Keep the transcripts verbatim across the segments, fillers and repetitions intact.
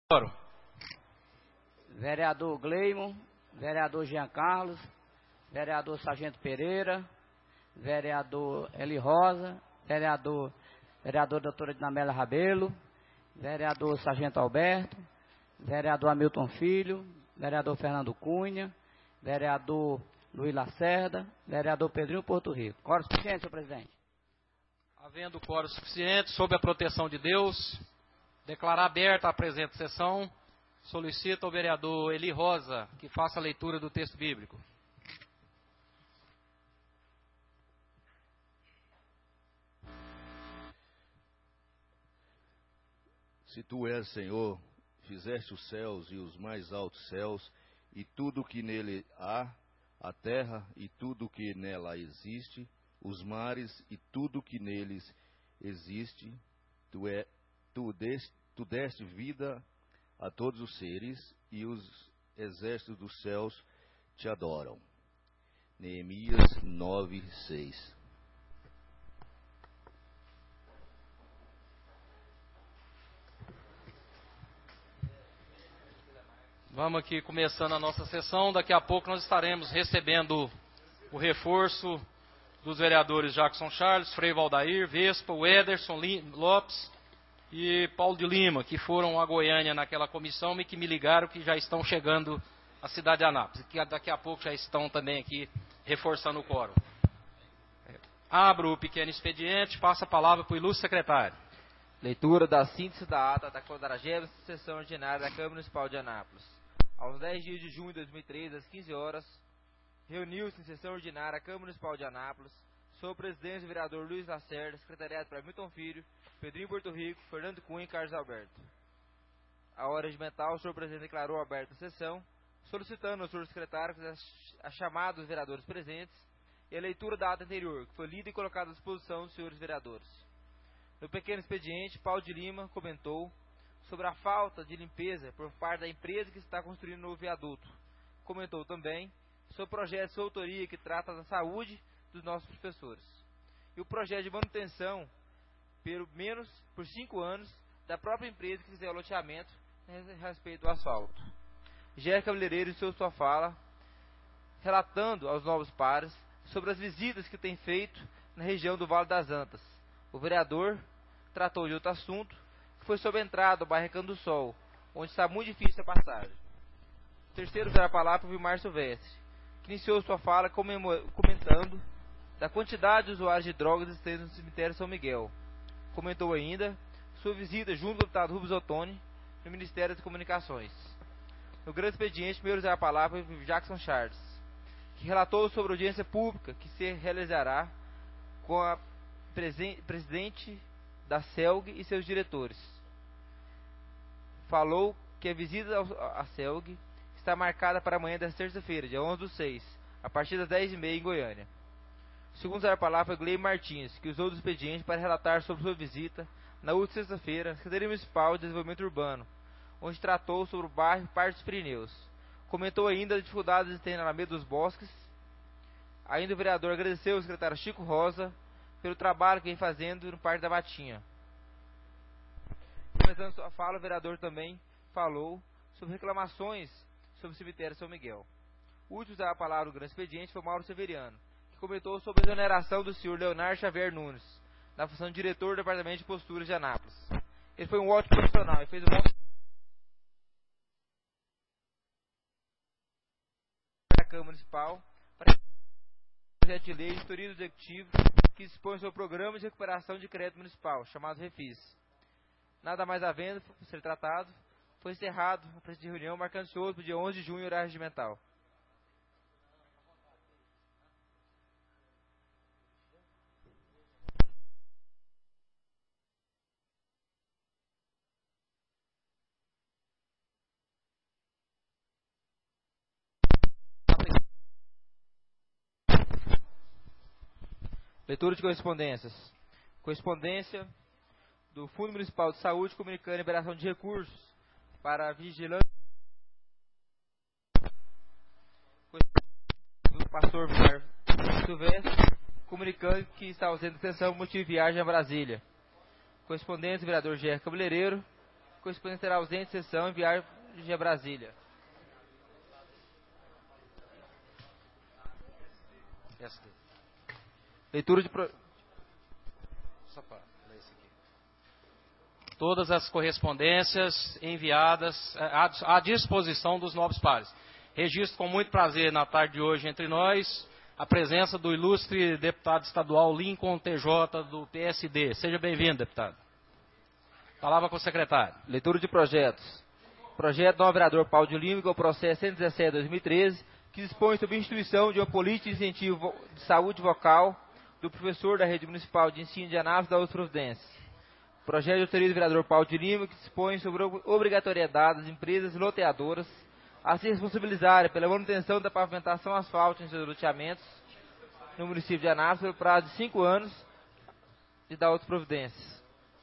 Vereador Gleimon, vereador Jean Carlos, vereador Sargento Pereira, vereador Eli Rosa, vereador, vereador doutora Dinamela Rabelo, vereador Sargento Alberto, vereador Hamilton Filho, vereador Fernando Cunha, vereador Luiz Lacerda, vereador Pedrinho Porto Rico. Quórum suficiente, senhor presidente. Havendo quórum suficiente, sob a proteção de Deus, declarar aberta a presente sessão, solicito ao vereador Eli Rosa que faça a leitura do texto bíblico. Se tu és, Senhor, fizeste os céus e os mais altos céus, e tudo que nele há, a terra e tudo que nela existe, os mares e tudo que neles existe, tu, é, tu, deste, tu deste vida a todos os seres, e os exércitos dos céus te adoram. Neemias nove, seis. Vamos aqui começando a nossa sessão. Daqui a pouco nós estaremos recebendo o reforço dos vereadores Jackson Charles, Frei Valdair, Vespa, o Ederson Lopes e Paulo de Lima, que foram a Goiânia naquela comissão e que me ligaram que já estão chegando à cidade de Anápolis, que daqui a pouco já estão também aqui reforçando o quórum. Abro o pequeno expediente, passo a palavra para o ilustre secretário. Leitura da síntese da ata da quadragésima sessão ordinária da Câmara Municipal de Anápolis. Aos dez dias de junho de dois mil e treze, às quinze horas, reuniu-se em sessão ordinária a Câmara Municipal de Anápolis, sob a presidência do vereador Luiz Lacerda, secretariado para Hamilton Filho, Pedrinho Porto Rico, Fernando Cunha e Carlos Alberto. A hora regimental, o senhor presidente declarou aberta a sessão, solicitando ao senhor secretário a chamada dos vereadores presentes e a leitura da ata anterior, que foi lida e colocada à disposição dos senhores vereadores. No pequeno expediente, Paulo de Lima comentou sobre a falta de limpeza por parte da empresa que está construindo o novo viaduto. Comentou também sobre o projeto de sua autoria que trata da saúde dos nossos professores. E o projeto de manutenção, pelo menos por cinco anos, da própria empresa que fizer o loteamento a respeito do asfalto. Gér Cabeleireiro iniciou sua fala, relatando aos novos pares sobre as visitas que tem feito na região do Vale das Antas. O vereador tratou de outro assunto, que foi sobre a entrada do bairro Recanto do Sol, onde está muito difícil a passagem. O terceiro será a palavra para o Vilmar Silvestre, que iniciou sua fala comentando da quantidade de usuários de drogas existentes no cemitério São Miguel. Comentou ainda sua visita junto ao deputado Rubens Ottoni no Ministério das Comunicações. No grande expediente, primeiro será a palavra para o Jackson Charles, que relatou sobre a audiência pública que se realizará com a presidente da C E L G e seus diretores. Falou que a visita à C E L G está marcada para amanhã desta terça-feira, dia onze do seis, a partir das dez e meia em Goiânia. Segundo a palavra, Gleio Martins, que usou do expediente para relatar sobre sua visita na última sexta-feira à Secretaria Municipal de Desenvolvimento Urbano, onde tratou sobre o bairro Parque dos Pirineus. Comentou ainda as dificuldades existentes na Alameda dos Bosques. Ainda o vereador agradeceu ao secretário Chico Rosa pelo trabalho que vem fazendo no Parque da Matinha. Começando sua fala, o vereador também falou sobre reclamações sobre o cemitério São Miguel. O último a usar a palavra no grande expediente foi o Mauro Severiano, que comentou sobre a exoneração do senhor Leonardo Xavier Nunes, na função de diretor do Departamento de Posturas de Anápolis. Ele foi um ótimo profissional e fez um bom para a Câmara Municipal para o projeto de lei de autoria do Executivo que dispõe sobre o Programa de Recuperação de Crédito Municipal, chamado REFIS. Nada mais havendo a ser tratado, foi encerrado a presente reunião, marcando-se outro para o dia onze de junho, horário regimental. Leitura de correspondências. Correspondência do Fundo Municipal de Saúde comunicando a liberação de recursos para a vigilância do pastor Vilmar Silvestre, comunicando que está ausente de sessão por motivo de viagem a Brasília. Correspondência do vereador Gér Cabeleireiro, correspondente será ausente de sessão em viagem a Brasília. Leitura de... Pro... Só para ler isso aqui. Todas as correspondências enviadas à, à disposição dos nobres pares. Registro com muito prazer na tarde de hoje entre nós a presença do ilustre deputado estadual Lincoln T J do P S D. Seja bem-vindo, deputado. Palavra com o secretário. Leitura de projetos. Projeto do vereador Paulo de Lima, que é o processo cento e dezessete de dois mil e treze, que dispõe sobre a instituição de uma política de incentivo de saúde vocal do professor da Rede Municipal de Ensino de Anápolis da outras providências. Projeto de autoria do vereador Paulo de Lima, que dispõe sobre a obrigatoriedade das empresas loteadoras a se responsabilizarem pela manutenção da pavimentação asfáltica em seus loteamentos no município de Anápolis pelo prazo de cinco anos e da outras providências.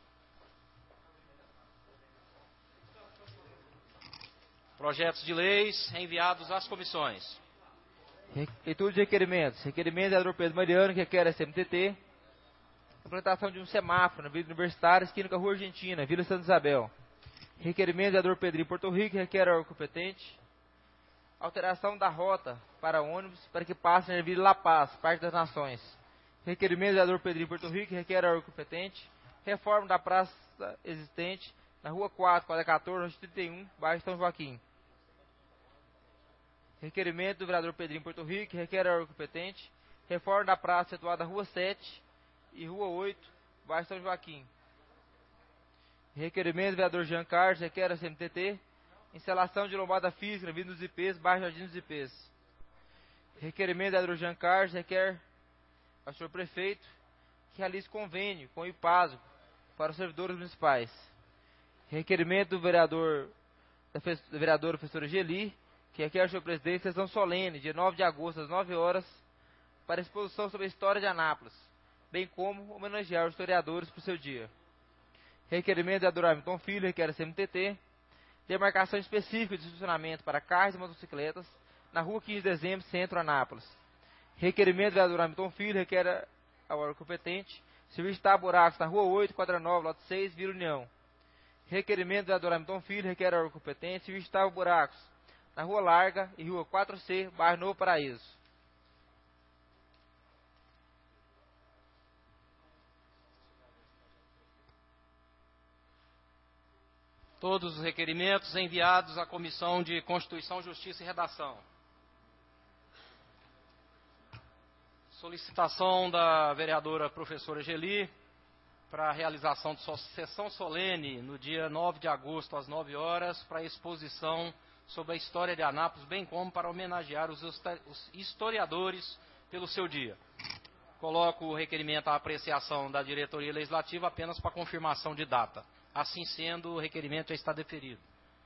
Projetos de leis enviados às comissões. Leitura de requerimentos. Requerimento do vereador Pedro Mariano, que requer a S M T T. Implantação de um semáforo na Vila Universitária, esquina com a Rua Argentina, Vila Santa Isabel. Requerimento do vereador Pedrinho Porto Rico, que requer a órgão competente. Alteração da rota para ônibus para que passe na Vila La Paz, Parque das Nações. Requerimento do vereador Pedrinho Porto Rico, que requer a órgão competente. Reforma da praça existente na Rua quatro, quadra quatorze, trinta e um, bairro São Joaquim. Requerimento do vereador Pedrinho Porto Rico, que requer a órgão competente. Reforma da praça situada na Rua sete e Rua oito, bairro São Joaquim. Requerimento do vereador Jean Carlos, requer a C M T T. Instalação de lombada física na Vila dos Ipês, bairro Jardim dos Ipês. Requerimento do vereador Jean Carlos, requer ao senhor prefeito que realize convênio com o IPASO para os servidores municipais. Requerimento do vereador da, da vereadora professora Geli, que requer ao senhor presidente sessão solene, dia nove de agosto, às nove horas, para exposição sobre a história de Anápolis, bem como homenagear os historiadores por seu dia. Requerimento do vereador Hamilton Filho, requer a C M T T. Demarcação específica de estacionamento para carros e motocicletas na Rua quinze de dezembro, Centro, Anápolis. Requerimento do vereador Hamilton Filho, requer a órgão competente. Serviço de tapa-buracos na Rua oito, quadra nove, lote seis, Vila União. Requerimento do vereador Hamilton Filho, requer a órgão competente. Serviço de tapa-buracos na Rua Larga e Rua quatro C, bairro Novo Paraíso. Todos os requerimentos enviados à Comissão de Constituição, Justiça e Redação. Solicitação da vereadora professora Geli para a realização de sua sessão solene no dia nove de agosto, às nove horas, para exposição sobre a história de Anápolis, bem como para homenagear os historiadores pelo seu dia. Coloco o requerimento à apreciação da diretoria legislativa apenas para confirmação de data. Assim sendo, o requerimento já está deferido.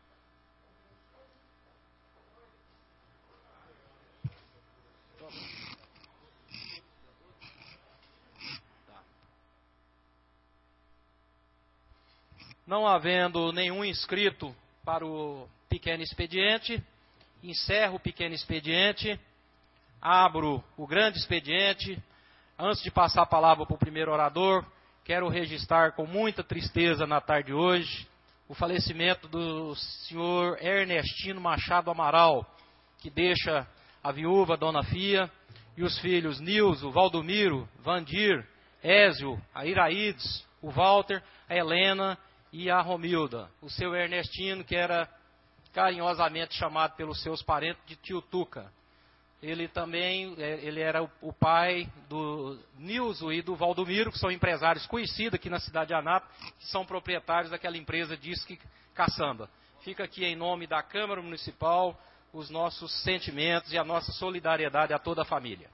Não havendo nenhum inscrito para o pequeno expediente, encerro o pequeno expediente, abro o grande expediente. Antes de passar a palavra para o primeiro orador, quero registrar com muita tristeza na tarde de hoje o falecimento do senhor Ernestino Machado Amaral, que deixa a viúva, Dona Fia, e os filhos Nilzo, Valdomiro, Vandir, Ézio, a Iraídes, o Walter, a Helena e a Romilda. O seu Ernestino, que era carinhosamente chamado pelos seus parentes de Tio Tuca. Ele também, ele era o pai do Nilzo e do Valdomiro, que são empresários conhecidos aqui na cidade de Anápolis, que são proprietários daquela empresa Disque Caçamba. Fica aqui em nome da Câmara Municipal os nossos sentimentos e a nossa solidariedade a toda a família.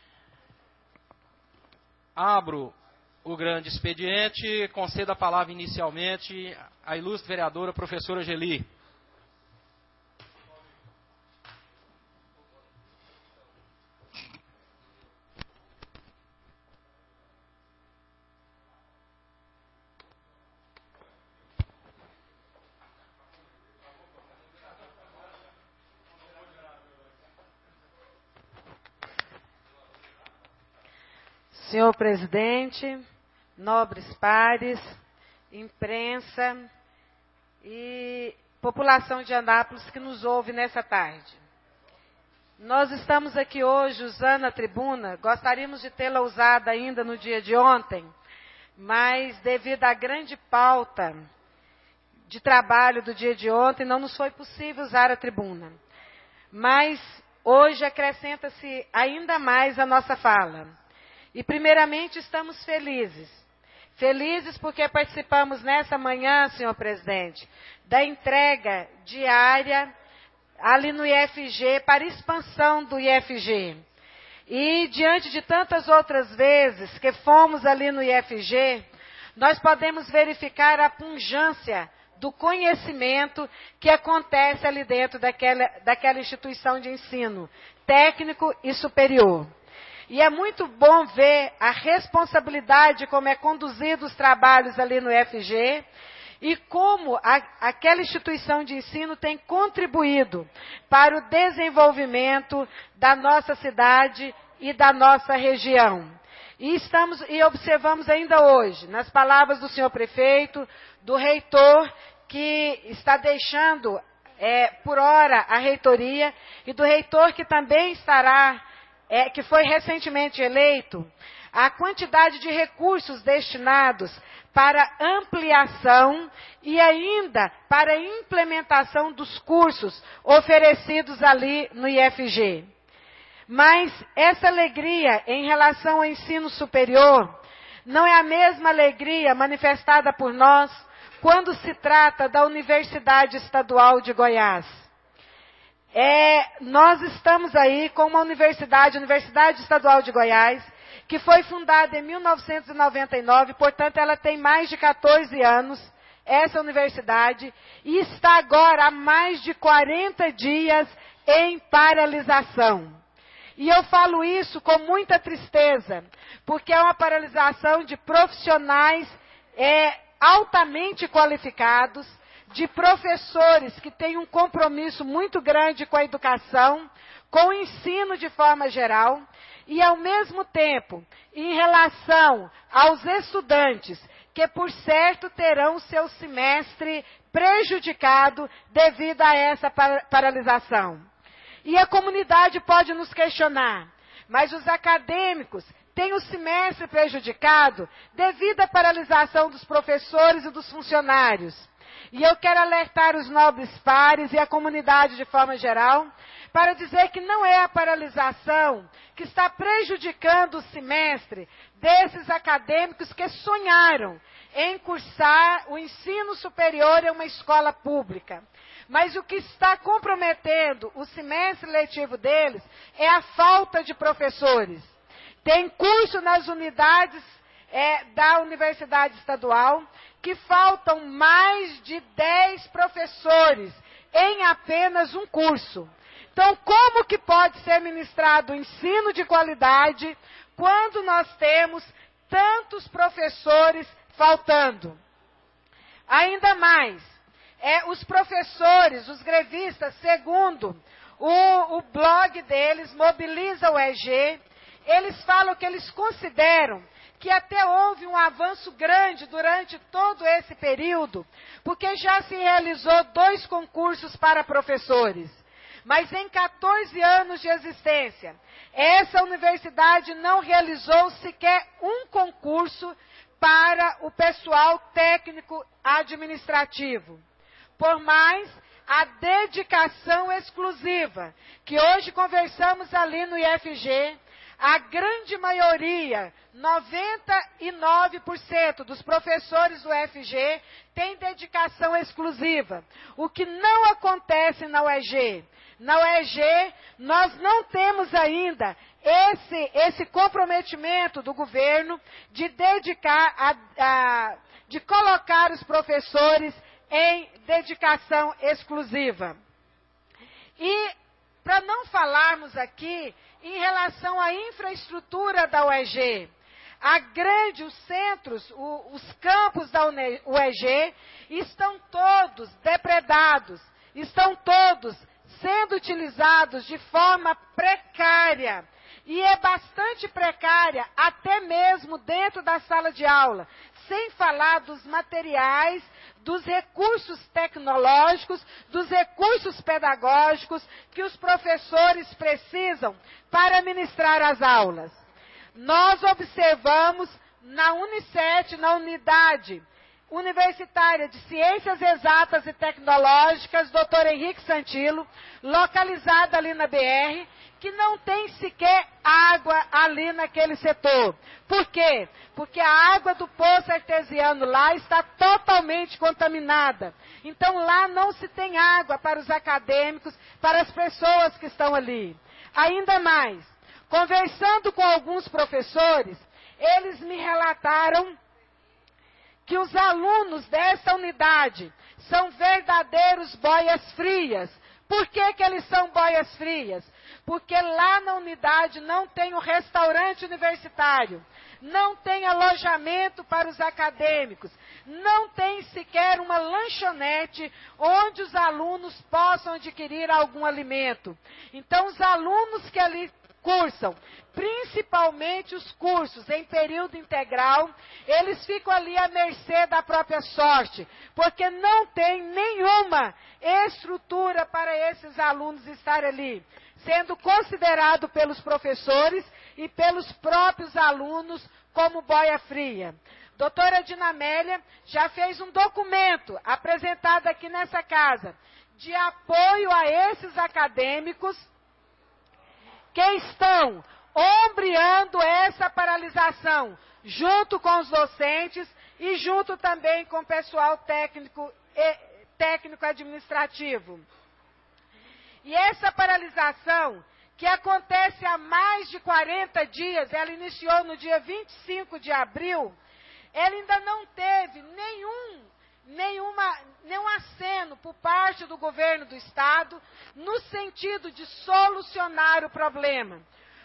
Abro o grande expediente, concedo a palavra inicialmente à ilustre vereadora professora Geli. Senhor presidente, nobres pares, imprensa e população de Anápolis que nos ouve nessa tarde. Nós estamos aqui hoje usando a tribuna, gostaríamos de tê-la usada ainda no dia de ontem, mas devido à grande pauta de trabalho do dia de ontem, não nos foi possível usar a tribuna. Mas hoje acrescenta-se ainda mais a nossa fala. E primeiramente estamos felizes. Felizes porque participamos nessa manhã, senhor presidente, da entrega diária ali no I F G, para expansão do I F G. E diante de tantas outras vezes que fomos ali no I F G, nós podemos verificar a pungência do conhecimento que acontece ali dentro daquela, daquela instituição de ensino técnico e superior. E é muito bom ver a responsabilidade como é conduzido os trabalhos ali no I F G e como a, aquela instituição de ensino tem contribuído para o desenvolvimento da nossa cidade e da nossa região. E, estamos, e observamos ainda hoje, nas palavras do senhor prefeito, do reitor, que está deixando é, por hora a reitoria, e do reitor que também estará, é, que foi recentemente eleito, a quantidade de recursos destinados para ampliação e ainda para implementação dos cursos oferecidos ali no I F G. Mas essa alegria em relação ao ensino superior não é a mesma alegria manifestada por nós quando se trata da Universidade Estadual de Goiás. É, nós estamos aí com uma universidade, a Universidade Estadual de Goiás, que foi fundada em mil novecentos e noventa e nove, portanto ela tem mais de quatorze anos, essa universidade, e está agora há mais de quarenta dias em paralisação. E eu falo isso com muita tristeza, porque é uma paralisação de profissionais é, altamente qualificados, de professores que têm um compromisso muito grande com a educação, com o ensino de forma geral, e ao mesmo tempo, em relação aos estudantes, que por certo terão seu semestre prejudicado devido a essa paralisação. E a comunidade pode nos questionar, mas os acadêmicos têm o semestre prejudicado devido à paralisação dos professores e dos funcionários. E eu quero alertar os nobres pares e a comunidade de forma geral, para dizer que não é a paralisação que está prejudicando o semestre desses acadêmicos que sonharam em cursar o ensino superior em uma escola pública. Mas o que está comprometendo o semestre letivo deles é a falta de professores. Tem curso nas unidades é, da Universidade Estadual que faltam mais de dez professores em apenas um curso. Então, como que pode ser ministrado ensino de qualidade quando nós temos tantos professores faltando? Ainda mais, é, os professores, os grevistas, segundo o, o blog deles, Mobiliza U E G, eles falam que eles consideram que até houve um avanço grande durante todo esse período, porque já se realizou dois concursos para professores. Mas em quatorze anos de existência, essa universidade não realizou sequer um concurso para o pessoal técnico administrativo. Por mais a dedicação exclusiva, que hoje conversamos ali no I F G, a grande maioria, noventa e nove por cento dos professores do U F G tem dedicação exclusiva, o que não acontece na U E G. Na U E G, nós não temos ainda esse, esse comprometimento do governo de dedicar, a, a, de colocar os professores em dedicação exclusiva. E, para não falarmos aqui em relação à infraestrutura da U E G, a grande, os centros, o, os campos da U E G estão todos depredados, estão todos sendo utilizados de forma precária. e é bastante precária, até mesmo dentro da sala de aula, sem falar dos materiais, dos recursos tecnológicos, dos recursos pedagógicos que os professores precisam para ministrar as aulas. Nós observamos na Unicet, na unidade universitária de Ciências Exatas e Tecnológicas, doutor Henrique Santilo, localizada ali na B R, que não tem sequer água ali naquele setor. Por quê? Porque a água do poço artesiano lá está totalmente contaminada. Então lá não se tem água para os acadêmicos, para as pessoas que estão ali. Ainda mais, conversando com alguns professores, eles me relataram que os alunos dessa unidade são verdadeiros boias frias. Por que que eles são boias frias? Porque lá na unidade não tem um restaurante universitário, não tem alojamento para os acadêmicos, não tem sequer uma lanchonete onde os alunos possam adquirir algum alimento. Então, os alunos que ali cursam, principalmente os cursos em período integral, eles ficam ali à mercê da própria sorte, porque não tem nenhuma estrutura para esses alunos estarem ali, sendo considerado pelos professores e pelos próprios alunos como boia fria. Doutora Dinamélia já fez um documento apresentado aqui nessa casa de apoio a esses acadêmicos que estão ombreando essa paralisação, junto com os docentes e junto também com o pessoal técnico e técnico administrativo. E essa paralisação, que acontece há mais de quarenta dias, ela iniciou no dia vinte e cinco de abril, ela ainda não teve nenhum, nenhuma, nenhum aceno por parte do governo do Estado no sentido de solucionar o problema.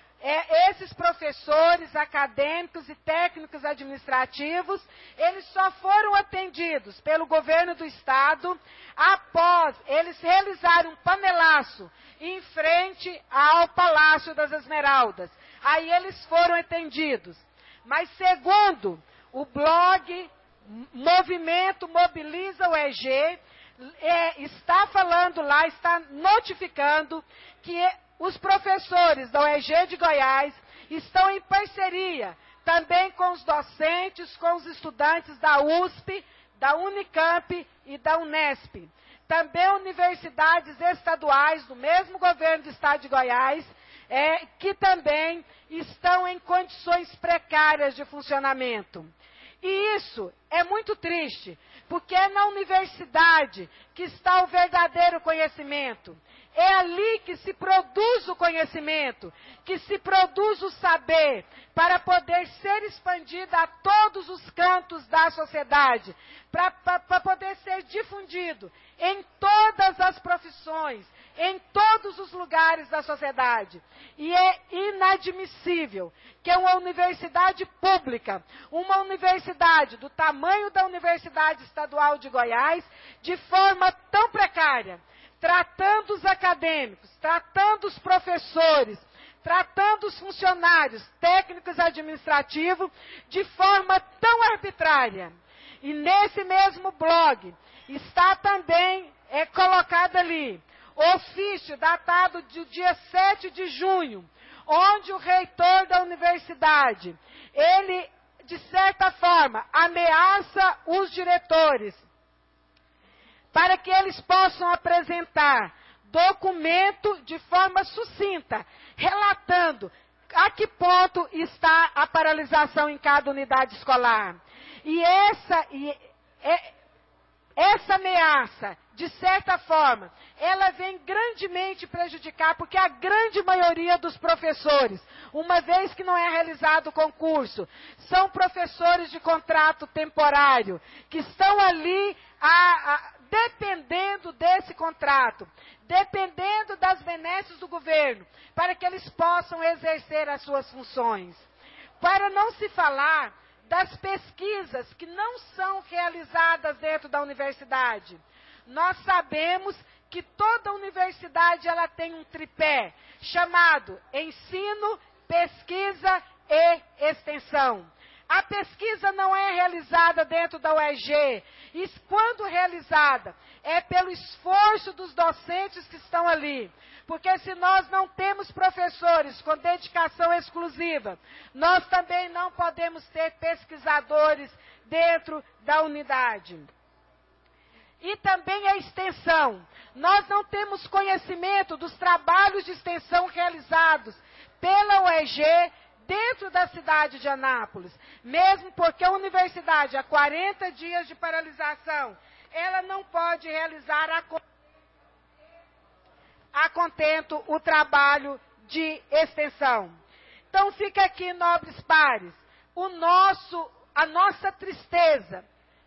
É, esses professores, acadêmicos e técnicos administrativos, eles só foram atendidos pelo governo do Estado após eles realizarem um panelaço em frente ao Palácio das Esmeraldas. Aí eles foram atendidos. Mas segundo o blog Movimento Mobiliza o E G, é, está falando lá, está notificando que os professores da U E G de Goiás estão em parceria também com os docentes, com os estudantes da U S P, da Unicamp e da Unesp. Também universidades estaduais do mesmo governo do estado de Goiás, é, que também estão em condições precárias de funcionamento. E isso é muito triste, porque é na universidade que está o verdadeiro conhecimento. É ali que se produz o conhecimento, que se produz o saber, para poder ser expandido a todos os cantos da sociedade, para poder ser difundido em todas as profissões, em todos os lugares da sociedade. E é inadmissível que uma universidade pública, uma universidade do tamanho da Universidade Estadual de Goiás, de forma tão precária, tratando os acadêmicos, tratando os professores, tratando os funcionários técnicos administrativos de forma tão arbitrária. E nesse mesmo blog está também é, colocado ali ofício datado do dia sete de junho, onde o reitor da universidade, ele, de certa forma, ameaça os diretores para que eles possam apresentar documento de forma sucinta, relatando a que ponto está a paralisação em cada unidade escolar. E essa, e, é, essa ameaça, de certa forma, ela vem grandemente prejudicar, porque a grande maioria dos professores, uma vez que não é realizado o concurso, são professores de contrato temporário, que estão ali a, a dependendo desse contrato, dependendo das benesses do governo, para que eles possam exercer as suas funções. Para não se falar das pesquisas que não são realizadas dentro da universidade. Nós sabemos que toda universidade ela tem um tripé chamado ensino, pesquisa e extensão. A pesquisa não é realizada dentro da U E G, e quando realizada, é pelo esforço dos docentes que estão ali. Porque se nós não temos professores com dedicação exclusiva, nós também não podemos ter pesquisadores dentro da unidade. E também a extensão. Nós não temos conhecimento dos trabalhos de extensão realizados pela U E G dentro da cidade de Anápolis. Mesmo porque a universidade, há quarenta dias de paralisação, ela não pode realizar a, a contento o trabalho de extensão. Então fica aqui, nobres pares, o nosso, a nossa tristeza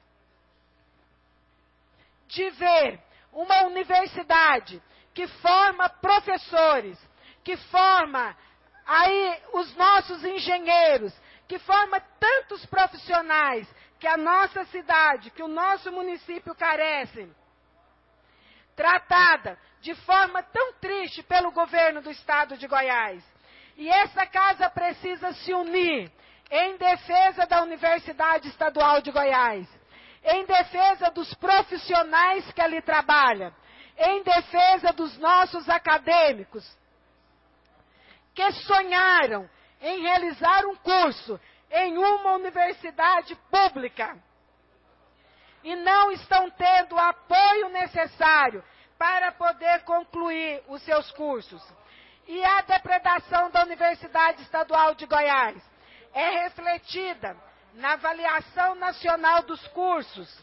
de ver uma universidade que forma professores, que forma aí os nossos engenheiros, que forma tantos profissionais que a nossa cidade, que o nosso município carece, tratada de forma tão triste pelo governo do estado de Goiás. E essa casa precisa se unir em defesa da Universidade Estadual de Goiás, em defesa dos profissionais que ali trabalham, em defesa dos nossos acadêmicos, que sonharam em realizar um curso em uma universidade pública e não estão tendo o apoio necessário para poder concluir os seus cursos. E a depredação da Universidade Estadual de Goiás é refletida na avaliação nacional dos cursos.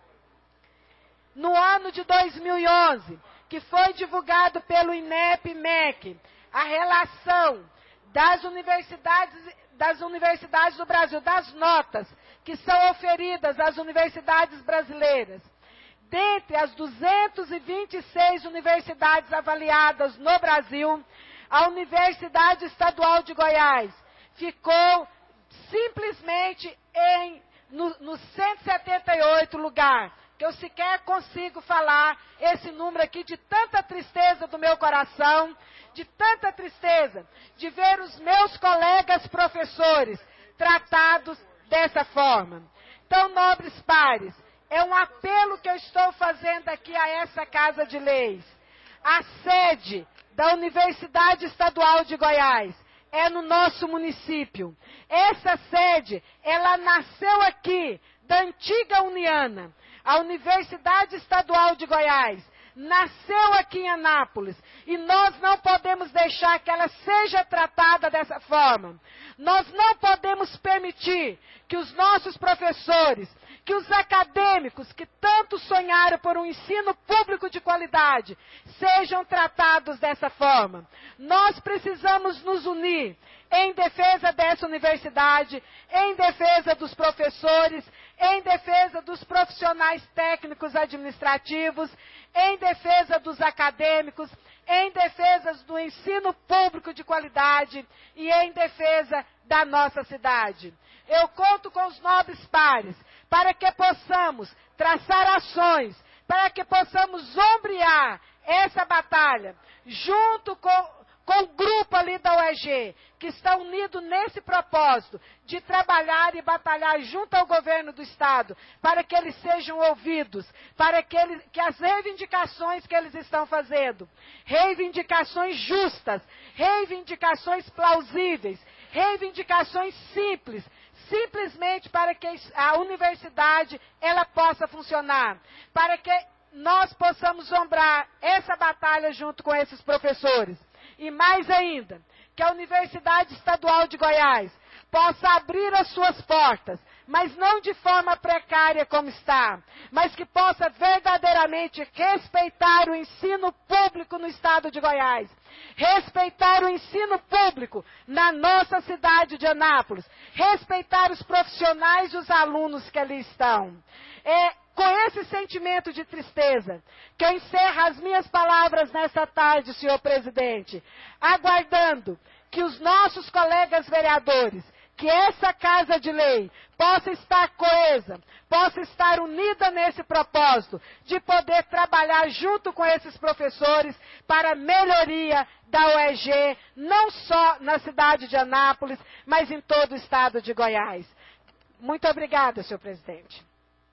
No ano de dois mil e onze, que foi divulgado pelo INEP e M E C, a relação das universidades, das universidades do Brasil, das notas que são oferidas às universidades brasileiras. Dentre as duzentas e vinte e seis universidades avaliadas no Brasil, a Universidade Estadual de Goiás ficou simplesmente em, no, no cento e setenta e oito lugar, que eu sequer consigo falar esse número aqui de tanta tristeza do meu coração, de tanta tristeza de ver os meus colegas professores tratados dessa forma. Então, nobres pares, é um apelo que eu estou fazendo aqui a essa Casa de Leis. A sede da Universidade Estadual de Goiás é no nosso município. Essa sede, ela nasceu aqui, da antiga Uniana. A Universidade Estadual de Goiás nasceu aqui em Anápolis e nós não podemos deixar que ela seja tratada dessa forma. Nós não podemos permitir que os nossos professores, que os acadêmicos que tanto sonharam por um ensino público de qualidade, sejam tratados dessa forma. Nós precisamos nos unir em defesa dessa universidade, em defesa dos professores, em defesa dos profissionais técnicos administrativos, em defesa dos acadêmicos, em defesa do ensino público de qualidade e em defesa da nossa cidade. Eu conto com os nobres pares para que possamos traçar ações, para que possamos ombrear essa batalha, junto com com o grupo ali da U E G, que está unido nesse propósito de trabalhar e batalhar junto ao governo do Estado, para que eles sejam ouvidos, para que, eles, que as reivindicações que eles estão fazendo, reivindicações justas, reivindicações plausíveis, reivindicações simples, simplesmente para que a universidade ela possa funcionar, para que nós possamos ombrar essa batalha junto com esses professores. E mais ainda, que a Universidade Estadual de Goiás possa abrir as suas portas, mas não de forma precária como está, mas que possa verdadeiramente respeitar o ensino público no estado de Goiás, respeitar o ensino público na nossa cidade de Anápolis, respeitar os profissionais e os alunos que ali estão. É com esse sentimento de tristeza que eu encerro as minhas palavras nessa tarde, senhor presidente, aguardando que os nossos colegas vereadores, que essa Casa de Lei possa estar coesa, possa estar unida nesse propósito de poder trabalhar junto com esses professores para a melhoria da U E G, não só na cidade de Anápolis, mas em todo o estado de Goiás. Muito obrigada, senhor presidente.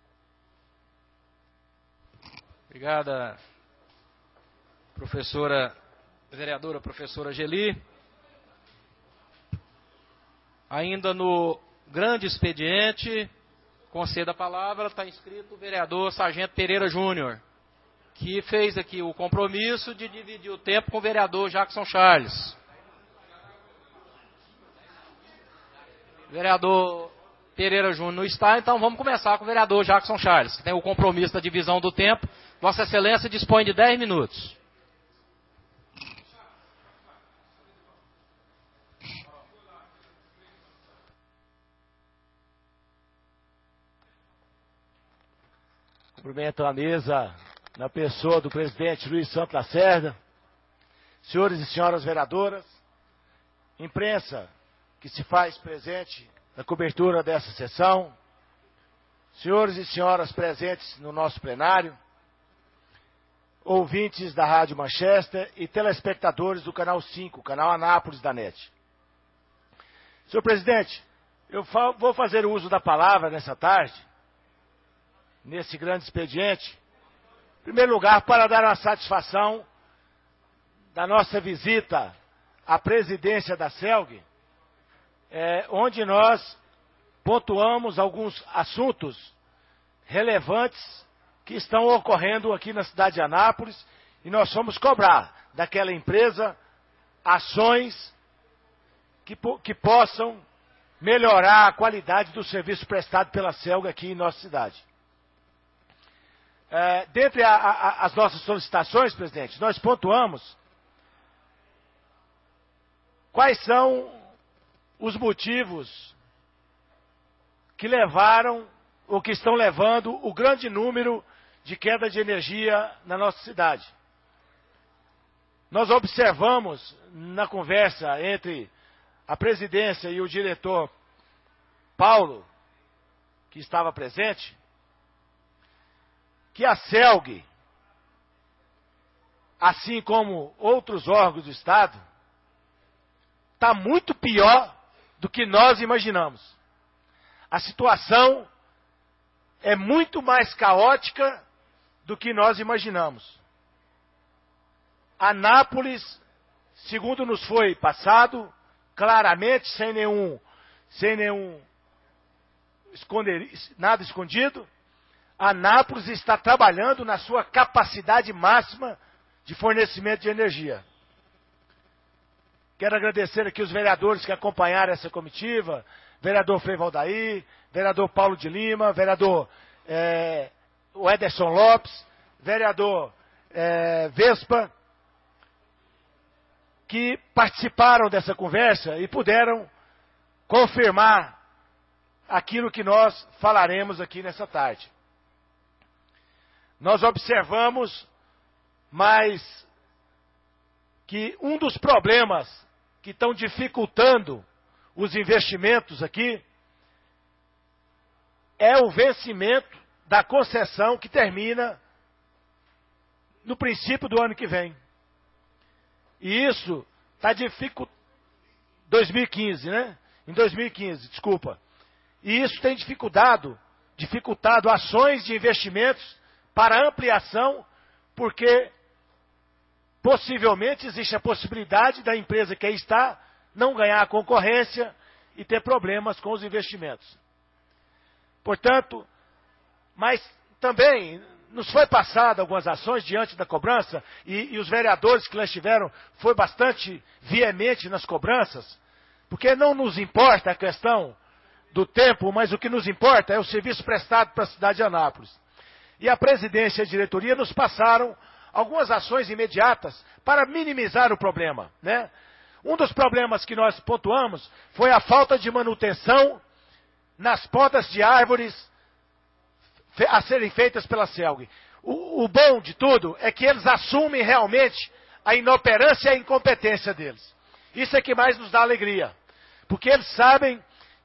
Obrigada, professora, vereadora professora Geli. Ainda no grande expediente, conceda a palavra, está inscrito o vereador Sargento Pereira Júnior, que fez aqui o compromisso de dividir o tempo com o vereador Jackson Charles. Vereador Pereira Júnior não está, então vamos começar com o vereador Jackson Charles, que tem o compromisso da divisão do tempo. Vossa Excelência dispõe de dez minutos. Cumprimento a mesa na pessoa do presidente Luiz Santos Lacerda, senhores e senhoras vereadoras, imprensa que se faz presente na cobertura dessa sessão, senhores e senhoras presentes no nosso plenário, ouvintes da Rádio Manchester e telespectadores do Canal cinco, Canal Anápolis da N E T. Senhor presidente, eu vou fazer uso da palavra nessa tarde, nesse grande expediente, em primeiro lugar, para dar uma satisfação da nossa visita à presidência da CELG, é, onde nós pontuamos alguns assuntos relevantes que estão ocorrendo aqui na cidade de Anápolis, e nós fomos cobrar daquela empresa ações que, que possam melhorar a qualidade do serviço prestado pela CELG aqui em nossa cidade. É, dentre a, a, as nossas solicitações, presidente, nós pontuamos quais são os motivos que levaram, ou que estão levando, o grande número de queda de energia na nossa cidade. Nós observamos, na conversa entre a presidência e o diretor Paulo, que estava presente, que a CELG, assim como outros órgãos do Estado, está muito pior do que nós imaginamos. A situação é muito mais caótica do que nós imaginamos. Anápolis, segundo nos foi passado, claramente, sem nenhum, sem nenhum esconder, nada escondido, Anápolis está trabalhando na sua capacidade máxima de fornecimento de energia. Quero agradecer aqui os vereadores que acompanharam essa comitiva, vereador Frei Valdair, vereador Paulo de Lima, vereador é, o Ederson Lopes, vereador é, Vespa, que participaram dessa conversa e puderam confirmar aquilo que nós falaremos aqui nessa tarde. Nós observamos mais que um dos problemas que estão dificultando os investimentos aqui é o vencimento da concessão que termina no princípio do ano que vem. E isso está dificultando... dois mil e quinze, né? Em dois mil e quinze, desculpa. E isso tem dificultado, dificultado ações de investimentos para ampliação, porque possivelmente existe a possibilidade da empresa que aí está não ganhar a concorrência e ter problemas com os investimentos. Portanto, mas também nos foi passado algumas ações diante da cobrança, e, e os vereadores que lá estiveram foi bastante veemente nas cobranças, porque não nos importa a questão do tempo, mas o que nos importa é o serviço prestado para a cidade de Anápolis. E a presidência e a diretoria nos passaram algumas ações imediatas para minimizar o problema, né? Um dos problemas que nós pontuamos foi a falta de manutenção nas podas de árvores a serem feitas pela CELG. O, o bom de tudo é que eles assumem realmente a inoperância e a incompetência deles. Isso é que mais nos dá alegria, porque eles sabem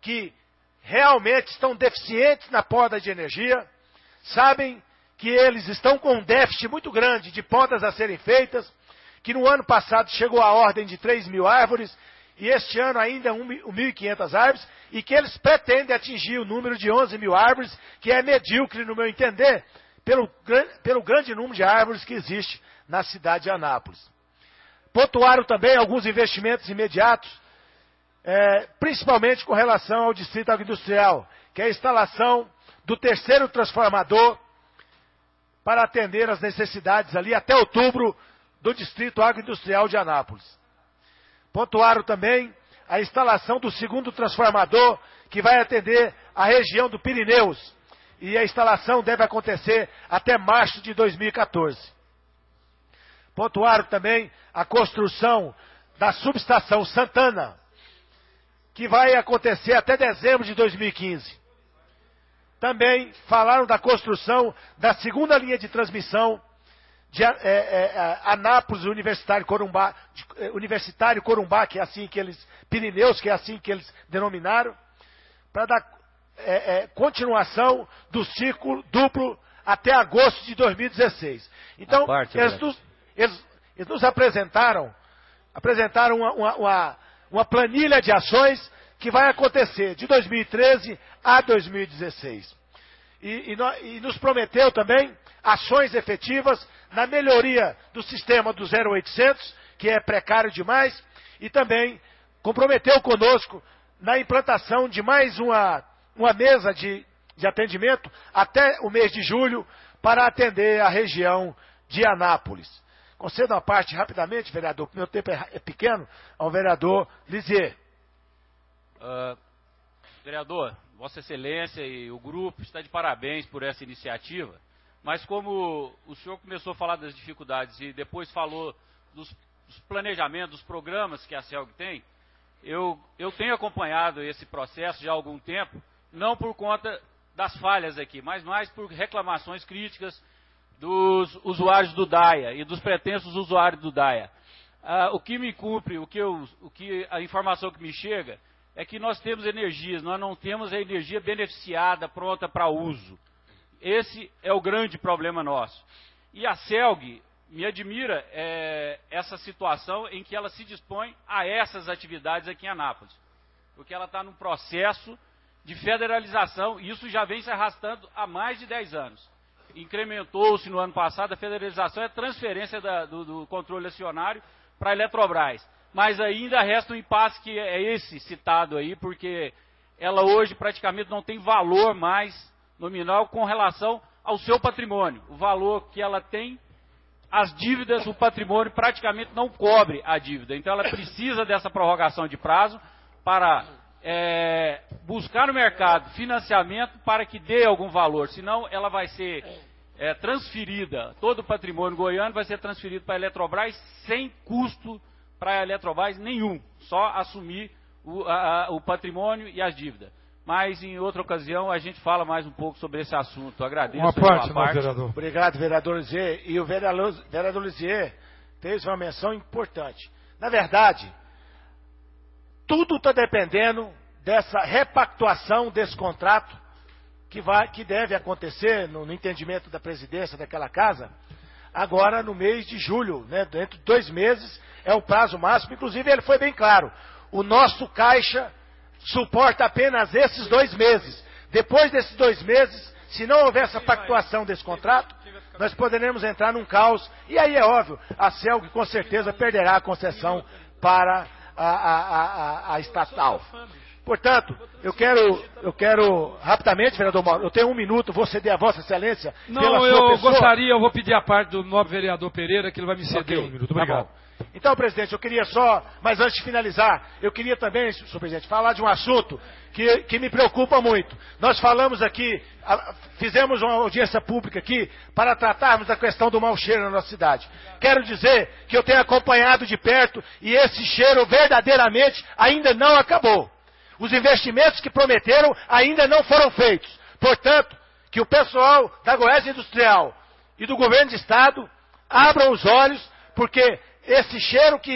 que realmente estão deficientes na poda de energia, sabem que eles estão com um déficit muito grande de podas a serem feitas, que no ano passado chegou à ordem de três mil árvores, e este ano ainda mil e quinhentas árvores, e que eles pretendem atingir o número de onze mil árvores, que é medíocre, no meu entender, pelo, pelo grande número de árvores que existe na cidade de Anápolis. Pontuaram também alguns investimentos imediatos, é, principalmente com relação ao distrito agroindustrial, que é a instalação do terceiro transformador para atender as necessidades ali até outubro do distrito agroindustrial de Anápolis. Pontuaram também a instalação do segundo transformador, que vai atender a região do Pirineus, e a instalação deve acontecer até março de dois mil e quatorze. Pontuaram também a construção da subestação Santana, que vai acontecer até dezembro de dois mil e quinze. Também falaram da construção da segunda linha de transmissão de é, é, Anápolis Universitário Corumbá, de, é, Universitário Corumbá, que é assim que eles, Pirineus, que é assim que eles denominaram, para dar é, é, continuação do ciclo duplo até agosto de dois mil e dezesseis. Então, parte, eles, nos, eles, eles nos apresentaram, apresentaram uma, uma, uma, uma planilha de ações que vai acontecer de dois mil e treze a dois mil e dezesseis. E, e, no, e nos prometeu também ações efetivas na melhoria do sistema do zero oitocentos, que é precário demais, e também comprometeu conosco na implantação de mais uma, uma mesa de, de atendimento até o mês de julho para atender a região de Anápolis. Concedo uma parte rapidamente, vereador, porque meu tempo é, é pequeno, ao vereador Lisier. Uh, vereador, Vossa Excelência e o grupo está de parabéns por essa iniciativa, mas como o senhor começou a falar das dificuldades e depois falou dos, dos planejamentos, dos programas que a CELG tem, eu, eu tenho acompanhado esse processo já há algum tempo, não por conta das falhas aqui, mas mais por reclamações críticas dos usuários do DAIA e dos pretensos usuários do DAIA. Ah, o que me cumpre, o que, eu, o que a informação que me chega é que nós temos energias, nós não temos a energia beneficiada, pronta para uso. Esse é o grande problema nosso. E a CELG me admira é, essa situação em que ela se dispõe a essas atividades aqui em Anápolis. Porque ela está num processo de federalização, e isso já vem se arrastando há mais de dez anos. Incrementou-se no ano passado a federalização e a transferência da, do, do controle acionário para a Eletrobras. Mas ainda resta um impasse que é esse citado aí, porque ela hoje praticamente não tem valor mais nominal com relação ao seu patrimônio. O valor que ela tem, as dívidas, o patrimônio praticamente não cobre a dívida. Então ela precisa dessa prorrogação de prazo para é, buscar no mercado financiamento para que dê algum valor, senão ela vai ser é, transferida, todo o patrimônio goiano vai ser transferido para a Eletrobras sem custo para a Eletrobras nenhum, só assumir o, a, o patrimônio e as dívidas. Mas em outra ocasião a gente fala mais um pouco sobre esse assunto. Agradeço. Uma parte, uma parte. Vereador. Obrigado, vereador Lisier. E o vereador, vereador Lisier fez uma menção importante. Na verdade, tudo está dependendo dessa repactuação desse contrato que, vai, que deve acontecer no, no entendimento da presidência daquela casa, agora no mês de julho, né, dentro de dois meses, é o prazo máximo. Inclusive ele foi bem claro, o nosso caixa suporta apenas esses dois meses. Depois desses dois meses, se não houver essa pactuação desse contrato, nós poderemos entrar num caos. E aí é óbvio, a CELG com certeza perderá a concessão para a, a, a, a estatal. Portanto, eu quero, eu quero rapidamente, vereador Mauro, eu tenho um minuto, vou ceder a Vossa Excelência. Não, pela sua eu pessoa. gostaria, eu vou pedir a parte do nobre vereador Pereira, que ele vai me ceder okay, um minuto. Tá Obrigado. bom. Então, presidente, eu queria só, mas antes de finalizar, eu queria também, senhor presidente, falar de um assunto que, que me preocupa muito. Nós falamos aqui, fizemos uma audiência pública aqui para tratarmos da questão do mau cheiro na nossa cidade. Quero dizer que eu tenho acompanhado de perto e esse cheiro verdadeiramente ainda não acabou. Os investimentos que prometeram ainda não foram feitos. Portanto, que o pessoal da Goiás Industrial e do governo de estado abram os olhos, porque esse cheiro que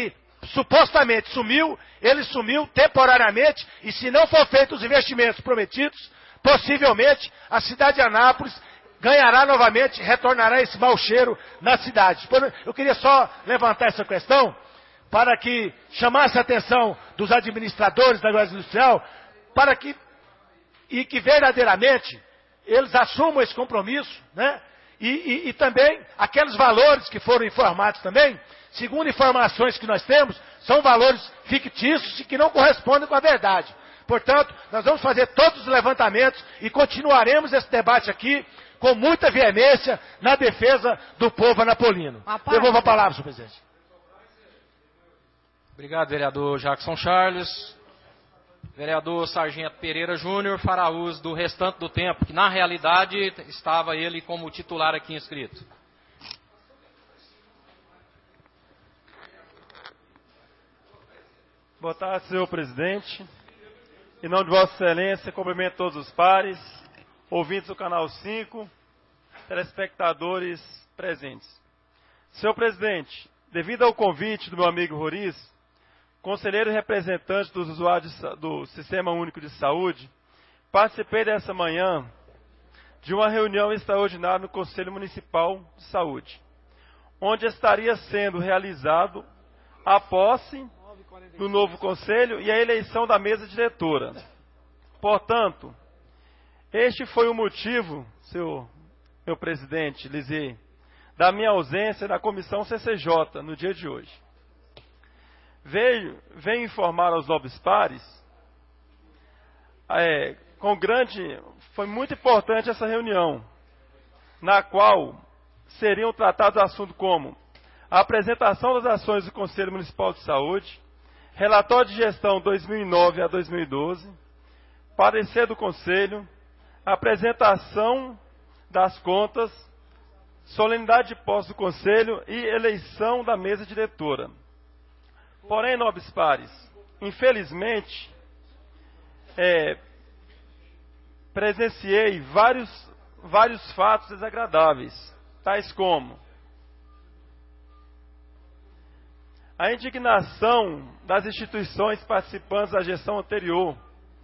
supostamente sumiu, ele sumiu temporariamente, e se não for feitos os investimentos prometidos, possivelmente a cidade de Anápolis ganhará novamente, retornará esse mau cheiro na cidade. Eu queria só levantar essa questão para que chamasse a atenção dos administradores da Guarda Industrial, para que, e que verdadeiramente eles assumam esse compromisso, né? E, e, e também aqueles valores que foram informados também, segundo informações que nós temos, são valores fictícios e que não correspondem com a verdade. Portanto, nós vamos fazer todos os levantamentos e continuaremos esse debate aqui com muita veemência na defesa do povo anapolino. Devolvo a palavra, senhor presidente. Obrigado, vereador Jackson Charles. Vereador Sargento Pereira Júnior fará uso do restante do tempo, que na realidade estava ele como titular aqui inscrito. Boa tarde, senhor presidente. Em nome de Vossa Excelência, cumprimento todos os pares, ouvintes do Canal cinco, telespectadores presentes. Senhor presidente, devido ao convite do meu amigo Roriz, conselheiro e representante dos usuários do Sistema Único de Saúde, participei dessa manhã de uma reunião extraordinária no Conselho Municipal de Saúde, onde estaria sendo realizado a posse do novo conselho e a eleição da mesa diretora. Portanto, este foi o motivo, senhor meu presidente Lisier, da minha ausência na comissão C C J no dia de hoje. Veio, veio informar aos nobres pares, é, com grande, foi muito importante essa reunião, na qual seriam tratados assuntos como a apresentação das ações do Conselho Municipal de Saúde, relatório de gestão dois mil e nove a dois mil e doze, parecer do Conselho, apresentação das contas, solenidade de posse do Conselho e eleição da mesa diretora. Porém, nobres pares, infelizmente, é, presenciei vários, vários fatos desagradáveis, tais como a indignação das instituições participantes da gestão anterior,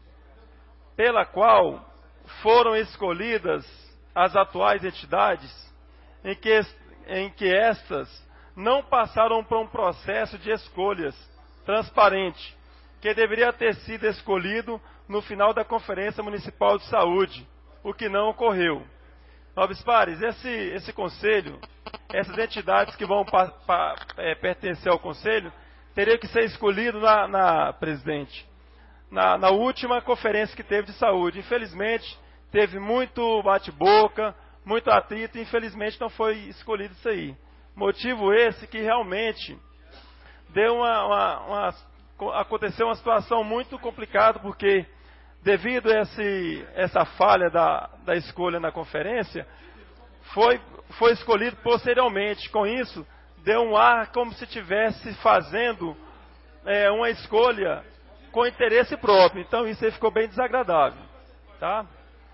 pela qual foram escolhidas as atuais entidades, em que, em que estas não passaram por um processo de escolhas transparente, que deveria ter sido escolhido no final da Conferência Municipal de Saúde, o que não ocorreu. Nobres pares, esse, esse conselho, essas entidades que vão pa, pa, é, pertencer ao conselho, teriam que ser escolhidos na, na, presidente, na, na última conferência que teve de saúde. Infelizmente, teve muito bate-boca, muito atrito, e infelizmente não foi escolhido isso aí. Motivo esse que realmente deu uma, uma, uma, aconteceu uma situação muito complicada, porque devido a esse, essa falha da, da escolha na conferência, foi, foi escolhido posteriormente. Com isso, deu um ar como se estivesse fazendo é, uma escolha com interesse próprio. Então isso aí ficou bem desagradável. Tá?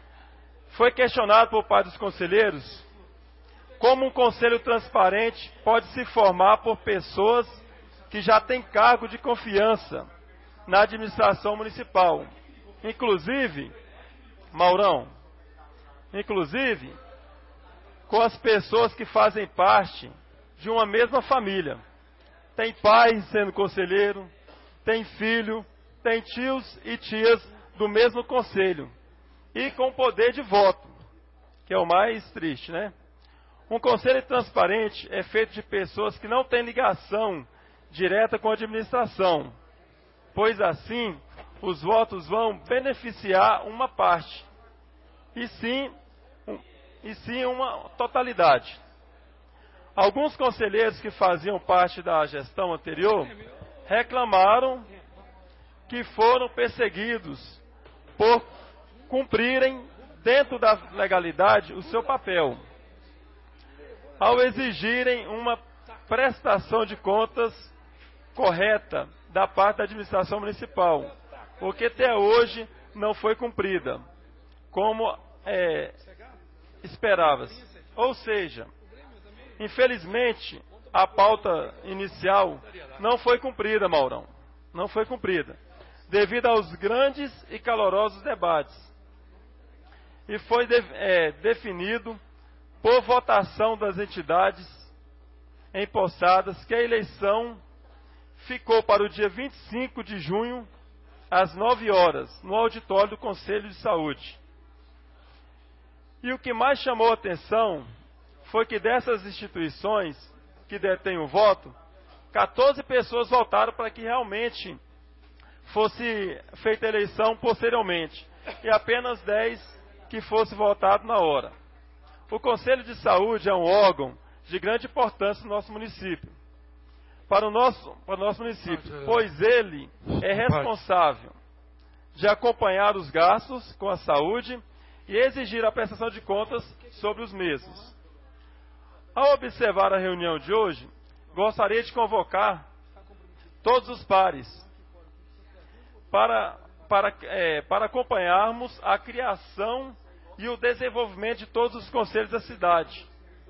Foi questionado por parte dos conselheiros como um conselho transparente pode se formar por pessoas que já têm cargo de confiança na administração municipal. Inclusive, Maurão, inclusive, com as pessoas que fazem parte de uma mesma família. Tem pai sendo conselheiro, tem filho, tem tios e tias do mesmo conselho. E com poder de voto, que é o mais triste, né? Um conselho transparente é feito de pessoas que não têm ligação direta com a administração, pois assim os votos vão beneficiar uma parte, e sim, um, e sim uma totalidade. Alguns conselheiros que faziam parte da gestão anterior reclamaram que foram perseguidos por cumprirem, dentro da legalidade, o seu papel, ao exigirem uma prestação de contas correta da parte da administração municipal, porque até hoje não foi cumprida, como é, esperava-se. Ou seja, infelizmente, a pauta inicial não foi cumprida, Maurão. Não foi cumprida, devido aos grandes e calorosos debates. E foi de, é, definido, por votação das entidades empossadas, que a eleição ficou para o dia vinte e cinco de junho, às nove horas, no auditório do Conselho de Saúde. E o que mais chamou a atenção foi que dessas instituições que detêm o voto, quatorze pessoas votaram para que realmente fosse feita a eleição posteriormente, e apenas dez que fosse votado na hora. O Conselho de Saúde é um órgão de grande importância no nosso município, para o nosso, para o nosso município, pois ele é responsável de acompanhar os gastos com a saúde e exigir a prestação de contas sobre os mesmos. Ao observar a reunião de hoje, gostaria de convocar todos os pares para, para, é, para acompanharmos a criação e o desenvolvimento de todos os conselhos da cidade,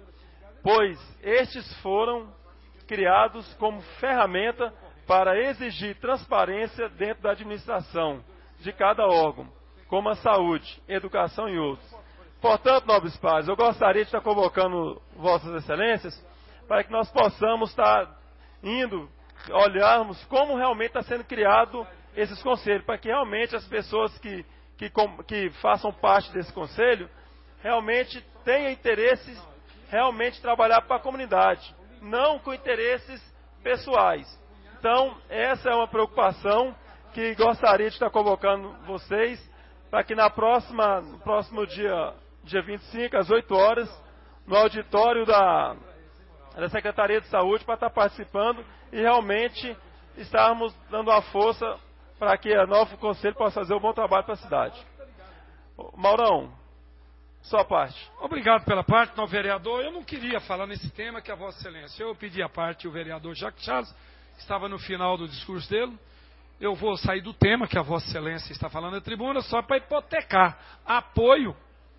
pois estes foram criados como ferramenta para exigir transparência dentro da administração de cada órgão, como a saúde, educação e outros. Portanto, nobres pares, eu gostaria de estar convocando vossas excelências para que nós possamos estar indo, olharmos como realmente está sendo criado esses conselhos, para que realmente as pessoas que, que, que façam parte desse conselho realmente tenham interesse realmente trabalhar para a comunidade, não com interesses pessoais. Então, essa é uma preocupação que gostaria de estar convocando vocês, para que na próxima, no próximo dia, dia vinte e cinco, às oito horas, no auditório da, da Secretaria de Saúde, para estar participando e realmente estarmos dando a força para que o novo conselho possa fazer um bom trabalho para a cidade. Maurão, sua parte. Obrigado pela parte, não, vereador. Eu não queria falar nesse tema que a Vossa Excelência. Eu pedi a parte o vereador Jacques Charles, estava no final do discurso dele. Eu vou sair do tema que a Vossa Excelência está falando na tribuna, só para hipotecar apoio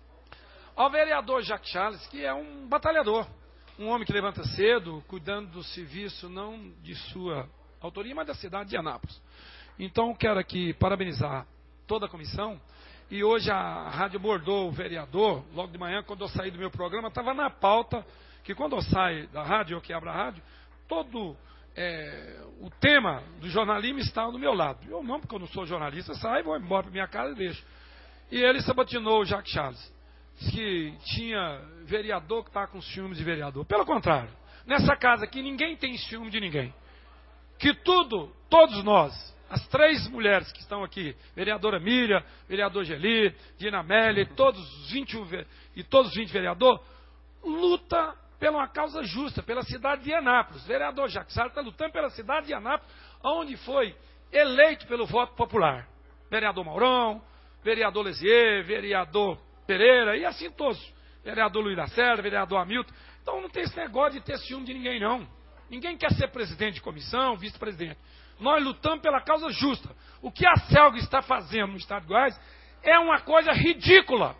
ao vereador Jacques Charles, que é um batalhador, um homem que levanta cedo, cuidando do serviço, não de sua autoria, mas da cidade de Anápolis. Então, quero aqui parabenizar toda a comissão. E hoje a rádio abordou o vereador, logo de manhã, quando eu saí do meu programa, estava na pauta, que quando eu saio da rádio, eu quebro a rádio, todo é, o tema do jornalismo estava do meu lado. Eu não, porque eu não sou jornalista, saio, vou embora para minha casa e deixo. E ele sabotinou o Jacques Charles, que tinha vereador que estava com ciúmes de vereador. Pelo contrário, nessa casa aqui ninguém tem ciúme de ninguém. Que tudo, todos nós, as três mulheres que estão aqui, vereadora Miriam, vereador Geli, Dina Melli, todos os vinte e um, e todos os vinte vereadores, luta pela uma causa justa, pela cidade de Anápolis. O vereador Jacques Charles está lutando pela cidade de Anápolis, onde foi eleito pelo voto popular. Vereador Maurão, vereador Lesier, vereador Pereira, e assim todos. Vereador Luiz Lacerda, vereador Hamilton. Então não tem esse negócio de ter ciúme de ninguém, não. Ninguém quer ser presidente de comissão, vice-presidente. Nós lutamos pela causa justa. O que a Celg está fazendo no Estado de Goiás é uma coisa ridícula.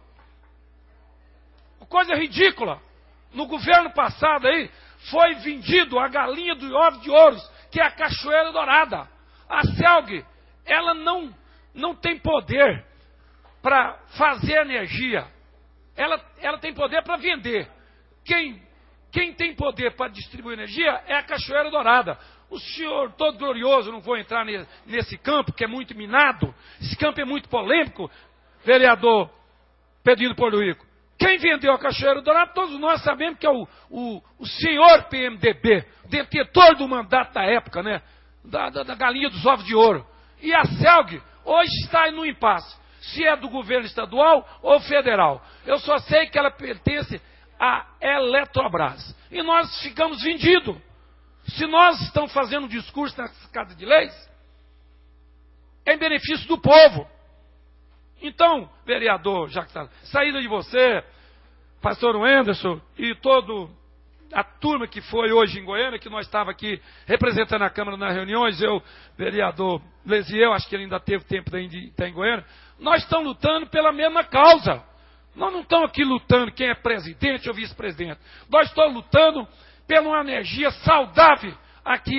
Uma coisa ridícula. No governo passado aí, foi vendido a galinha do ovo de ouros, que é a Cachoeira Dourada. A Celg, ela não, não tem poder para fazer energia. Ela, ela tem poder para vender. Quem, quem tem poder para distribuir energia é a Cachoeira Dourada. O senhor todo glorioso, não vou entrar nesse campo, que é muito minado. Esse campo é muito polêmico, vereador Pedrinho Porto-Rico. Quem vendeu a Cachoeira Dourada, todos nós sabemos que é o, o, o senhor P M D B, detentor do mandato da época, né? Da, da, da galinha dos ovos de ouro. E a Celg hoje está no impasse, se é do governo estadual ou federal. Eu só sei que ela pertence à Eletrobras. E nós ficamos vendidos. Se nós estamos fazendo um discurso na Casa de Leis, é em benefício do povo. Então, vereador Jacques Charles, saída de você, pastor Wenderson e toda a turma que foi hoje em Goiânia, que nós estávamos aqui representando a Câmara nas reuniões, eu, vereador Lesiel, acho que ele ainda teve tempo de estar em Goiânia, nós estamos lutando pela mesma causa. Nós não estamos aqui lutando quem é presidente ou vice-presidente. Nós estamos lutando pela uma energia saudável aqui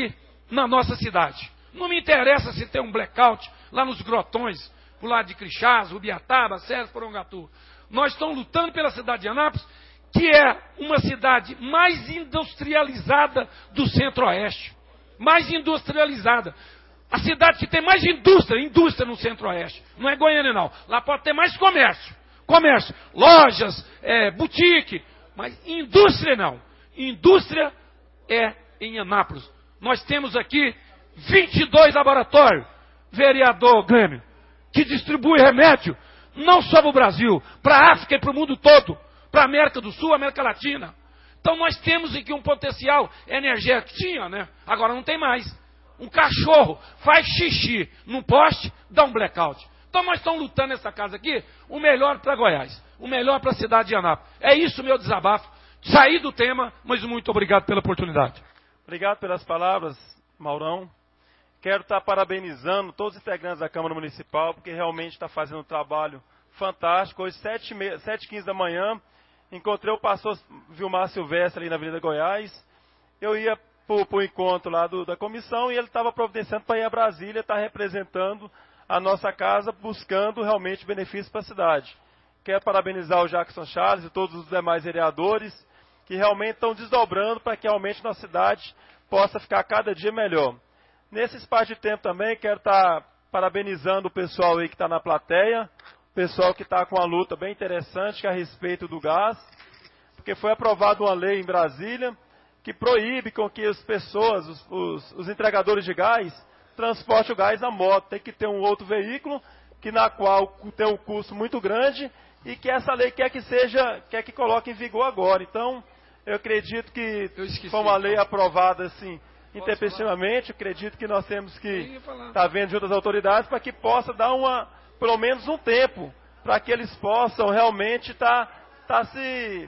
na nossa cidade. Não me interessa se tem um blackout lá nos grotões, pro lado de Crixás, Rubiataba, Sérgio, Porongatu. Nós estamos lutando pela cidade de Anápolis, que é uma cidade mais industrializada do Centro-Oeste. Mais industrializada. A cidade que tem mais indústria, indústria no Centro-Oeste. Não é Goiânia, não. Lá pode ter mais comércio. Comércio, lojas, é, boutique. Mas indústria não. Indústria é em Anápolis. Nós temos aqui vinte e dois laboratórios, vereador Glêmio, que distribui remédio, não só para o Brasil, para a África e para o mundo todo, para a América do Sul, América Latina. Então nós temos aqui um potencial energético. Tinha, né? Agora não tem mais. Um cachorro faz xixi num poste, dá um blackout. Então nós estamos lutando nessa casa aqui, o melhor para Goiás, o melhor para a cidade de Anápolis. É isso o meu desabafo. Saí do tema, mas muito obrigado pela oportunidade. Obrigado pelas palavras, Maurão. Quero estar parabenizando todos os integrantes da Câmara Municipal, porque realmente está fazendo um trabalho fantástico. Hoje, sete e quinze da manhã, encontrei o pastor Vilmar Silvestre ali na Avenida Goiás. Eu ia para o encontro lá do, da comissão e ele estava providenciando para ir a Brasília, estar representando a nossa casa, buscando realmente benefícios para a cidade. Quero parabenizar o Jackson Charles e todos os demais vereadores que realmente estão desdobrando para que realmente nossa cidade possa ficar cada dia melhor. Nesse espaço de tempo também, quero estar parabenizando o pessoal aí que está na plateia, o pessoal que está com uma luta bem interessante a respeito do gás, porque foi aprovada uma lei em Brasília que proíbe com que as pessoas, os, os, os entregadores de gás, transportem o gás na moto. Tem que ter um outro veículo, que na qual tem um custo muito grande, e que essa lei quer que seja, quer que coloque em vigor agora. Então, eu acredito que foi uma lei aprovada assim, intempestivamente. Acredito que nós temos que estar vendo junto às autoridades para que possa dar uma, pelo menos um tempo, para que eles possam realmente estar tá, tá se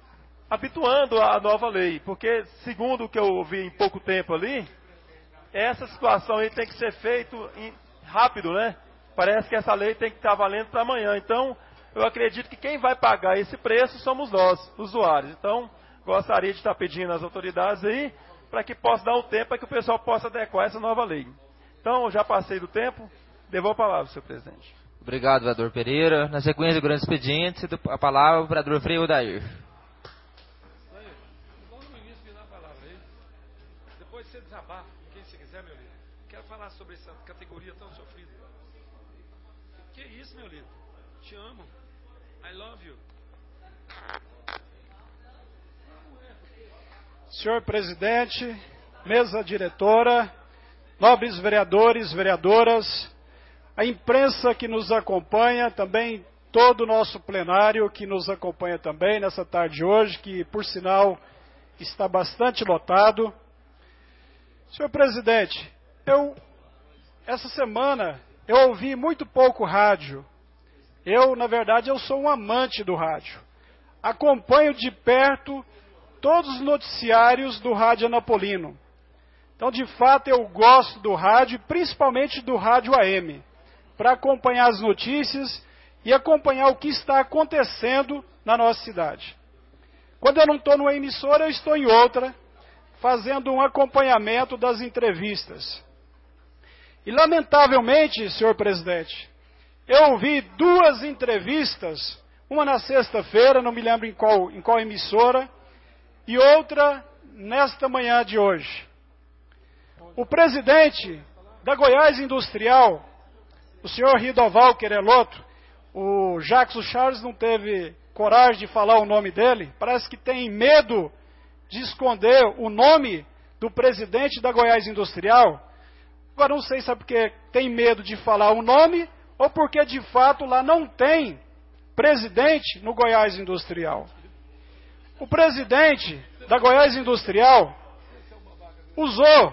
habituando à nova lei. Porque, segundo o que eu ouvi em pouco tempo ali, essa situação aí tem que ser feita rápido, né? Parece que essa lei tem que estar valendo para amanhã. Então, eu acredito que quem vai pagar esse preço somos nós, usuários. Então, gostaria de estar pedindo às autoridades aí, para que possa dar um tempo para que o pessoal possa adequar essa nova lei. Então, eu já passei do tempo, devolvo a palavra, senhor presidente. Obrigado, vereador Pereira. Na sequência do grande expediente, a palavra ao vereador Frei Odair. Vamos no início me dar a palavra aí. Depois você desabafa, quem você quiser, meu líder. Quero falar sobre essa categoria tão sofrida. Que isso, meu líder? Te amo. I love you. Senhor presidente, mesa diretora, nobres vereadores, vereadoras, a imprensa que nos acompanha, também todo o nosso plenário que nos acompanha também nessa tarde de hoje, que por sinal está bastante lotado. Senhor presidente, eu, essa semana, eu ouvi muito pouco rádio. Eu, na verdade, eu sou um amante do rádio. Acompanho de perto todos os noticiários do rádio anapolino. Então, de fato, eu gosto do rádio, principalmente do rádio A M, para acompanhar as notícias e acompanhar o que está acontecendo na nossa cidade. Quando eu não estou numa emissora, eu estou em outra, fazendo um acompanhamento das entrevistas. E, lamentavelmente, senhor presidente, eu ouvi duas entrevistas, uma na sexta-feira, não me lembro em qual, em qual emissora, e outra nesta manhã de hoje. O presidente da Goiás Industrial, o senhor Ridoval Querelotto, o Jackson Charles não teve coragem de falar o nome dele, parece que tem medo de esconder o nome do presidente da Goiás Industrial. Agora não sei se é porque tem medo de falar o nome ou porque de fato lá não tem presidente no Goiás Industrial. O presidente da Goiás Industrial usou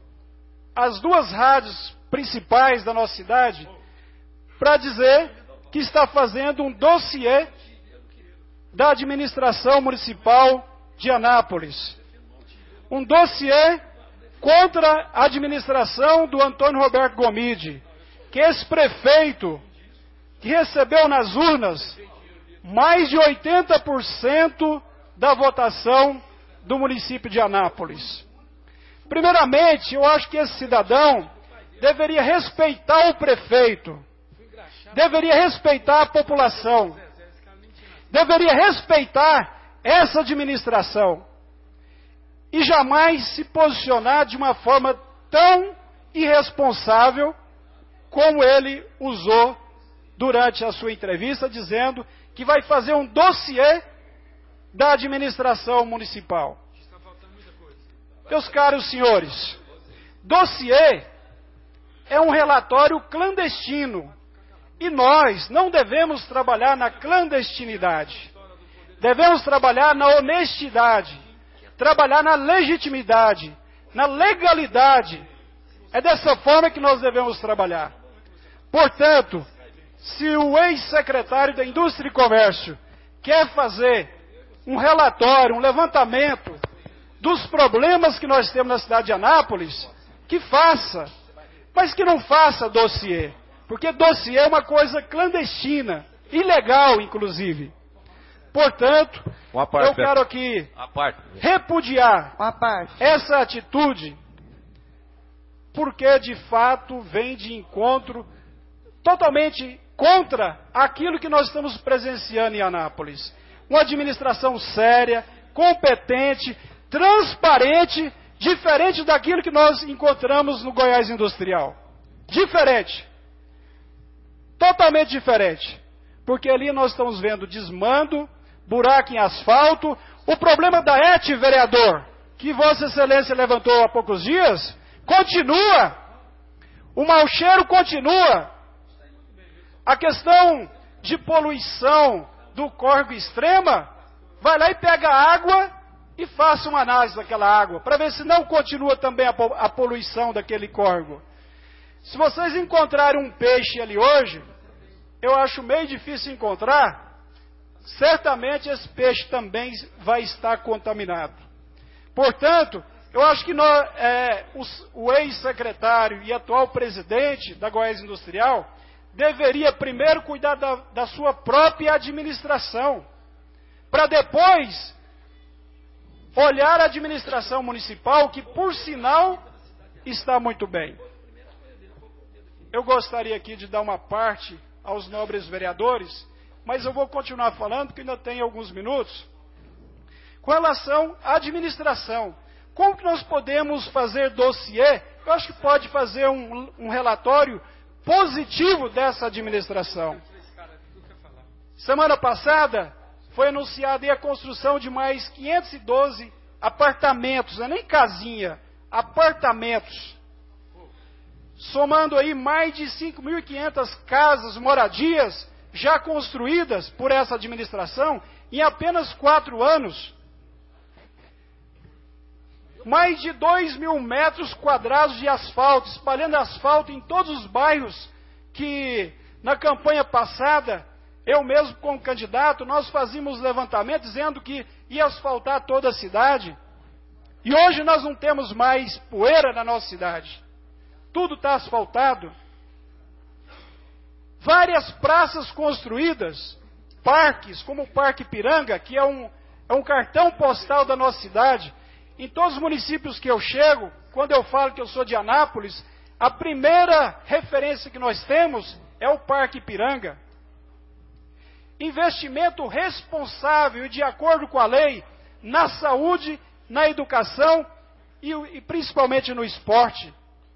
as duas rádios principais da nossa cidade para dizer que está fazendo um dossiê da administração municipal de Anápolis. Um dossiê contra a administração do Antônio Roberto Gomide, que esse prefeito que recebeu nas urnas mais de oitenta por cento da votação do município de Anápolis. Primeiramente, eu acho que esse cidadão deveria respeitar o prefeito, deveria respeitar a população, deveria respeitar essa administração e jamais se posicionar de uma forma tão irresponsável como ele usou durante a sua entrevista, dizendo que vai fazer um dossiê da administração municipal. Meus caros senhores, dossiê é um relatório clandestino e nós não devemos trabalhar na clandestinidade. Devemos trabalhar na honestidade, trabalhar na legitimidade, na legalidade. É dessa forma que nós devemos trabalhar. Portanto, se o ex-secretário da Indústria e Comércio quer fazer um relatório, um levantamento dos problemas que nós temos na cidade de Anápolis, que faça, mas que não faça dossiê, porque dossiê é uma coisa clandestina, ilegal inclusive. Portanto, eu quero aqui repudiar essa atitude, porque de fato vem de encontro totalmente contra aquilo que nós estamos presenciando em Anápolis. Uma administração séria, competente, transparente, diferente daquilo que nós encontramos no Goiás Industrial. Diferente. Totalmente diferente. Porque ali nós estamos vendo desmando, buraco em asfalto. O problema da E T, vereador, que Vossa Excelência levantou há poucos dias, continua. O mau cheiro continua. A questão de poluição do córrego extrema, vai lá e pega água e faça uma análise daquela água, para ver se não continua também a, a poluição daquele córrego. Se vocês encontrarem um peixe ali hoje, eu acho meio difícil encontrar, certamente esse peixe também vai estar contaminado. Portanto, eu acho que nós, é, os, o ex-secretário e atual presidente da Goiás Industrial deveria primeiro cuidar da, da sua própria administração, para depois olhar a administração municipal, que por sinal está muito bem. Eu gostaria aqui de dar uma parte aos nobres vereadores, mas eu vou continuar falando, porque ainda tem alguns minutos. Com relação à administração, como que nós podemos fazer dossiê? Eu acho que pode fazer um, um relatório positivo dessa administração. Semana passada foi anunciada a construção de mais quinhentos e doze apartamentos, não é nem casinha, apartamentos. Somando aí mais de cinco mil e quinhentas casas, moradias, já construídas por essa administração, em apenas quatro anos. Mais de dois mil metros quadrados de asfalto, espalhando asfalto em todos os bairros que, na campanha passada, eu mesmo como candidato, nós fazíamos levantamento dizendo que ia asfaltar toda a cidade. E hoje nós não temos mais poeira na nossa cidade. Tudo está asfaltado. Várias praças construídas, parques, como o Parque Piranga, que é um, é um cartão postal da nossa cidade. Em todos os municípios que eu chego, quando eu falo que eu sou de Anápolis, a primeira referência que nós temos é o Parque Piranga. Investimento responsável e de acordo com a lei na saúde, na educação e, e principalmente no esporte.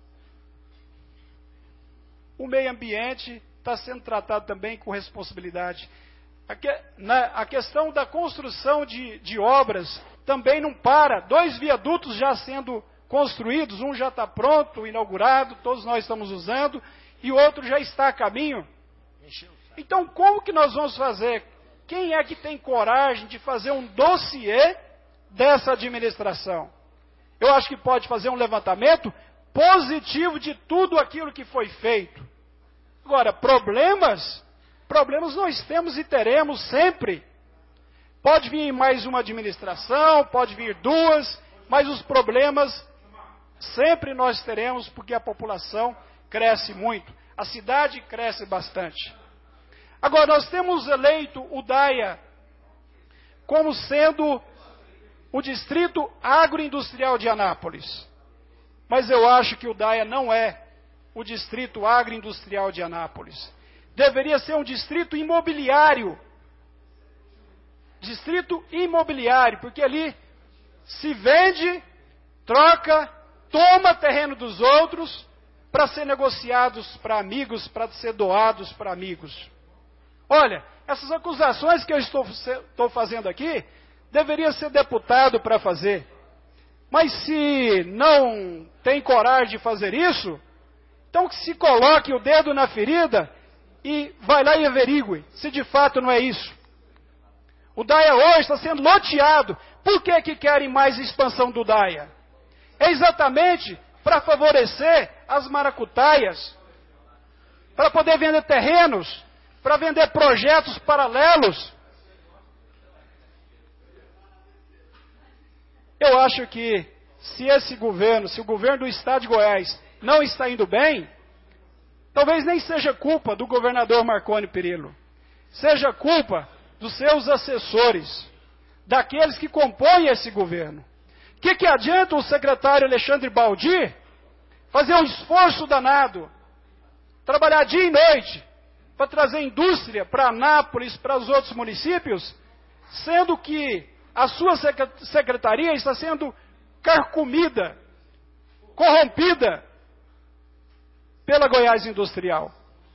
O meio ambiente está sendo tratado também com responsabilidade. A, que, na, a questão da construção de, de obras também não para. Dois viadutos já sendo construídos, um já está pronto, inaugurado, todos nós estamos usando, e o outro já está a caminho. Então, como que nós vamos fazer? Quem é que tem coragem de fazer um dossiê dessa administração? Eu acho que pode fazer um levantamento positivo de tudo aquilo que foi feito. Agora, problemas, problemas nós temos e teremos sempre. Pode vir mais uma administração, pode vir duas, mas os problemas sempre nós teremos, porque a população cresce muito. A cidade cresce bastante. Agora, nós temos eleito o Daia como sendo o distrito agroindustrial de Anápolis. mas eu acho que o DAIA não é o distrito agroindustrial de Anápolis. Deveria ser um distrito imobiliário. Distrito imobiliário, porque ali se vende, troca, toma terreno dos outros para ser negociados para amigos, para ser doados para amigos. Olha, essas acusações que eu estou, estou fazendo aqui, deveria ser deputado para fazer. Mas se não tem coragem de fazer isso, então que se coloque o dedo na ferida e vai lá e averigue se de fato não é isso. O DAIA hoje está sendo loteado. Por que que querem mais expansão do DAIA? É exatamente para favorecer as maracutaias, para poder vender terrenos, para vender projetos paralelos. Eu acho que se esse governo, se o governo do Estado de Goiás não está indo bem, talvez nem seja culpa do governador Marconi Perillo. Seja culpa dos seus assessores, daqueles que compõem esse governo. O que, que adianta o secretário Alexandre Baldi fazer um esforço danado, trabalhar dia e noite, para trazer indústria para Anápolis, para os outros municípios, sendo que a sua secretaria está sendo carcomida, corrompida pela Goiás Industrial.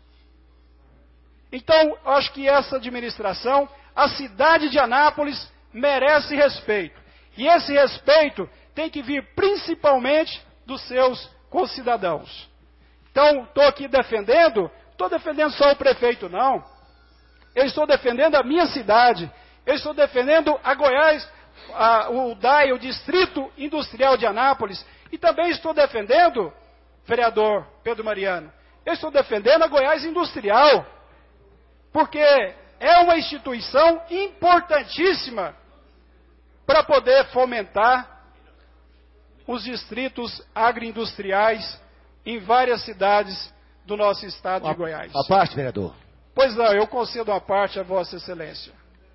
Então, eu acho que essa administração, a cidade de Anápolis, merece respeito. E esse respeito tem que vir principalmente dos seus concidadãos. Então, estou aqui defendendo, estou defendendo só o prefeito, não. Eu estou defendendo a minha cidade. Eu estou defendendo a Goiás, a, o DAIA, o Distrito Industrial de Anápolis. E também estou defendendo, vereador Pedro Mariano, eu estou defendendo a Goiás Industrial. Porque é uma instituição importantíssima para poder fomentar os distritos agroindustriais em várias cidades do nosso estado de Goiás. A parte, vereador. Pois não, eu concedo a parte a Vossa Excelência.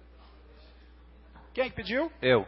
Quem pediu? Eu.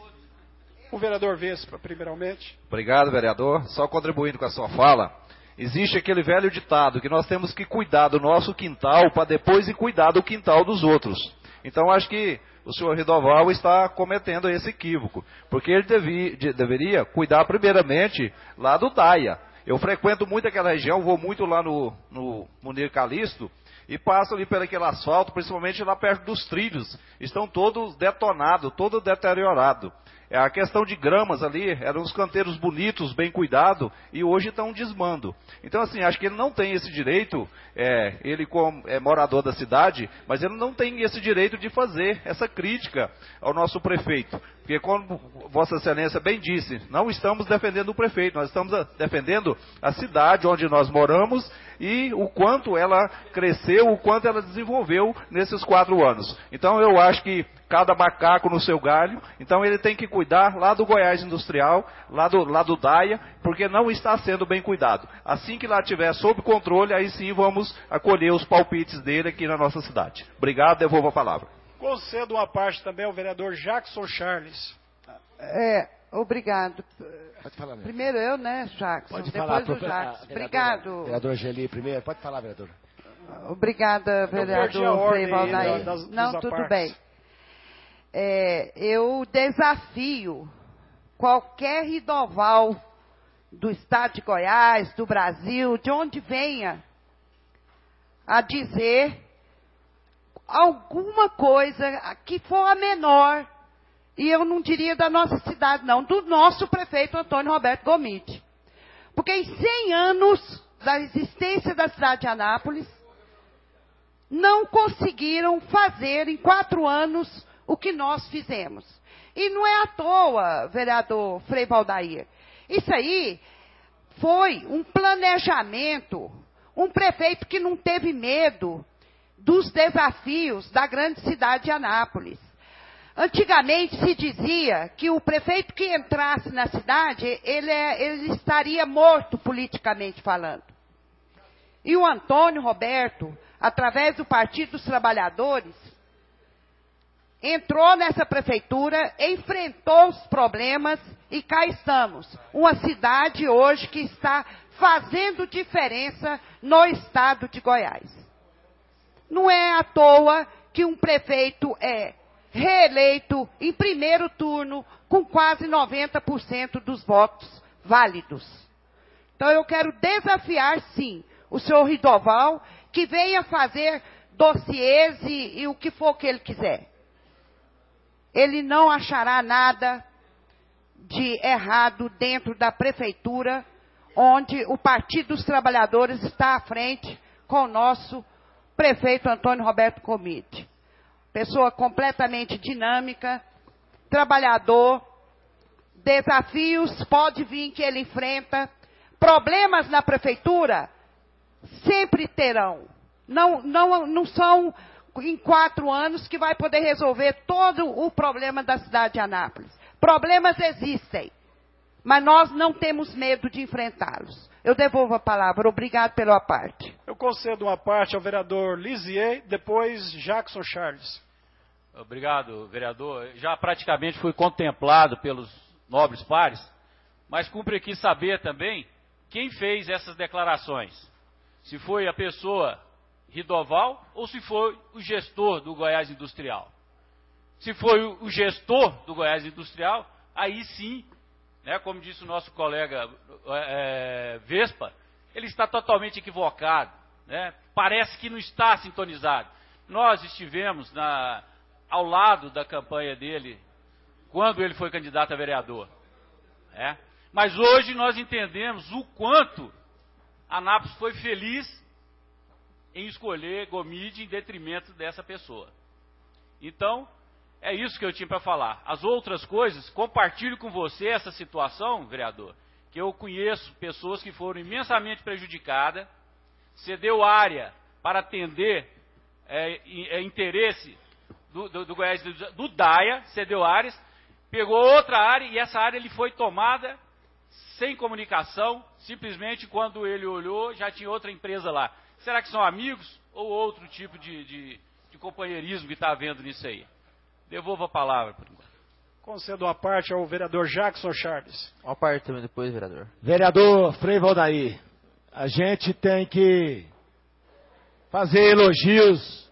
O vereador Vespa, primeiramente. Obrigado, vereador. Só contribuindo com a sua fala. Existe aquele velho ditado que nós temos que cuidar do nosso quintal para depois ir cuidar do quintal dos outros. Então, acho que o senhor Ridoval está cometendo esse equívoco, porque ele devi, de, deveria cuidar primeiramente lá do DAIA. Eu frequento muito aquela região, vou muito lá no, no Munir Calixto, e passo ali pelo aquele asfalto, principalmente lá perto dos trilhos. Estão todos detonados, todo deteriorado. A questão de gramas ali, eram uns canteiros bonitos, bem cuidados, e hoje estão desmando. Então, assim, acho que ele não tem esse direito, é, ele como é morador da cidade, mas ele não tem esse direito de fazer essa crítica ao nosso prefeito. Porque, como Vossa Excelência bem disse, não estamos defendendo o prefeito, nós estamos defendendo a cidade onde nós moramos e o quanto ela cresceu, o quanto ela desenvolveu nesses quatro anos. Então, eu acho que cada macaco no seu galho, então ele tem que cuidar lá do Goiás Industrial, lá do, lá do DAIA, porque não está sendo bem cuidado. Assim que lá estiver sob controle, aí sim vamos acolher os palpites dele aqui na nossa cidade. Obrigado, devolvo a palavra. Concedo uma parte também ao vereador Jackson Charles. É, obrigado. Pode falar, né? Primeiro eu, né, Jackson? Pode depois falar, o profe... Jackson. ah, Obrigado. Vereador Geli, primeiro. Pode falar, vereador. Obrigada, vereador Frei Valdair. Das, Não, dos tudo apartes. bem. É, eu desafio qualquer ridoval do estado de Goiás, do Brasil, de onde venha, a dizer alguma coisa que for a menor, e eu não diria da nossa cidade, não, do nosso prefeito Antônio Roberto Gomide. Porque em cem anos da existência da cidade de Anápolis, não conseguiram fazer em quatro anos o que nós fizemos. E não é à toa, vereador Frei Valdair. Isso aí foi um planejamento, um prefeito que não teve medo dos desafios da grande cidade de Anápolis. Antigamente se dizia que o prefeito que entrasse na cidade, ele, é, ele estaria morto politicamente falando. E o Antônio Roberto, através do Partido dos Trabalhadores, entrou nessa prefeitura, enfrentou os problemas E cá estamos, uma cidade hoje que está fazendo diferença no estado de Goiás. Não é à toa que um prefeito é reeleito em primeiro turno com quase noventa por cento dos votos válidos. Então eu quero desafiar, sim, o senhor Ridoval, que venha fazer dossiês e, e o que for que ele quiser. Ele não achará nada de errado dentro da prefeitura, onde o Partido dos Trabalhadores está à frente com o nosso prefeito Antônio Roberto Gomide. Pessoa completamente dinâmica, trabalhador, desafios pode vir que ele enfrenta, problemas na prefeitura sempre terão. Não, não, não são em quatro anos que vai poder resolver todo o problema da cidade de Anápolis. Problemas existem, mas nós não temos medo de enfrentá-los. Eu devolvo a palavra. Obrigado pela parte. Eu concedo uma parte ao vereador Lisier, depois Jackson Charles. Obrigado, vereador. Já praticamente fui contemplado pelos nobres pares, mas cumpre aqui saber também quem fez essas declarações. Se foi a pessoa Ridoval ou se foi o gestor do Goiás Industrial. Se foi o gestor do Goiás Industrial, aí sim, né, como disse o nosso colega é, Vespa, ele está totalmente equivocado. Né? Parece que não está sintonizado. Nós estivemos na, ao lado da campanha dele quando ele foi candidato a vereador. Né? Mas hoje nós entendemos o quanto Anápolis foi feliz em escolher Gomide em detrimento dessa pessoa. Então, é isso que eu tinha para falar. As outras coisas, compartilho com você essa situação, vereador, que eu conheço pessoas que foram imensamente prejudicadas, cedeu área para atender é, é, interesse do, do, do Goiás, do, do DAIA, cedeu áreas, pegou outra área e essa área ele foi tomada sem comunicação, simplesmente quando ele olhou já tinha outra empresa lá. Será que são amigos ou outro tipo de, de, de companheirismo que está havendo nisso aí? Devolvo a palavra. Por enquanto. Concedo uma parte ao vereador Jackson Charles. Uma parte também depois, vereador. Vereador Frei Valdair, a gente tem que fazer elogios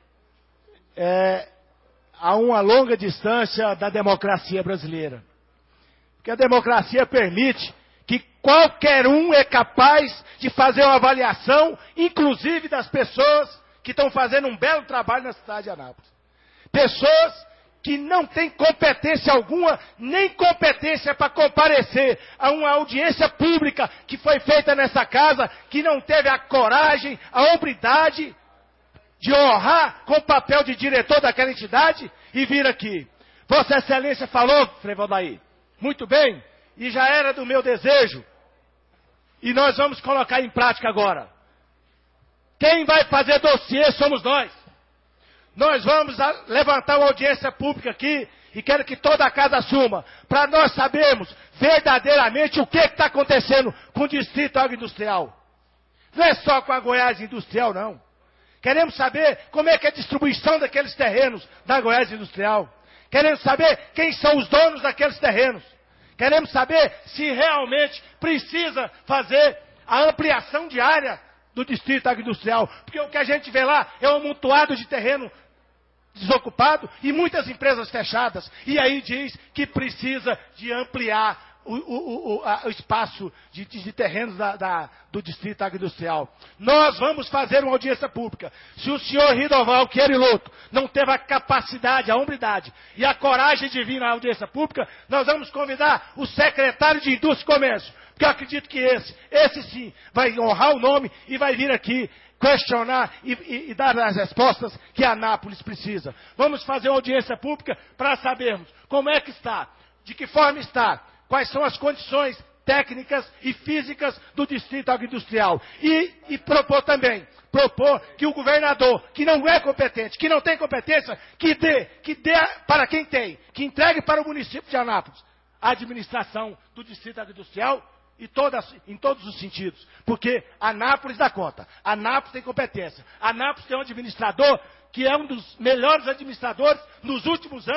é, a uma longa distância da democracia brasileira. Porque a democracia permite que qualquer um é capaz de fazer uma avaliação, inclusive das pessoas que estão fazendo um belo trabalho na cidade de Anápolis. Pessoas que não têm competência alguma, nem competência para comparecer a uma audiência pública que foi feita nessa casa, que não teve a coragem, a hombridade de honrar com o papel de diretor daquela entidade e vir aqui. Vossa Excelência falou, Frei Valdair, muito bem, e já era do meu desejo, e nós vamos colocar em prática agora. Quem vai fazer dossiê somos nós. Nós vamos levantar uma audiência pública aqui, e quero que toda a casa assuma, para nós sabermos verdadeiramente o que está acontecendo com o Distrito Agroindustrial. Não é só com a Goiás Industrial, não. Queremos saber como é que é a distribuição daqueles terrenos da Goiás Industrial. Queremos saber quem são os donos daqueles terrenos. Queremos saber se realmente precisa fazer a ampliação de área do Distrito Agroindustrial. Porque o que a gente vê lá é um amontoado de terreno desocupado e muitas empresas fechadas. E aí diz que precisa de ampliar o, o, o, a, o espaço de, de, de terrenos da, da, do Distrito Agroindustrial. Nós vamos fazer uma audiência pública. Se o senhor Ridoval Queriloto não teve a capacidade, a hombridade e a coragem de vir na audiência pública, nós vamos convidar o secretário de Indústria e Comércio. Porque eu acredito que esse, esse sim, vai honrar o nome e vai vir aqui questionar e, e, e dar as respostas que a Anápolis precisa. Vamos fazer uma audiência pública para sabermos como é que está, de que forma está, quais são as condições técnicas e físicas do Distrito Agroindustrial. E, e propor também, propor que o governador, que não é competente, que não tem competência, que dê, que dê para quem tem, que entregue para o município de Anápolis a administração do Distrito Agroindustrial e todas, em todos os sentidos. Porque Anápolis dá conta, Anápolis tem competência, Anápolis tem um administrador que é um dos melhores administradores nos últimos anos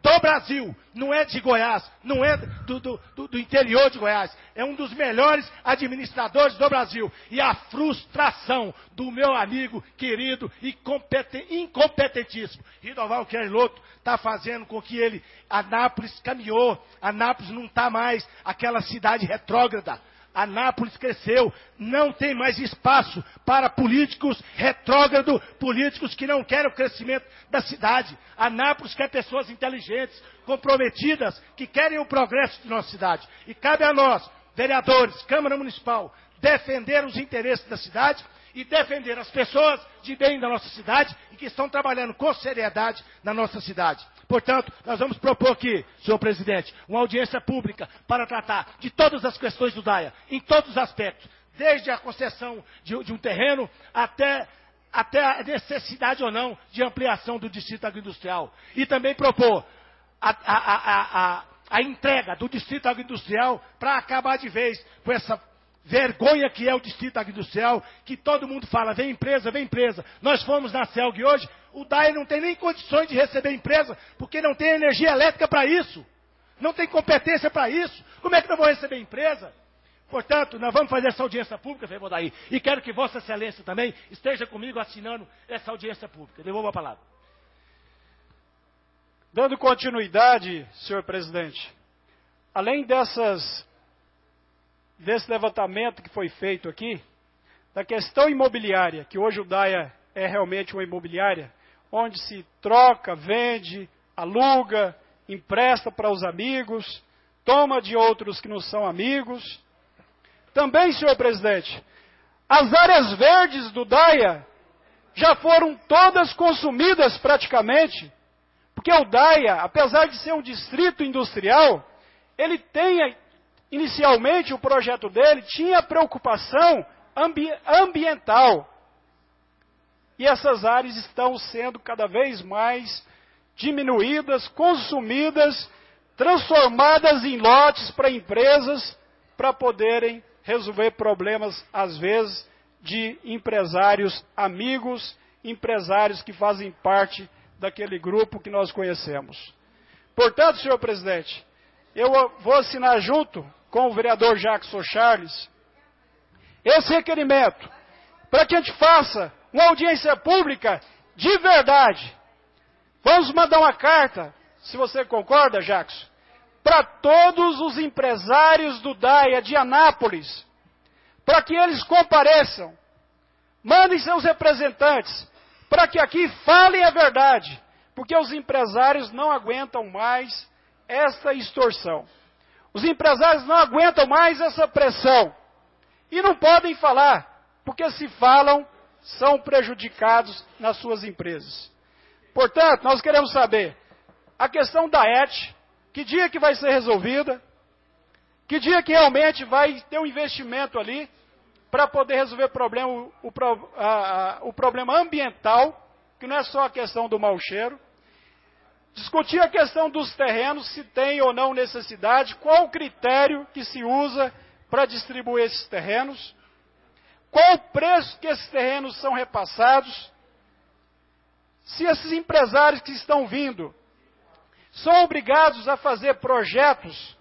do Brasil, não é de Goiás, não é do, do, do, do interior de Goiás, é um dos melhores administradores do Brasil. E a frustração do meu amigo querido e incompetentíssimo Ridoval Querloto está fazendo com que ele, Anápolis caminhou, Anápolis não está mais aquela cidade retrógrada. Anápolis cresceu, não tem mais espaço para políticos retrógrados, políticos que não querem o crescimento da cidade. Anápolis quer pessoas inteligentes, comprometidas, que querem o progresso de nossa cidade. E cabe a nós, vereadores, Câmara Municipal, defender os interesses da cidade e defender as pessoas de bem da nossa cidade e que estão trabalhando com seriedade na nossa cidade. Portanto, nós vamos propor aqui, senhor presidente, uma audiência pública para tratar de todas as questões do DAIA, em todos os aspectos, desde a concessão de, de um terreno até, até a necessidade ou não de ampliação do distrito agroindustrial. E também propor a, a, a, a, a entrega do distrito agroindustrial para acabar de vez com essa vergonha que é o distrito agroindustrial, que todo mundo fala, vem empresa, vem empresa. Nós fomos na CELG hoje, o DAIA não tem nem condições de receber empresa, porque não tem energia elétrica para isso. Não tem competência para isso. Como é que não vão receber empresa? Portanto, nós vamos fazer essa audiência pública, Frei Valdair, e quero que Vossa Excelência também esteja comigo assinando essa audiência pública. Devolvo a palavra. Dando continuidade, senhor presidente, além dessas... desse levantamento que foi feito aqui, da questão imobiliária, que hoje o DAIA é realmente uma imobiliária, onde se troca, vende, aluga, empresta para os amigos, toma de outros que não são amigos. Também, senhor presidente, as áreas verdes do DAIA já foram todas consumidas praticamente, porque o DAIA, apesar de ser um distrito industrial, ele tem... Inicialmente, o projeto dele tinha preocupação ambi ambiental. E essas áreas estão sendo cada vez mais diminuídas, consumidas, transformadas em lotes para empresas, para poderem resolver problemas, às vezes, de empresários amigos, empresários que fazem parte daquele grupo que nós conhecemos. Portanto, senhor presidente, eu vou assinar junto com o vereador Jackson Charles esse requerimento, para que a gente faça uma audiência pública de verdade. Vamos mandar uma carta, se você concorda, Jackson, para todos os empresários do DAIA de Anápolis, para que eles compareçam, mandem seus representantes, para que aqui falem a verdade, porque os empresários não aguentam mais essa extorsão. Os empresários não aguentam mais essa pressão. E não podem falar, porque se falam, são prejudicados nas suas empresas. Portanto, nós queremos saber a questão da E T, que dia que vai ser resolvida, que dia que realmente vai ter um investimento ali, para poder resolver o problema, o, o, a, a, o problema ambiental, que não é só a questão do mau cheiro. Discutir a questão dos terrenos, se tem ou não necessidade, qual o critério que se usa para distribuir esses terrenos, qual o preço que esses terrenos são repassados, se esses empresários que estão vindo são obrigados a fazer projetos,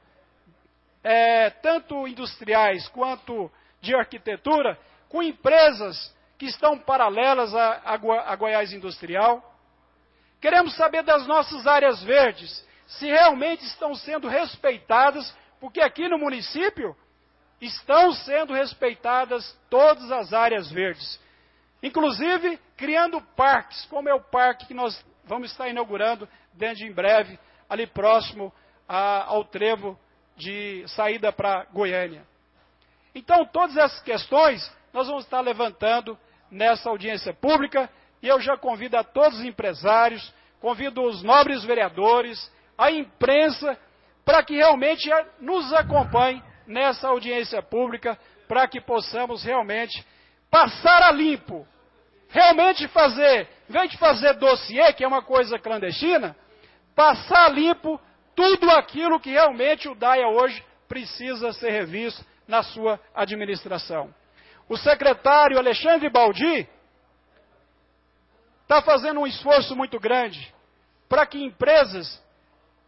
é, tanto industriais quanto de arquitetura, com empresas que estão paralelas a, a, a Goiás Industrial. Queremos saber das nossas áreas verdes, se realmente estão sendo respeitadas, porque aqui no município estão sendo respeitadas todas as áreas verdes. Inclusive, criando parques, como é o parque que nós vamos estar inaugurando dentro de em breve, ali próximo a, ao trevo de saída para Goiânia. Então, todas essas questões nós vamos estar levantando nessa audiência pública, e eu já convido a todos os empresários, convido os nobres vereadores, a imprensa, para que realmente nos acompanhem nessa audiência pública, para que possamos realmente passar a limpo, realmente fazer, em vez de fazer dossiê, que é uma coisa clandestina, passar a limpo tudo aquilo que realmente o DAIA hoje precisa ser revisto na sua administração. O secretário Alexandre Baldi está fazendo um esforço muito grande para que empresas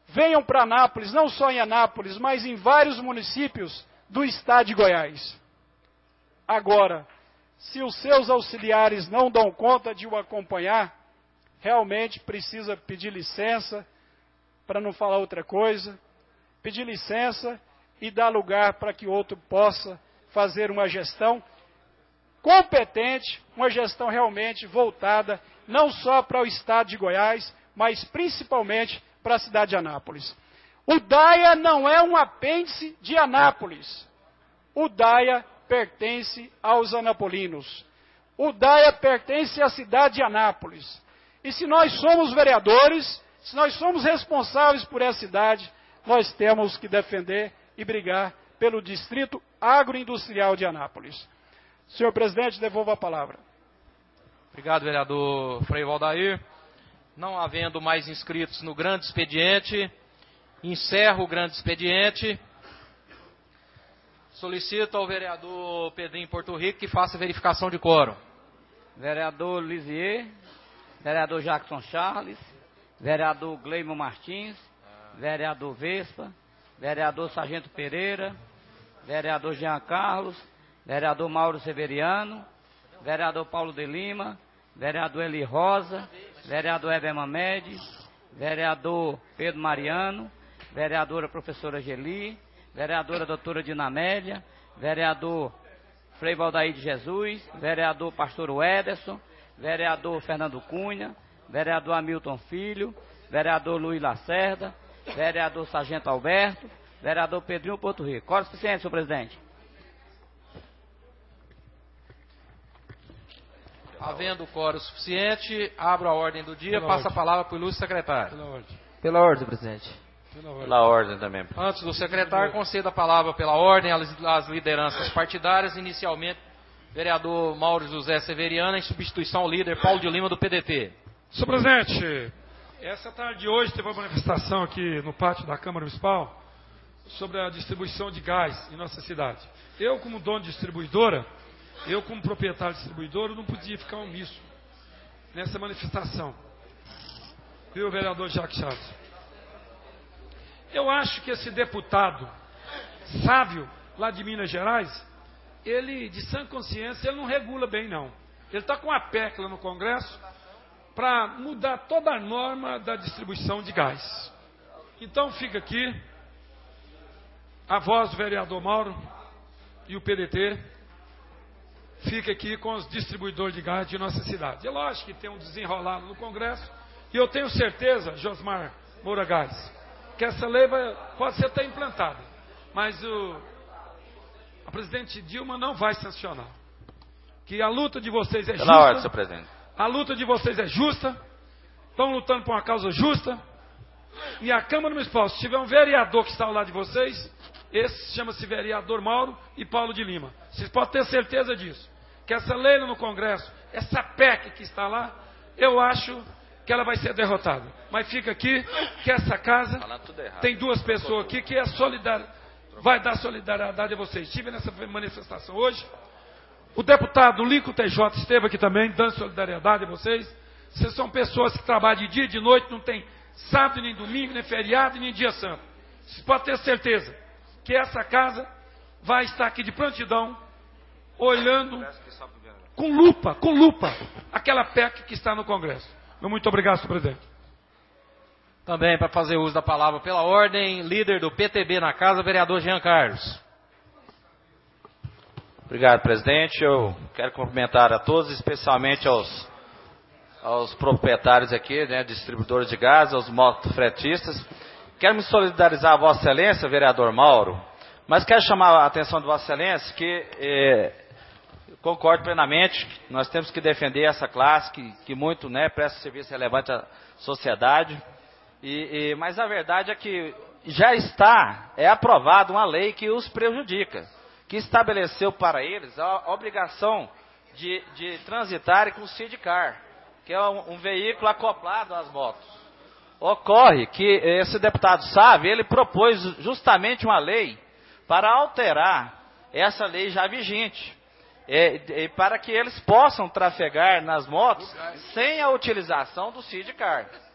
venham para Anápolis, não só em Anápolis, mas em vários municípios do estado de Goiás. Agora, se os seus auxiliares não dão conta de o acompanhar, realmente precisa pedir licença, para não falar outra coisa, pedir licença e dar lugar para que outro possa fazer uma gestão competente, uma gestão realmente voltada não só para o estado de Goiás, mas principalmente para a cidade de Anápolis. O DAIA não é um apêndice de Anápolis. O DAIA pertence aos anapolinos. O DAIA pertence à cidade de Anápolis. E se nós somos vereadores, se nós somos responsáveis por essa cidade, nós temos que defender e brigar pelo distrito agroindustrial de Anápolis. Senhor presidente, devolvo a palavra. Obrigado, vereador Frei Valdair. Não havendo mais inscritos no grande expediente, encerro o grande expediente. Solicito ao vereador Pedrinho Porto Rico que faça verificação de quórum. Vereador Lisier, vereador Jackson Charles, vereador Gleimo Martins, vereador Vespa, vereador Sargento Pereira, vereador Jean Carlos, vereador Mauro Severiano, vereador Paulo de Lima, vereador Eli Rosa, vereador Eber Mamed, vereador Pedro Mariano, vereadora professora Geli, vereadora doutora Dinamélia, vereador Frei Valdair de Jesus, vereador pastor Ederson, vereador Fernando Cunha, vereador Hamilton Filho, vereador Luiz Lacerda, vereador Sargento Alberto, vereador Pedrinho Porto Rico. Quórum suficiente, senhor presidente. Havendo quórum suficiente, abro a ordem do dia, passo a palavra para o ilustre secretário. Pela ordem. Pela ordem, presidente. Pela ordem, pela ordem também. Antes do secretário, conceda a palavra pela ordem às lideranças partidárias, inicialmente, vereador Mauro José Severiano, em substituição ao líder Paulo de Lima, do P D T. Senhor presidente, essa tarde de hoje teve uma manifestação aqui no pátio da Câmara Municipal sobre a distribuição de gás em nossa cidade. Eu, como dono de distribuidora, eu, como proprietário de distribuidora, não podia ficar omisso nessa manifestação. Viu, vereador Jacques Chaves? Eu acho que esse deputado sábio, lá de Minas Gerais, ele, de sã consciência, ele não regula bem, não. Ele está com a P E C lá no Congresso para mudar toda a norma da distribuição de gás. Então, fica aqui a voz do vereador Mauro e o P D T fica aqui com os distribuidores de gás de nossa cidade. É lógico que tem um desenrolado no Congresso, e eu tenho certeza, Josmar Moura Gás, que essa lei vai, pode ser até implantada, mas o, a presidente Dilma não vai sancionar. Que a luta de vocês é justa. Pela ordem, senhor presidente. A luta de vocês é justa, estão lutando por uma causa justa, e a Câmara Municipal, se tiver um vereador que está ao lado de vocês, esse chama-se vereador Mauro e Paulo de Lima. Vocês podem ter certeza disso. Que essa lei no Congresso, essa P E C que está lá, eu acho que ela vai ser derrotada. Mas fica aqui que essa casa tem duas pessoas aqui que é solidar, vai dar solidariedade a vocês. Estive nessa manifestação hoje. O deputado Lincoln T J esteve aqui também, dando solidariedade a vocês. Vocês são pessoas que trabalham de dia e de noite, não tem sábado, nem domingo, nem feriado, nem dia santo. Vocês podem ter certeza que essa casa vai estar aqui de prontidão, olhando com lupa, com lupa, aquela P E C que está no Congresso. Muito obrigado, senhor presidente. Também, para fazer uso da palavra pela ordem, líder do P T B na casa, vereador Jean Carlos. Obrigado, presidente. Eu quero cumprimentar a todos, especialmente aos, aos proprietários aqui, né, distribuidores de gás, aos motofretistas. Quero me solidarizar a Vossa Excelência, vereador Mauro, mas quero chamar a atenção de Vossa Excelência que eh, concordo plenamente que nós temos que defender essa classe que, que muito, né, presta serviço relevante à sociedade. E, e, mas a verdade é que já está, é aprovada uma lei que os prejudica, que estabeleceu para eles a obrigação de, de transitarem com o Sidcar, que é um, um veículo acoplado às motos. Ocorre que esse deputado sabe, ele propôs justamente uma lei para alterar essa lei já vigente, é, é, para que eles possam trafegar nas motos sem a utilização do Sidcar.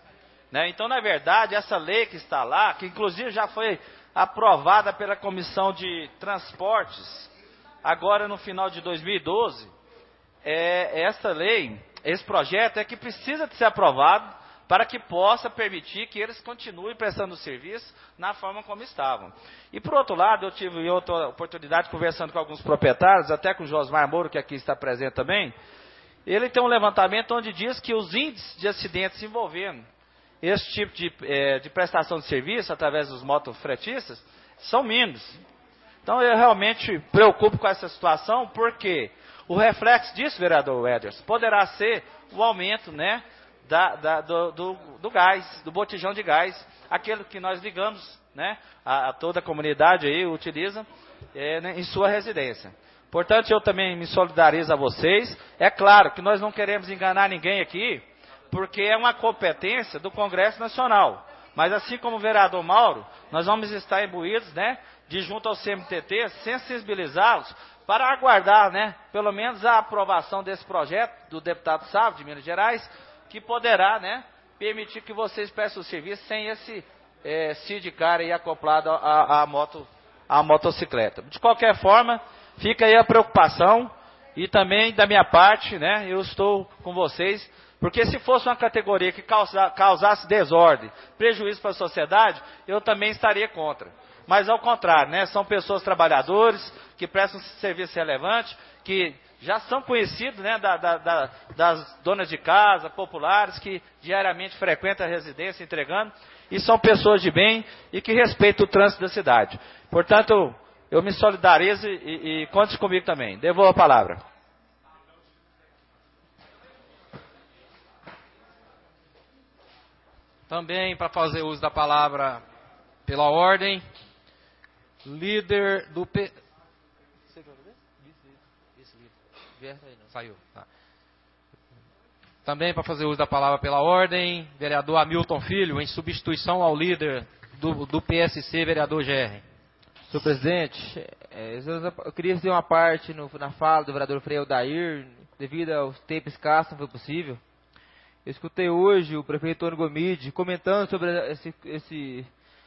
Né? Então, na verdade, essa lei que está lá, que inclusive já foi aprovada pela Comissão de Transportes, agora no final de dois mil e doze, é, essa lei, esse projeto é que precisa de ser aprovado para que possa permitir que eles continuem prestando serviço na forma como estavam. E, por outro lado, eu tive outra oportunidade conversando com alguns proprietários, até com o Josmar Moro, que aqui está presente também. Ele tem um levantamento onde diz que os índices de acidentes envolvendo esse tipo de, é, de prestação de serviço, através dos motofretistas, são mínimos. Então, eu realmente preocupo com essa situação, porque o reflexo disso, vereador Ederson, poderá ser o aumento, né, da, da, do, do, do gás, do botijão de gás, aquele que nós ligamos, né, a, a toda a comunidade aí utiliza é, né, em sua residência. Portanto, eu também me solidarizo a vocês. É claro que nós não queremos enganar ninguém aqui, porque é uma competência do Congresso Nacional. Mas assim como o vereador Mauro, nós vamos estar imbuídos, né, de junto ao C M T T, sensibilizá-los para aguardar, né, pelo menos a aprovação desse projeto do deputado Sávio, de Minas Gerais, que poderá, né, permitir que vocês prestem o serviço sem esse é, sidecar aí acoplado à, à, moto, à motocicleta. De qualquer forma, fica aí a preocupação e também da minha parte, né, eu estou com vocês. Porque se fosse uma categoria que causa, causasse desordem, prejuízo para a sociedade, eu também estaria contra. Mas ao contrário, né, são pessoas trabalhadoras, que prestam serviço relevante, que já são conhecidos, né, da, da, da, das donas de casa, populares, que diariamente frequentam a residência entregando, e são pessoas de bem e que respeitam o trânsito da cidade. Portanto, eu, eu me solidarizo e, e conte comigo também. Devolvo a palavra. Também, para fazer uso da palavra pela ordem, líder do P... Saiu. Tá. Também, para fazer uso da palavra pela ordem, vereador Hamilton Filho, em substituição ao líder do, do P S C, vereador G R. Senhor presidente, é, eu queria fazer uma parte no, na fala do vereador Frei Aldair, devido aos tempos escassos, não foi possível. Eu escutei hoje o prefeito Antônio Gomide comentando sobre esse, esse,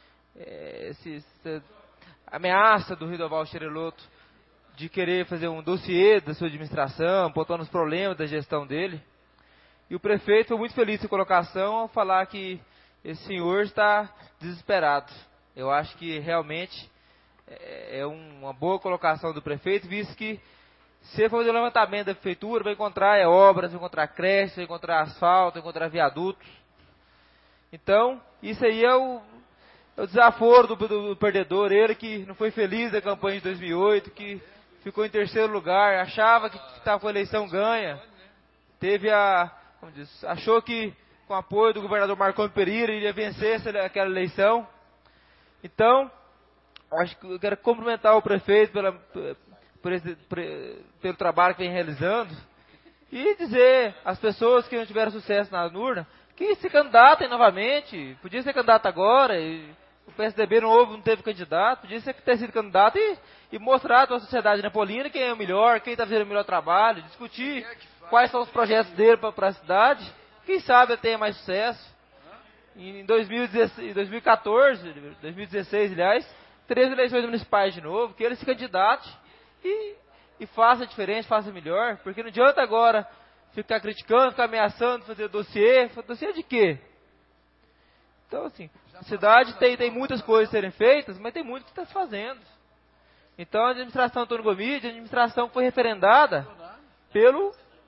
esse, essa ameaça do Ridoval Xereloto de querer fazer um dossiê da sua administração, apontando os problemas da gestão dele. E o prefeito foi muito feliz com a colocação ao falar que esse senhor está desesperado. Eu acho que realmente é uma boa colocação do prefeito, visto que se ele for fazer o levantamento da prefeitura, vai encontrar é, obras, vai encontrar creches, vai encontrar asfalto, vai encontrar viadutos. Então, isso aí é o, é o desaforo do, do, do perdedor. Ele que não foi feliz na campanha de dois mil e oito, que ficou em terceiro lugar, achava que estava com a eleição ganha. Teve a, como diz, achou que com o apoio do governador Marconi Pereira iria vencer essa, aquela eleição. Então, acho que eu quero cumprimentar o prefeito pela... Por esse, por, pelo trabalho que vem realizando, e dizer às pessoas que não tiveram sucesso na urna, que se candidatem novamente, podia ser candidato agora, e o P S D B não, houve, não teve candidato, podia ser ter sido candidato e, e mostrar para a sociedade napolina quem é o melhor, quem está fazendo o melhor trabalho, discutir quais são os projetos dele para a cidade, quem sabe tenha mais sucesso. Em dois mil e dezesseis, dois mil e quatorze, dois mil e dezesseis, aliás, três eleições municipais de novo, que ele se candidate, E, e faça diferente, faça melhor, porque não adianta agora ficar criticando, ficar ameaçando, fazer dossiê. Dossiê de quê? Então, assim, a cidade tem, tem muitas coisas a serem feitas, mas tem muito que está se fazendo. Então, a administração Antônio Gomide, a administração foi referendada pelo,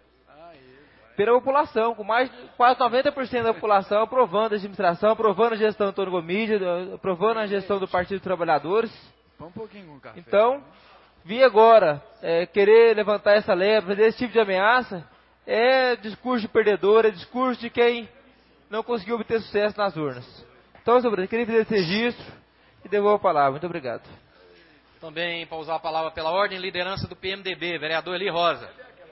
pela população, com mais quase noventa por cento da população aprovando a administração, aprovando a gestão Antônio Gomide, aprovando a gestão do Partido dos Trabalhadores. Então, vir agora é, querer levantar essa leva, fazer esse tipo de ameaça, é discurso de perdedor, é discurso de quem não conseguiu obter sucesso nas urnas. Então, sobre isso, queria fazer esse registro e devolvo a palavra. Muito obrigado. Também, para usar a palavra pela ordem, liderança do P M D B, vereador Eli Rosa.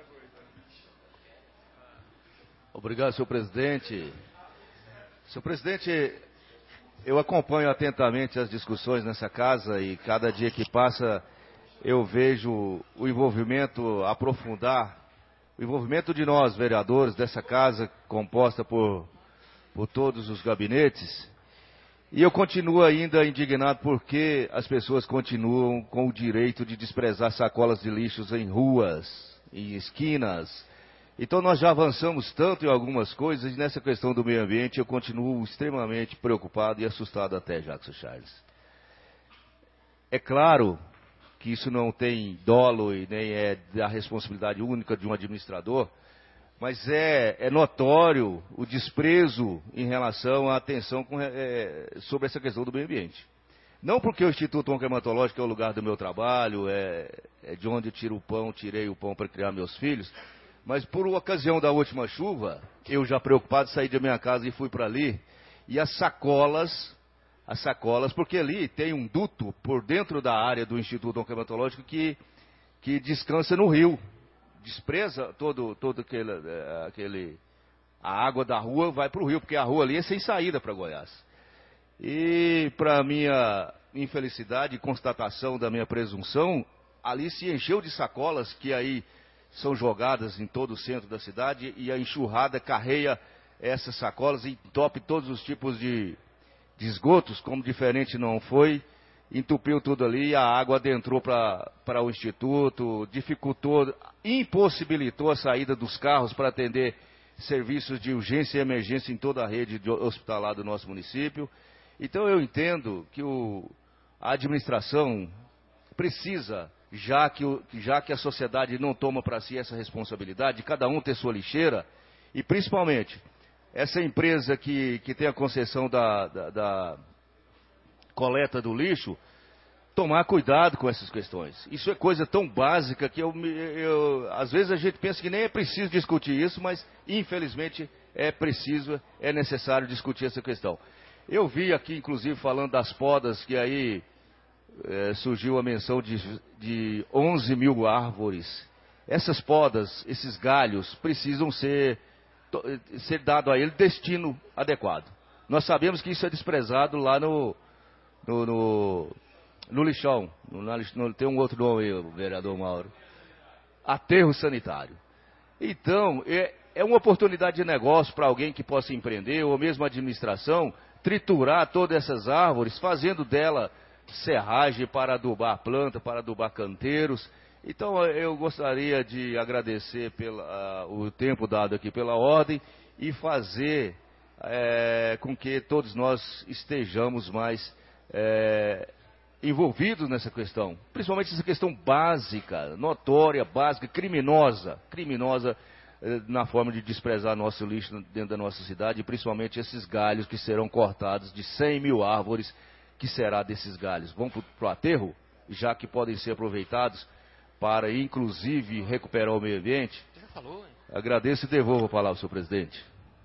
Obrigado, senhor presidente. Senhor presidente, eu acompanho atentamente as discussões nessa casa e cada dia que passa eu vejo o envolvimento aprofundar, o envolvimento de nós, vereadores, dessa casa composta por por todos os gabinetes. E eu continuo ainda indignado porque as pessoas continuam com o direito de desprezar sacolas de lixos em ruas, em esquinas. Então nós já avançamos tanto em algumas coisas e nessa questão do meio ambiente eu continuo extremamente preocupado e assustado até, Jackson Charles. É claro que isso não tem dolo e nem é da responsabilidade única de um administrador, mas é, é notório o desprezo em relação à atenção com, é, sobre essa questão do meio ambiente. Não porque o Instituto Oncohematológico é o lugar do meu trabalho, é, é de onde eu tiro o pão, tirei o pão para criar meus filhos, mas por ocasião da última chuva, eu já preocupado saí da minha casa e fui para ali, e as sacolas, as sacolas, porque ali tem um duto por dentro da área do Instituto Oncohematológico que, que descansa no rio. Despreza todo, todo aquele, aquele... A água da rua vai para o rio, porque a rua ali é sem saída para Goiás. E, para minha infelicidade e constatação da minha presunção, ali se encheu de sacolas que aí são jogadas em todo o centro da cidade e a enxurrada carreia essas sacolas e entope todos os tipos de, de esgotos, como diferente não foi. Entupiu tudo ali, a água adentrou para o Instituto, dificultou, impossibilitou a saída dos carros para atender serviços de urgência e emergência em toda a rede hospitalar do nosso município. Então eu entendo que o, a administração precisa, já que, o, já que a sociedade não toma para si essa responsabilidade, cada um ter sua lixeira, e principalmente essa empresa que, que tem a concessão da, da, da coleta do lixo, tomar cuidado com essas questões. Isso é coisa tão básica que eu, eu, às vezes a gente pensa que nem é preciso discutir isso, mas infelizmente é preciso, é necessário discutir essa questão. Eu vi aqui, inclusive, falando das podas, que aí é, surgiu a menção de, de onze mil árvores. Essas podas, esses galhos, precisam ser, ser dado a ele destino adequado. Nós sabemos que isso é desprezado lá no No, no, no lixão, no, no, tem um outro nome aí, vereador Mauro, aterro sanitário. Então, é, é uma oportunidade de negócio para alguém que possa empreender, ou mesmo a administração, triturar todas essas árvores, fazendo dela serragem para adubar planta, para adubar canteiros. Então, eu gostaria de agradecer pela, uh, o tempo dado aqui pela ordem e fazer é, com que todos nós estejamos mais É, envolvidos nessa questão, principalmente essa questão básica, notória, básica, criminosa, criminosa é, na forma de desprezar nosso lixo dentro da nossa cidade, e principalmente esses galhos que serão cortados, de cem mil árvores, que será desses galhos. Vão para o aterro, já que podem ser aproveitados para, inclusive, recuperar o meio ambiente. Já falou, hein? Agradeço e devolvo a palavra, senhor presidente.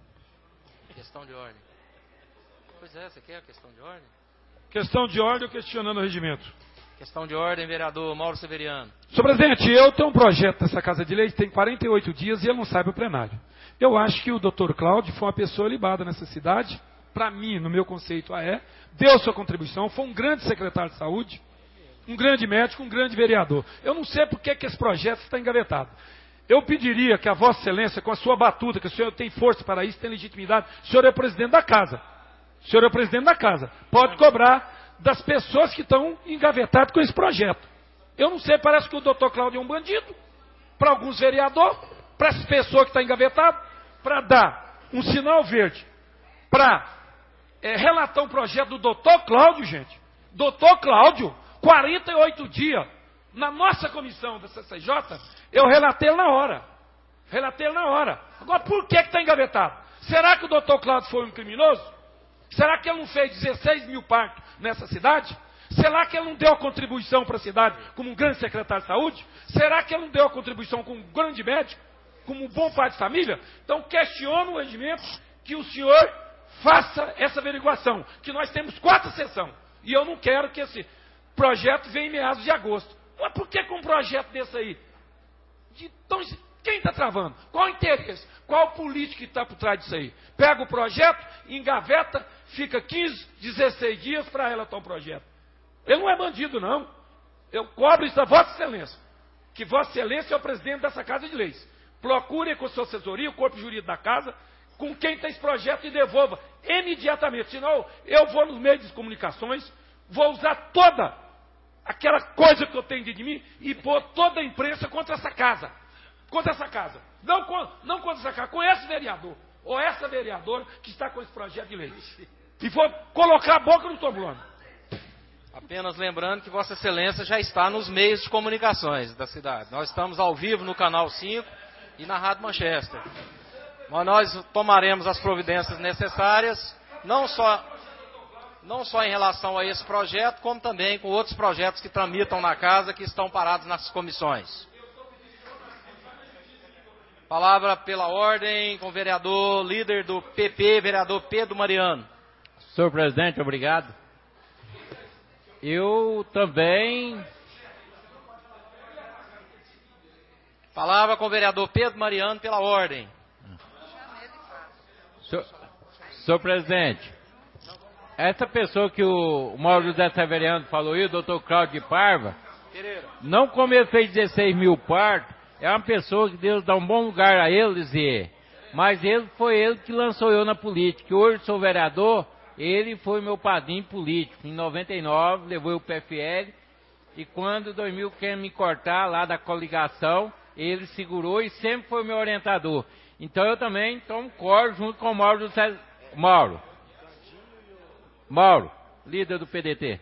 Questão de ordem. Pois é, você quer a questão de ordem? Questão de ordem ou questionando o regimento? Questão de ordem, vereador Mauro Severiano. Senhor presidente, eu tenho um projeto dessa Casa de Leis, tem quarenta e oito dias e ele não sai para o plenário. Eu acho que o doutor Cláudio foi uma pessoa libada nessa cidade, para mim, no meu conceito, a é, deu sua contribuição, foi um grande secretário de saúde, um grande médico, um grande vereador. Eu não sei por que, que esse projeto está engavetado. Eu pediria que a Vossa Excelência, com a sua batuta, que o senhor tem força para isso, tem legitimidade, o senhor é presidente da casa. O senhor é o presidente da casa. Pode cobrar das pessoas que estão engavetadas com esse projeto. Eu não sei, parece que o doutor Cláudio é um bandido. Para alguns vereadores, para essa pessoa que está engavetada, para dar um sinal verde, para é, relatar um projeto do doutor Cláudio, gente. doutor Cláudio, quarenta e oito dias, na nossa comissão da C C J, eu relatei na hora. Relatei na hora. Agora, por que está engavetado? Será que o doutor Cláudio foi um criminoso? Será que ele não fez dezesseis mil partos nessa cidade? Será que ele não deu a contribuição para a cidade como um grande secretário de saúde? Será que ele não deu a contribuição como um grande médico? Como um bom pai de família? Então questiono o regimento que o senhor faça essa averiguação. Que nós temos quatro sessões. E eu não quero que esse projeto venha em meados de agosto. Mas por que com um projeto desse aí? De tão... Quem está travando? Qual o interesse? Qual o político que está por trás disso aí? Pega o projeto, engaveta, fica quinze, dezesseis dias para relatar o projeto. Ele não é bandido, não. Eu cobro isso da Vossa Excelência. Que Vossa Excelência é o presidente dessa Casa de Leis. Procure com a sua assessoria, o corpo jurídico da Casa, com quem tem esse projeto e devolva imediatamente. Senão eu vou nos meios de comunicações, vou usar toda aquela coisa que eu tenho de mim e pôr toda a imprensa contra essa casa. Contra essa casa. Não, não contra essa casa, com esse vereador. Ou essa vereadora que está com esse projeto de lei. E vou colocar a boca no trombone. Apenas lembrando que Vossa Excelência já está nos meios de comunicações da cidade. Nós estamos ao vivo no Canal cinco e na Rádio Manchester. Mas nós tomaremos as providências necessárias, não só, não só em relação a esse projeto, como também com outros projetos que tramitam na casa, que estão parados nas comissões. Palavra pela ordem com o vereador líder do P P, vereador Pedro Mariano. Senhor presidente, obrigado. Eu também... Palavra com o vereador Pedro Mariano pela ordem. Senhor, senhor presidente, essa pessoa que o Mauro José Severiano falou aí, o doutor Cláudio de Parva, não comecei dezesseis mil partos, é uma pessoa que Deus dá um bom lugar a ele, dizer, mas ele foi ele que lançou eu na política. Hoje sou vereador, ele foi meu padrinho político. Em noventa e nove levou o P F L e quando em dois mil quer me cortar lá da coligação, ele segurou e sempre foi meu orientador. Então eu também tomo cor junto com o Mauro do César. Mauro. Mauro, líder do P D T.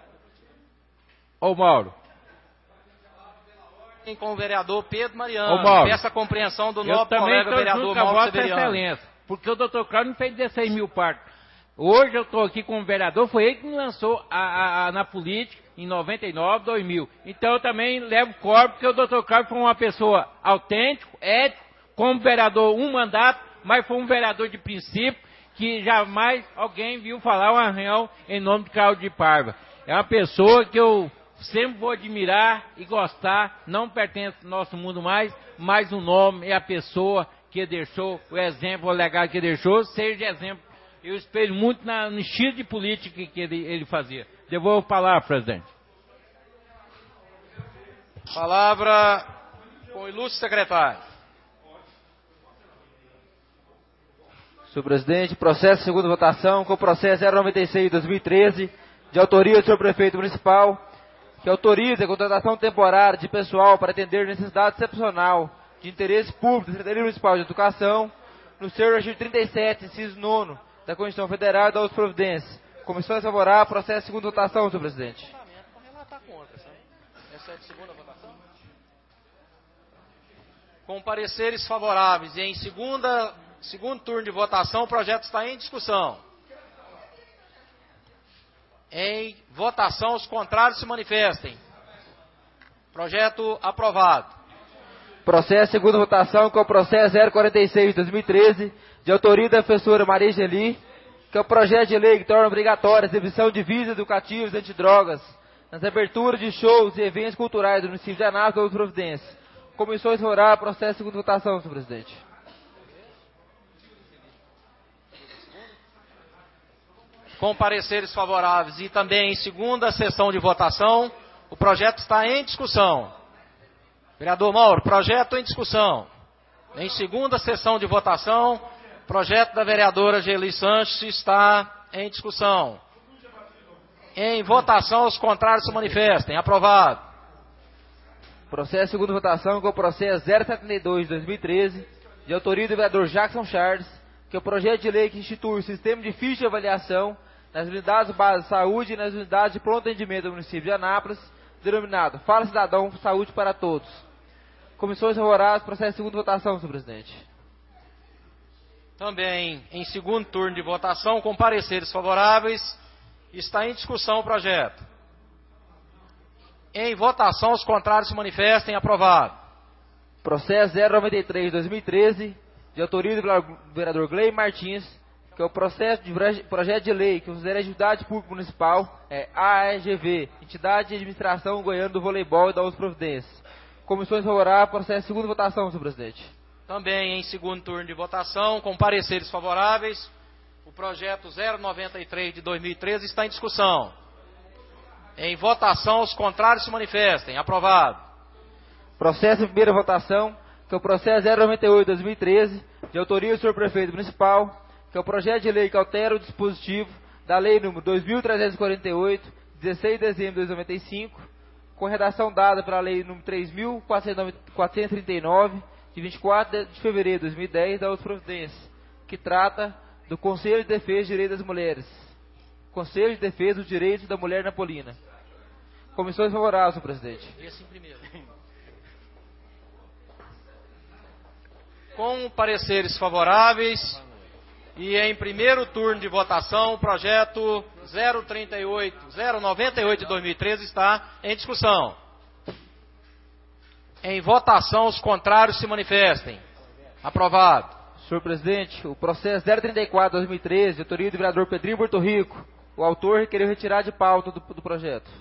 Ô Mauro. Com o vereador Pedro Mariano. Ô Mauro. Peço a compreensão do Eu nosso colega vereador Mauro Severiano. Excelência, porque o doutor Cláudio não fez dezesseis mil partos. Hoje eu estou aqui como vereador, foi ele que me lançou a, a, a, na política em noventa e nove, dois mil. Então eu também levo corpo, porque o doutor Cláudio foi uma pessoa autêntica, ético, como vereador um mandato, mas foi um vereador de princípio, que jamais alguém viu falar um arranhão em nome de Cláudio de Parva. É uma pessoa que eu sempre vou admirar e gostar, não pertence ao nosso mundo mais, mas o nome é a pessoa que deixou, o exemplo, o legado que deixou, seja exemplo. Eu espelho muito na, no estilo de política que ele, ele fazia. Devolvo a palavra, presidente. Palavra com o ilustre secretário. Senhor presidente, processo de segunda votação com o processo zero noventa e seis de dois mil e treze, de autoria do senhor prefeito municipal, que autoriza a contratação temporária de pessoal para atender necessidade excepcional de interesse público da Secretaria Municipal de Educação, no seu artigo trinta e sete, inciso nono, da Constituição Federal e da outras providências. Comissões favoráveis, processo de segunda votação, senhor presidente. Essa é de segunda votação. Com pareceres favoráveis e em segunda, segundo turno de votação, o projeto está em discussão. Em votação, os contrários se manifestem. Projeto aprovado. Processo segunda votação, que é o processo zero quarenta e seis de dois mil e treze, de autoria da professora Maria Geli, que é o projeto de lei que torna obrigatória a exibição de visas educativas antidrogas nas aberturas de shows e eventos culturais do município de Anápolis e outras providências. Comissões favoráveis, processo segunda votação, senhor presidente. Com pareceres favoráveis e também em segunda sessão de votação, o projeto está em discussão. Vereador Mauro, projeto em discussão. Em segunda sessão de votação, projeto da vereadora Geli Sanches está em discussão. Em votação, os contrários se manifestem. Aprovado. Processo segunda votação com o processo zero setenta e dois de dois mil e treze, de autoria do vereador Jackson Charles, que é o projeto de lei que institui o sistema de ficha de avaliação nas unidades básicas de saúde e nas unidades de pronto atendimento do município de Anápolis, denominado Fala Cidadão, Saúde para Todos. Comissões favoráveis, processo de segunda votação, senhor presidente. Também em segundo turno de votação, com pareceres favoráveis, está em discussão o projeto. Em votação, os contrários se manifestem. Aprovado. Processo zero noventa e três de dois mil e treze, de autoria do vereador Gley Martins, que é o processo de projeto de lei que considera a entidade pública municipal, é A E G V, Entidade de Administração Goiana do Voleibol e da outras providências. Comissões favoráveis, processo de segunda votação, senhor presidente. Também em segundo turno de votação, com pareceres favoráveis, o projeto zero noventa e três de dois mil e treze está em discussão. Em votação, os contrários se manifestem. Aprovado. Processo em primeira votação, que é o processo zero noventa e oito de dois mil e treze, de autoria do senhor Prefeito Municipal, que é o projeto de lei que altera o dispositivo da Lei número dois mil trezentos e quarenta e oito, dezesseis de dezembro de noventa e cinco, com redação dada pela Lei número três mil quatrocentos e trinta e nove, de vinte e quatro de fevereiro de dois mil e dez, da outra providência, que trata do Conselho de Defesa dos Direitos das Mulheres. Conselho de Defesa dos Direitos da Mulher Napolina. Comissões favoráveis, senhor presidente. E assim primeiro. Com pareceres favoráveis e em primeiro turno de votação, o projeto zero trinta e oito, zero noventa e oito de dois mil e treze está em discussão. Em votação, os contrários se manifestem. Aprovado. Senhor presidente, o processo zero trinta e quatro de dois mil e treze, de autoria do vereador Pedrinho Porto Rico, o autor requeriu retirar de pauta do, do projeto.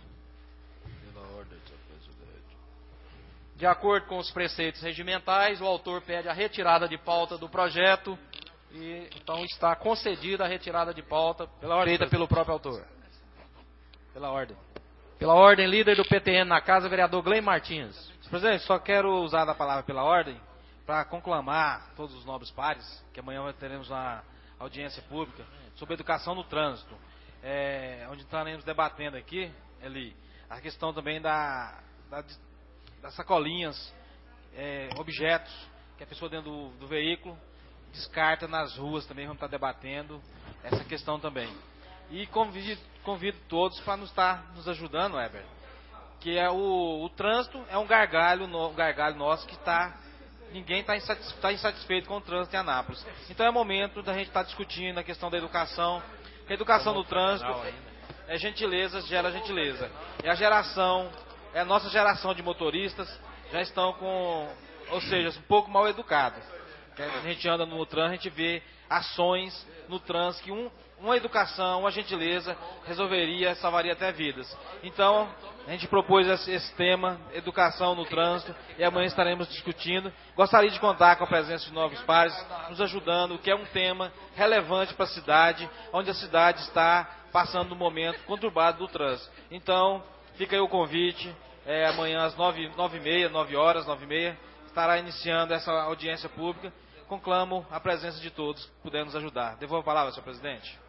De acordo com os preceitos regimentais, o autor pede a retirada de pauta do projeto e então está concedida a retirada de pauta pela ordem, feita pelo próprio autor. Pela ordem. Pela ordem, líder do P T N na casa, vereador Gleim Martins. Senhor presidente, só quero usar da palavra pela ordem para conclamar todos os nobres pares, que amanhã teremos uma audiência pública sobre educação no trânsito, é, onde estaremos debatendo aqui, Eli, a questão também da, da das sacolinhas, é, objetos que a pessoa dentro do, do veículo descarta nas ruas, também vamos estar debatendo essa questão também. E convido, convido todos para nos estar nos ajudando, Heber, que é o, o trânsito é um gargalho, no, um gargalho nosso que está, ninguém está insatisfeito, tá insatisfeito com o trânsito em Anápolis. Então é momento da gente estar discutindo a questão da educação, que a educação no trânsito é gentileza, gera gentileza. É a geração... É a nossa geração de motoristas já estão com, ou seja, um pouco mal educados. A gente anda no trânsito, a gente vê ações no trânsito que um, uma educação, uma gentileza resolveria, salvaria até vidas. Então, a gente propôs esse, esse tema, educação no trânsito, e amanhã estaremos discutindo. Gostaria de contar com a presença de novos pares, nos ajudando, que é um tema relevante para a cidade, onde a cidade está passando um momento conturbado do trânsito. Então, fica aí o convite, é, amanhã às nove, nove e meia, nove horas, nove e meia, estará iniciando essa audiência pública. Conclamo a presença de todos que puderem nos ajudar. Devolvo a palavra, senhor presidente.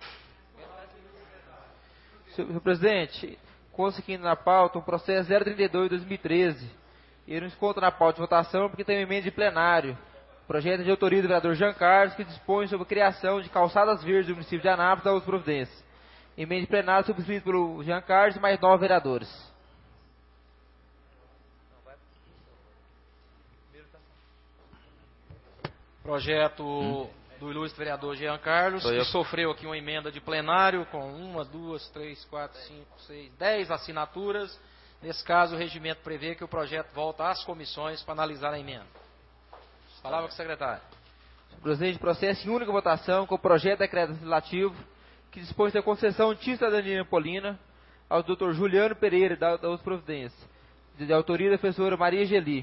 Senhor presidente, consta aqui na pauta um processo zero trinta e dois de dois mil e treze. Ele não se encontra na pauta de votação porque tem uma emenda de plenário. Projeto de autoria do vereador Jean Carlos, que dispõe sobre a criação de calçadas verdes do município de Anápolis da Uso Providência. Emenda de plenário subscrito pelo Jean Carlos e mais nove vereadores. Projeto hum. do ilustre vereador Jean Carlos, que sofreu aqui uma emenda de plenário com uma, duas, três, quatro, cinco, seis, dez assinaturas. Nesse caso, o regimento prevê que o projeto volta às comissões para analisar a emenda. Palavra com o secretário. Senhor presidente, processo em única votação com o projeto de decreto legislativo que dispõe da concessão de cidadania napolina ao doutor Juliano Pereira, da, da Uso Providência, de, de autoria da professora Maria Geli.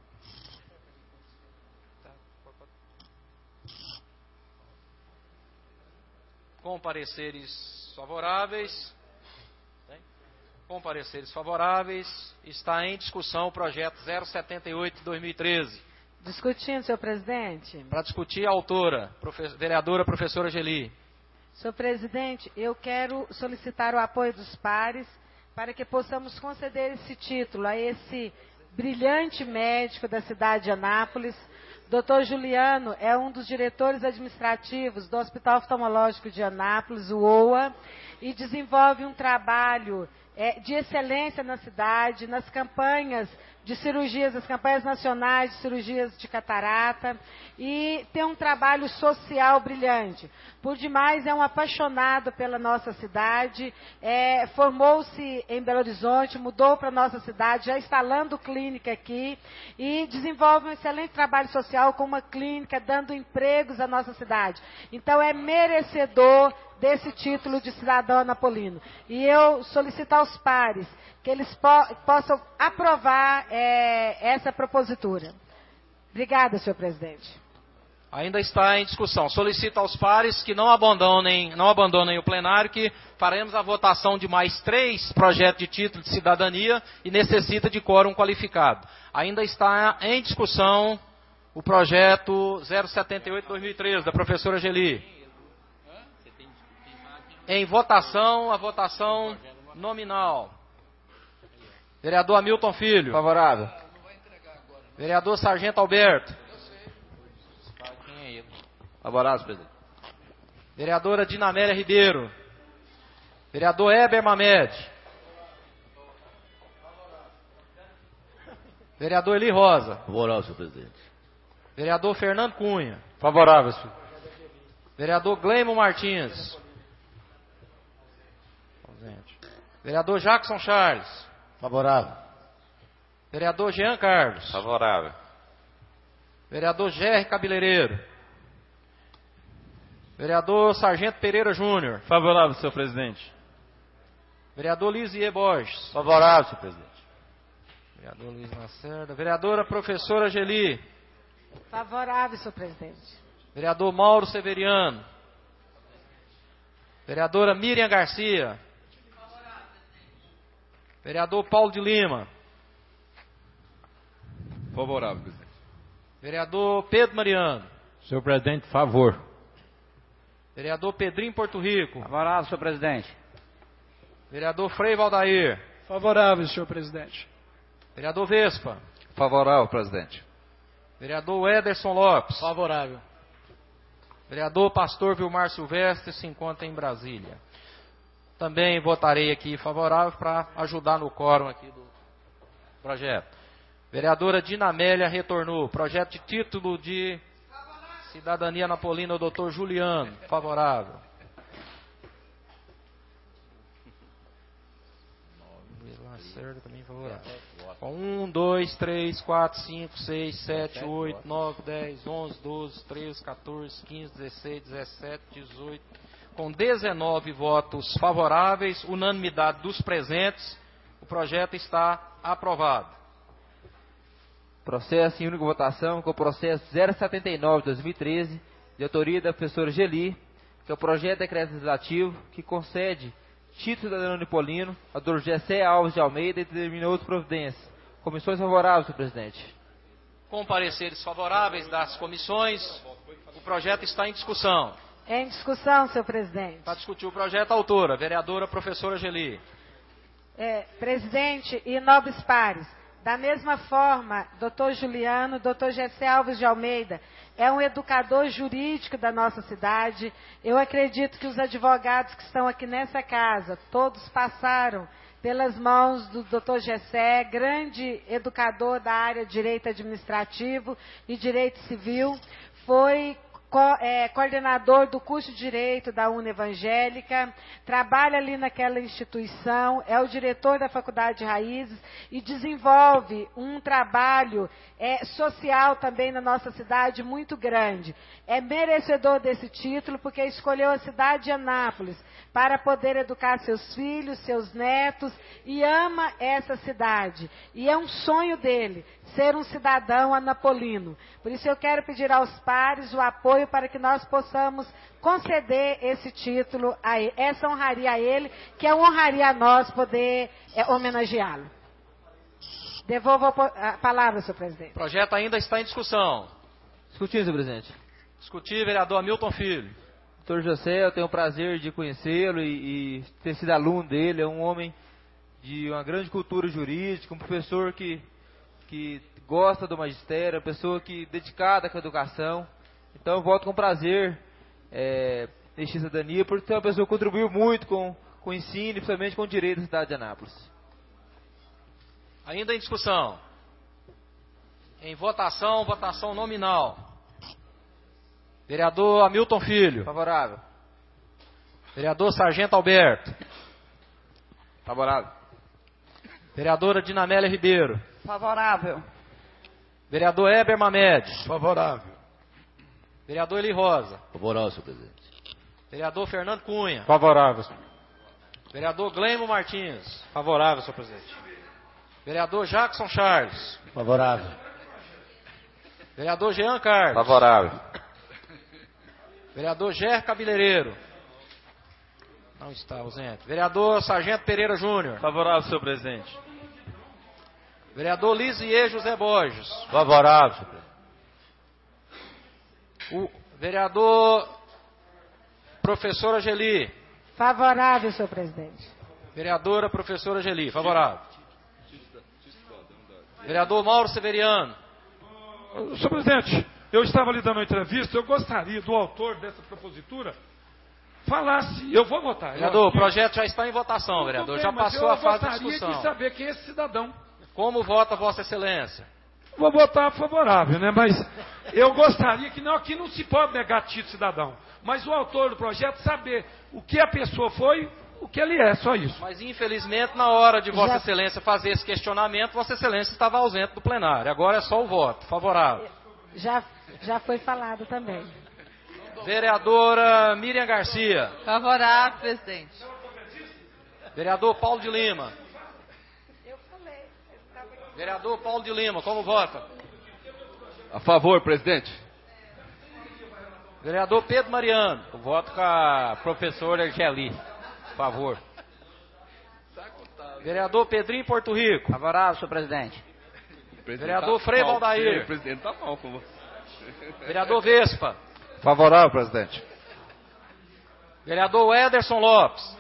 Com pareceres favoráveis, com pareceres favoráveis, está em discussão o projeto zero setenta e oito de dois mil e treze. Discutindo, senhor presidente. Para discutir, a autora, profe- vereadora professora Geli. Senhor presidente, eu quero solicitar o apoio dos pares para que possamos conceder esse título a esse brilhante médico da cidade de Anápolis. doutor Juliano é um dos diretores administrativos do Hospital Oftalmológico de Anápolis, o O A, e desenvolve um trabalho é, de excelência na cidade, nas campanhas de cirurgias, as campanhas nacionais de cirurgias de catarata, e tem um trabalho social brilhante. Por demais, é um apaixonado pela nossa cidade, é, formou-se em Belo Horizonte, mudou para a nossa cidade, já instalando clínica aqui, e desenvolve um excelente trabalho social com uma clínica, dando empregos à nossa cidade. Então, é merecedor desse título de cidadão anapolino. E eu solicito aos pares que eles po- possam aprovar é, essa propositura. Obrigada, senhor presidente. Ainda está em discussão. Solicito aos pares que não abandonem, não abandonem o plenário, que faremos a votação de mais três projetos de título de cidadania e necessita de quórum qualificado. Ainda está em discussão o projeto zero setenta e oito barra dois mil e treze, da professora Geli. Em votação, a votação nominal. Vereador Hamilton Filho. Favorável. Vereador Sargento Alberto. Favorável, presidente. Vereadora Dinamélia Ribeiro. Vereador Heber Mamed. Vereador Eli Rosa. Favorável, senhor presidente. Vereador Fernando Cunha. Favorável, senhor. Vereador Gleimo Martins. Vereador Jackson Charles. Favorável. Vereador Jean Carlos. Favorável. Vereador Gerry Cabeleireiro. Vereador Sargento Pereira Júnior. Favorável, senhor presidente. Vereador Lisier Borges. Favorável, senhor presidente. Vereador Luiz Lacerda. Vereadora Professora Geli. Favorável, senhor presidente. Vereador Mauro Severiano. Vereadora Miriam Garcia. Vereador Paulo de Lima. Favorável, presidente. Vereador Pedro Mariano. Senhor presidente, favor. Vereador Pedrinho Porto Rico. Favorável, senhor presidente. Vereador Frei Valdair. Favorável, senhor presidente. Vereador Vespa. Favorável, presidente. Vereador Ederson Lopes. Favorável. Vereador Pastor Vilmar Silvestre se encontra em Brasília. Também votarei aqui favorável para ajudar no quórum aqui do projeto. Vereadora Dinamélia retornou. Projeto de título de Cidadania Napolina, o doutor Juliano. Favorável. Lacerda também favorável. um, dois, três, quatro, cinco, seis, sete, oito, nove, dez, onze, doze, treze, quatorze, quinze, dezesseis, dezessete, dezoito. Com dezenove votos favoráveis, unanimidade dos presentes, o projeto está aprovado. Processo em única votação, com o processo zero setenta e nove barra dois mil e treze, de autoria da professora Geli, que é o projeto de decreto legislativo que concede título cidadão nipolino ao doutor Gessé Alves de Almeida e determina outras providências. Comissões favoráveis, senhor presidente. Com pareceres favoráveis das comissões, o projeto está em discussão. Em discussão, senhor presidente. Para discutir o projeto, a autora, vereadora professora Geli. É, presidente e nobres pares, da mesma forma, doutor Juliano, doutor Gessé Alves de Almeida, é um educador jurídico da nossa cidade. Eu acredito que os advogados que estão aqui nessa casa, todos passaram pelas mãos do doutor Gessé, grande educador da área de direito administrativo e direito civil. Foi Co é, coordenador do curso de Direito da Uni Evangélica, trabalha ali naquela instituição, é o diretor da Faculdade de Raízes e desenvolve um trabalho é, social também na nossa cidade muito grande. É merecedor desse título porque escolheu a cidade de Anápolis para poder educar seus filhos, seus netos, e ama essa cidade. E é um sonho dele ser um cidadão anapolino. Por isso eu quero pedir aos pares o apoio para que nós possamos conceder esse título a ele, essa honraria a ele, que é uma honraria a nós poder é, homenageá-lo. Devolvo a palavra, senhor presidente. O projeto ainda está em discussão. Discutindo, senhor presidente. Discutir, vereador Hamilton Filho. doutor José, eu tenho o prazer de conhecê-lo e, e ter sido aluno dele. É um homem de uma grande cultura jurídica, um professor que, que gosta do magistério, uma pessoa que dedicada com a educação. Então eu voto com prazer é, em cidadania, porque é uma pessoa que contribuiu muito com, com o ensino, principalmente com o direito da cidade de Anápolis. Ainda em discussão. Em votação, votação nominal. Vereador Hamilton Filho. Favorável. Vereador Sargento Alberto. Favorável. Vereadora Dinamélia Ribeiro. Favorável. Vereador Heber Mamed. Favorável. Vereador Eli Rosa. Favorável, senhor presidente. Vereador Fernando Cunha. Favorável. Vereador Gleimo Martins. Favorável, senhor presidente. Vereador Jackson Charles. Favorável. Vereador Jean Carlos. Favorável. Vereador Ger Cabeleireiro. Não está ausente. Vereador Sargento Pereira Júnior. Favorável, senhor presidente. Vereador Lisier José Borges. Favorável, senhor presidente. O vereador professora Geli. Favorável, senhor presidente. Vereadora professora Geli, favorável. Vereador Mauro Severiano. Senhor presidente, eu estava lhe dando uma entrevista, eu gostaria do autor dessa propositura falasse, eu vou votar. Vereador, o projeto já está em votação, vereador, bem, já passou a fase de discussão. Eu gostaria de saber quem é esse cidadão. Como vota Vossa Excelência? Vou votar favorável, né? Mas eu gostaria que não, aqui não se pode negar título cidadão. Mas o autor do projeto saber o que a pessoa foi, o que ele é, só isso. Mas infelizmente na hora de Vossa Já... Excelência fazer esse questionamento, Vossa Excelência estava ausente do plenário. Agora é só o voto, favorável. Já, já foi falado também. Vereadora Miriam Garcia. Favorável, presidente. Vereador Paulo de Lima. Vereador Paulo de Lima, como vota? A favor, presidente. Vereador Pedro Mariano. Eu voto com a professora Geli. Favor. Vereador Pedrinho Porto Rico. Favorável, senhor presidente. Vereador Frei Valdair. O presidente está mal com você. Vereador Vespa. Favorável, presidente. Vereador Ederson Lopes.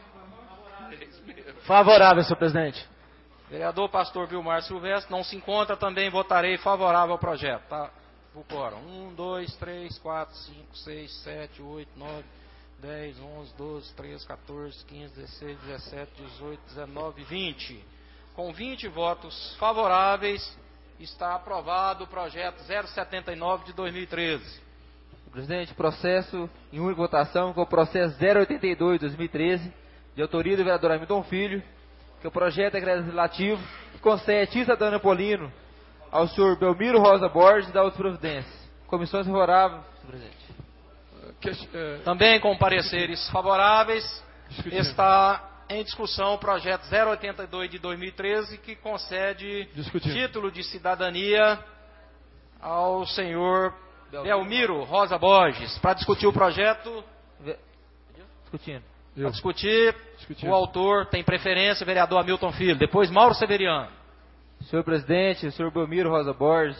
Favorável, senhor presidente. Vereador Pastor Vilmar Silvestre, não se encontra, também votarei favorável ao projeto. Tá? O quórum. um, dois, três, quatro, cinco, seis, sete, oito, nove, dez, onze, doze, treze, quatorze, quinze, dezesseis, dezessete, dezoito, dezenove, vinte. Com vinte votos favoráveis, está aprovado o projeto zero setenta e nove de dois mil e treze. Presidente, processo em única votação, com o processo zero oitenta e dois de dois mil e treze, de autoria do vereador Hamilton Filho, que o projeto é legislativo que concede título cidadão napolino ao senhor Belmiro Rosa Borges da outras providências. Comissões favoráveis, senhor presidente. Também com pareceres favoráveis, Discutindo. está em discussão o projeto zero oitenta e dois de dois mil e treze, que concede Discutindo. título de cidadania ao senhor Belmiro Rosa Borges. Para discutir o projeto... Discutindo. Para discutir, Discutindo. o autor tem preferência, vereador Hamilton Filho. Depois, Mauro Severiano. Senhor presidente, o senhor Belmiro Rosa Borges,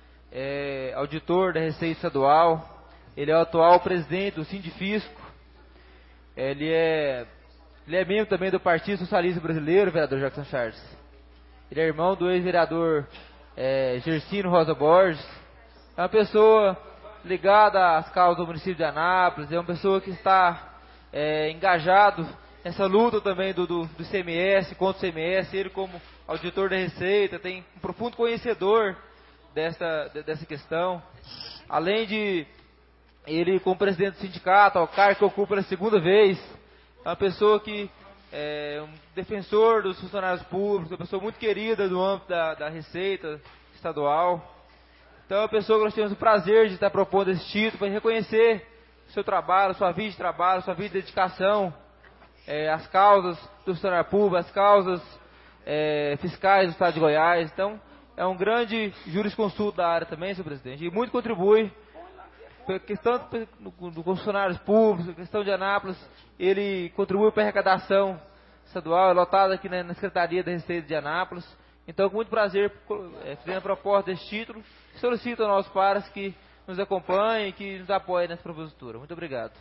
é auditor da Receita Estadual, ele é o atual presidente do Sindifisco, ele é, ele é membro também do Partido Socialista Brasileiro, vereador Jackson Charles. Ele é irmão do ex-vereador é, Gersino Rosa Borges, é uma pessoa ligada às causas do município de Anápolis, é uma pessoa que está é, engajado nessa luta também do, do, do I C M S, contra o I C M S, ele como auditor da Receita, tem um profundo conhecedor dessa, dessa questão. Além de ele, como presidente do sindicato, o cargo que ocupa pela segunda vez, é uma pessoa que é um defensor dos funcionários públicos, uma pessoa muito querida do âmbito da, da Receita Estadual. Então é uma pessoa que nós temos o prazer de estar propondo esse título para reconhecer o seu trabalho, sua vida de trabalho, sua vida de dedicação, é, as causas do funcionário público, as causas É, fiscais do Estado de Goiás. Então, é um grande jurisconsulto da área também, senhor presidente, e muito contribui para a questão dos funcionários públicos, a questão de Anápolis. Ele contribui para a arrecadação estadual, é lotado aqui na, na Secretaria da Receita de Anápolis. Então, com muito prazer, é, fazendo a proposta desse título, solicito aos nossos pares que nos acompanhem e que nos apoiem nessa propositura. Muito obrigado.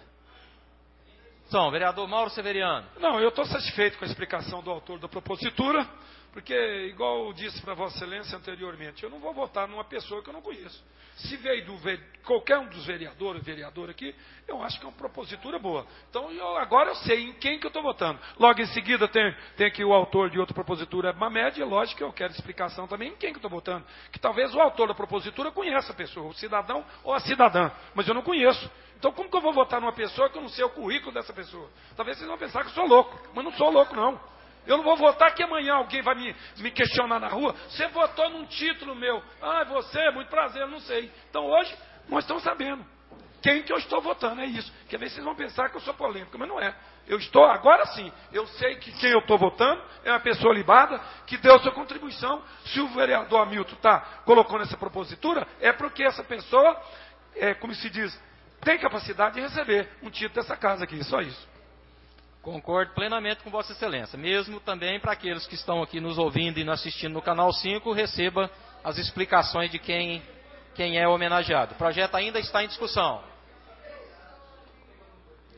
São, vereador Mauro Severiano. Não, eu estou satisfeito com a explicação do autor da propositura, porque, igual eu disse para Vossa Excelência anteriormente, eu não vou votar numa pessoa que eu não conheço. Se veio do qualquer um dos vereadores, vereador aqui, eu acho que é uma propositura boa. Então, eu, agora eu sei em quem que eu estou votando. Logo em seguida, tem, tem aqui o autor de outra propositura, Mamed, é lógico que eu quero explicação também em quem que eu estou votando. Que talvez o autor da propositura conheça a pessoa, o cidadão ou a cidadã, mas eu não conheço. Então, como que eu vou votar numa pessoa que eu não sei o currículo dessa pessoa? Talvez vocês vão pensar que eu sou louco, mas não sou louco, não. Eu não vou votar que amanhã alguém vai me, me questionar na rua. Você votou num título meu. Ah, você, muito prazer, eu não sei. Então, hoje, nós estamos sabendo quem que eu estou votando, é isso. Quer ver, vocês vão pensar que eu sou polêmico, mas não é. Eu estou, agora sim, eu sei que quem eu estou votando é uma pessoa libada, que deu sua contribuição. Se o vereador Hamilton está colocando essa propositura, é porque essa pessoa, é, como se diz, tem capacidade de receber um título dessa casa aqui, só isso. Concordo plenamente com Vossa Excelência. Mesmo também para aqueles que estão aqui nos ouvindo e nos assistindo no Canal cinco, receba as explicações de quem, quem é homenageado. O projeto ainda está em discussão.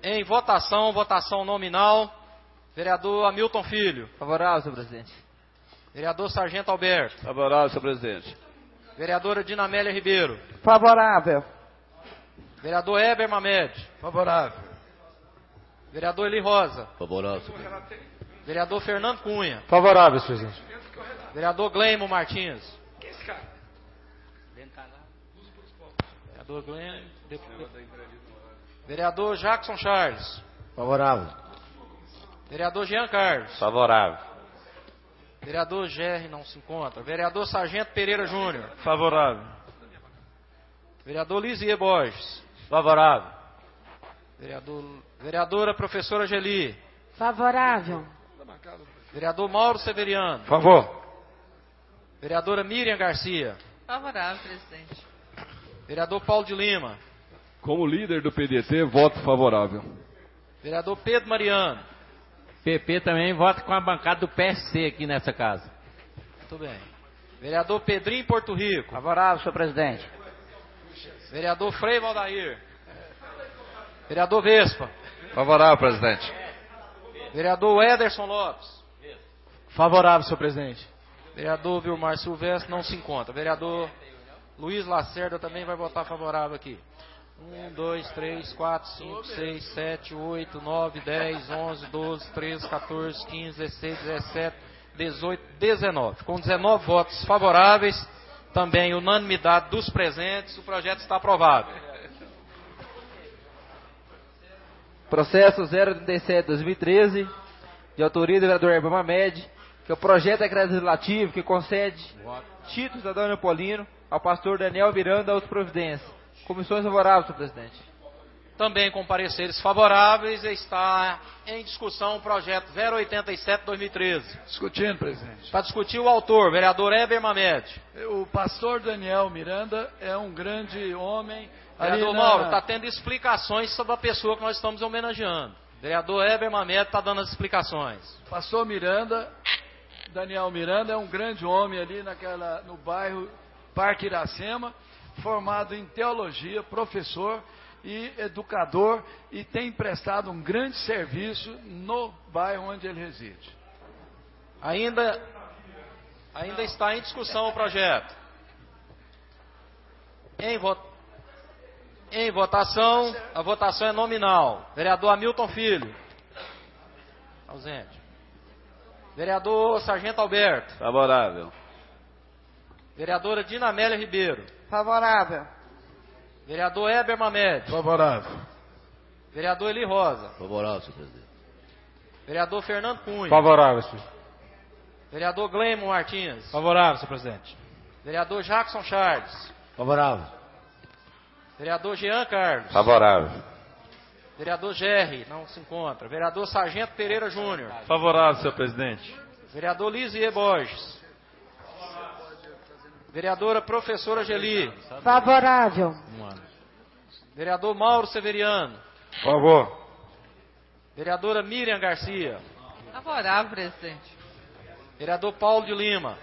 Em votação, votação nominal. Vereador Hamilton Filho. Favorável, senhor presidente. Vereador Sargento Alberto. Favorável, senhor presidente. Vereadora Dinamélia Ribeiro. Favorável. Vereador Heber Mamed. Favorável. Vereador Eli Rosa. Favorável, senhor presidente. Vereador Fernando Cunha. Favorável, senhor presidente. Vereador Gleimo Martins. Quem é esse cara? Vereador Gleimo. Vereador Jackson Charles. Favorável. Vereador Jean Carlos. Favorável. Vereador Gerry não se encontra. Vereador Sargento Pereira Júnior. Favorável. Vereador Lisier Borges. Favorável. Vereador, vereadora Professora Geli. Favorável. Vereador Mauro Severiano. Favor. Vereadora Miriam Garcia. Favorável, presidente. Vereador Paulo de Lima. Como líder do P D T, voto favorável. Vereador Pedro Mariano. P P também vota com a bancada do P S C aqui nessa casa. Muito bem. Vereador Pedrinho Porto Rico. Favorável, senhor presidente. Vereador Frei Valdair. Vereador Vespa. Favorável, presidente. Vereador Ederson Lopes. Favorável, senhor presidente. Vereador Vilmar Silvestre não se encontra. Vereador Luiz Lacerda também vai votar favorável aqui. um, dois, três, quatro, cinco, seis, sete, oito, nove, dez, onze, doze, treze, quatorze, quinze, dezesseis, dezessete, dezoito, dezenove. Com dezenove votos favoráveis, também unanimidade dos presentes, o projeto está aprovado. Processo zero trinta e sete barra dois mil e treze, de autoria do vereador Heber Mamed, que é o projeto de decreto legislativo que concede título cidadão neopolino ao pastor Daniel Miranda da Providência. Comissões favoráveis, senhor presidente. Também com pareceres favoráveis, está em discussão o projeto zero oitenta e sete barra dois mil e treze. Discutindo, presidente. Para discutir o autor, vereador Heber Mamed. O pastor Daniel Miranda é um grande homem. Vereador na... Mauro, está tendo explicações sobre a pessoa que nós estamos homenageando. Vereador Heber Mamed está dando as explicações. Pastor Miranda, Daniel Miranda é um grande homem ali naquela, no bairro Parque Iracema, formado em teologia, professor e educador, e tem prestado um grande serviço no bairro onde ele reside. Ainda, ainda está em discussão o projeto. Em, vo, em votação, a votação é nominal. Vereador Hamilton Filho. Ausente. Vereador Sargento Alberto. Favorável. Vereadora Dinamélia Ribeiro. Favorável. Vereador Heber Mamed. Favorável. Vereador Eli Rosa. Favorável, senhor presidente. Vereador Fernando Cunha. Favorável, senhor. Vereador Gleimo Martins. Favorável, senhor presidente. Vereador Jackson Charles. Favorável. Vereador Jean Carlos. Favorável. Vereador Gerry, não se encontra. Vereador Sargento Pereira Júnior. Favorável, senhor presidente. Vereador Lisier Borges. Vereadora Professora Geli. Favorável. Vereador Mauro Severiano. Favor. Vereadora Miriam Garcia. Favorável, presidente. Vereador Paulo de Lima.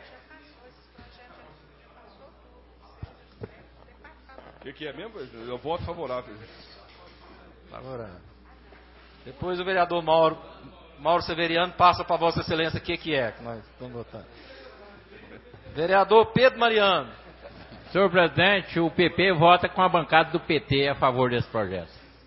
O que, que é mesmo? Eu voto favorável. Favorável. Depois o vereador Mauro, Mauro Severiano passa para Vossa Excelência o que, que é que nós estamos votando. Vereador Pedro Mariano. Senhor presidente, o P P vota com a bancada do P T a favor desse projeto.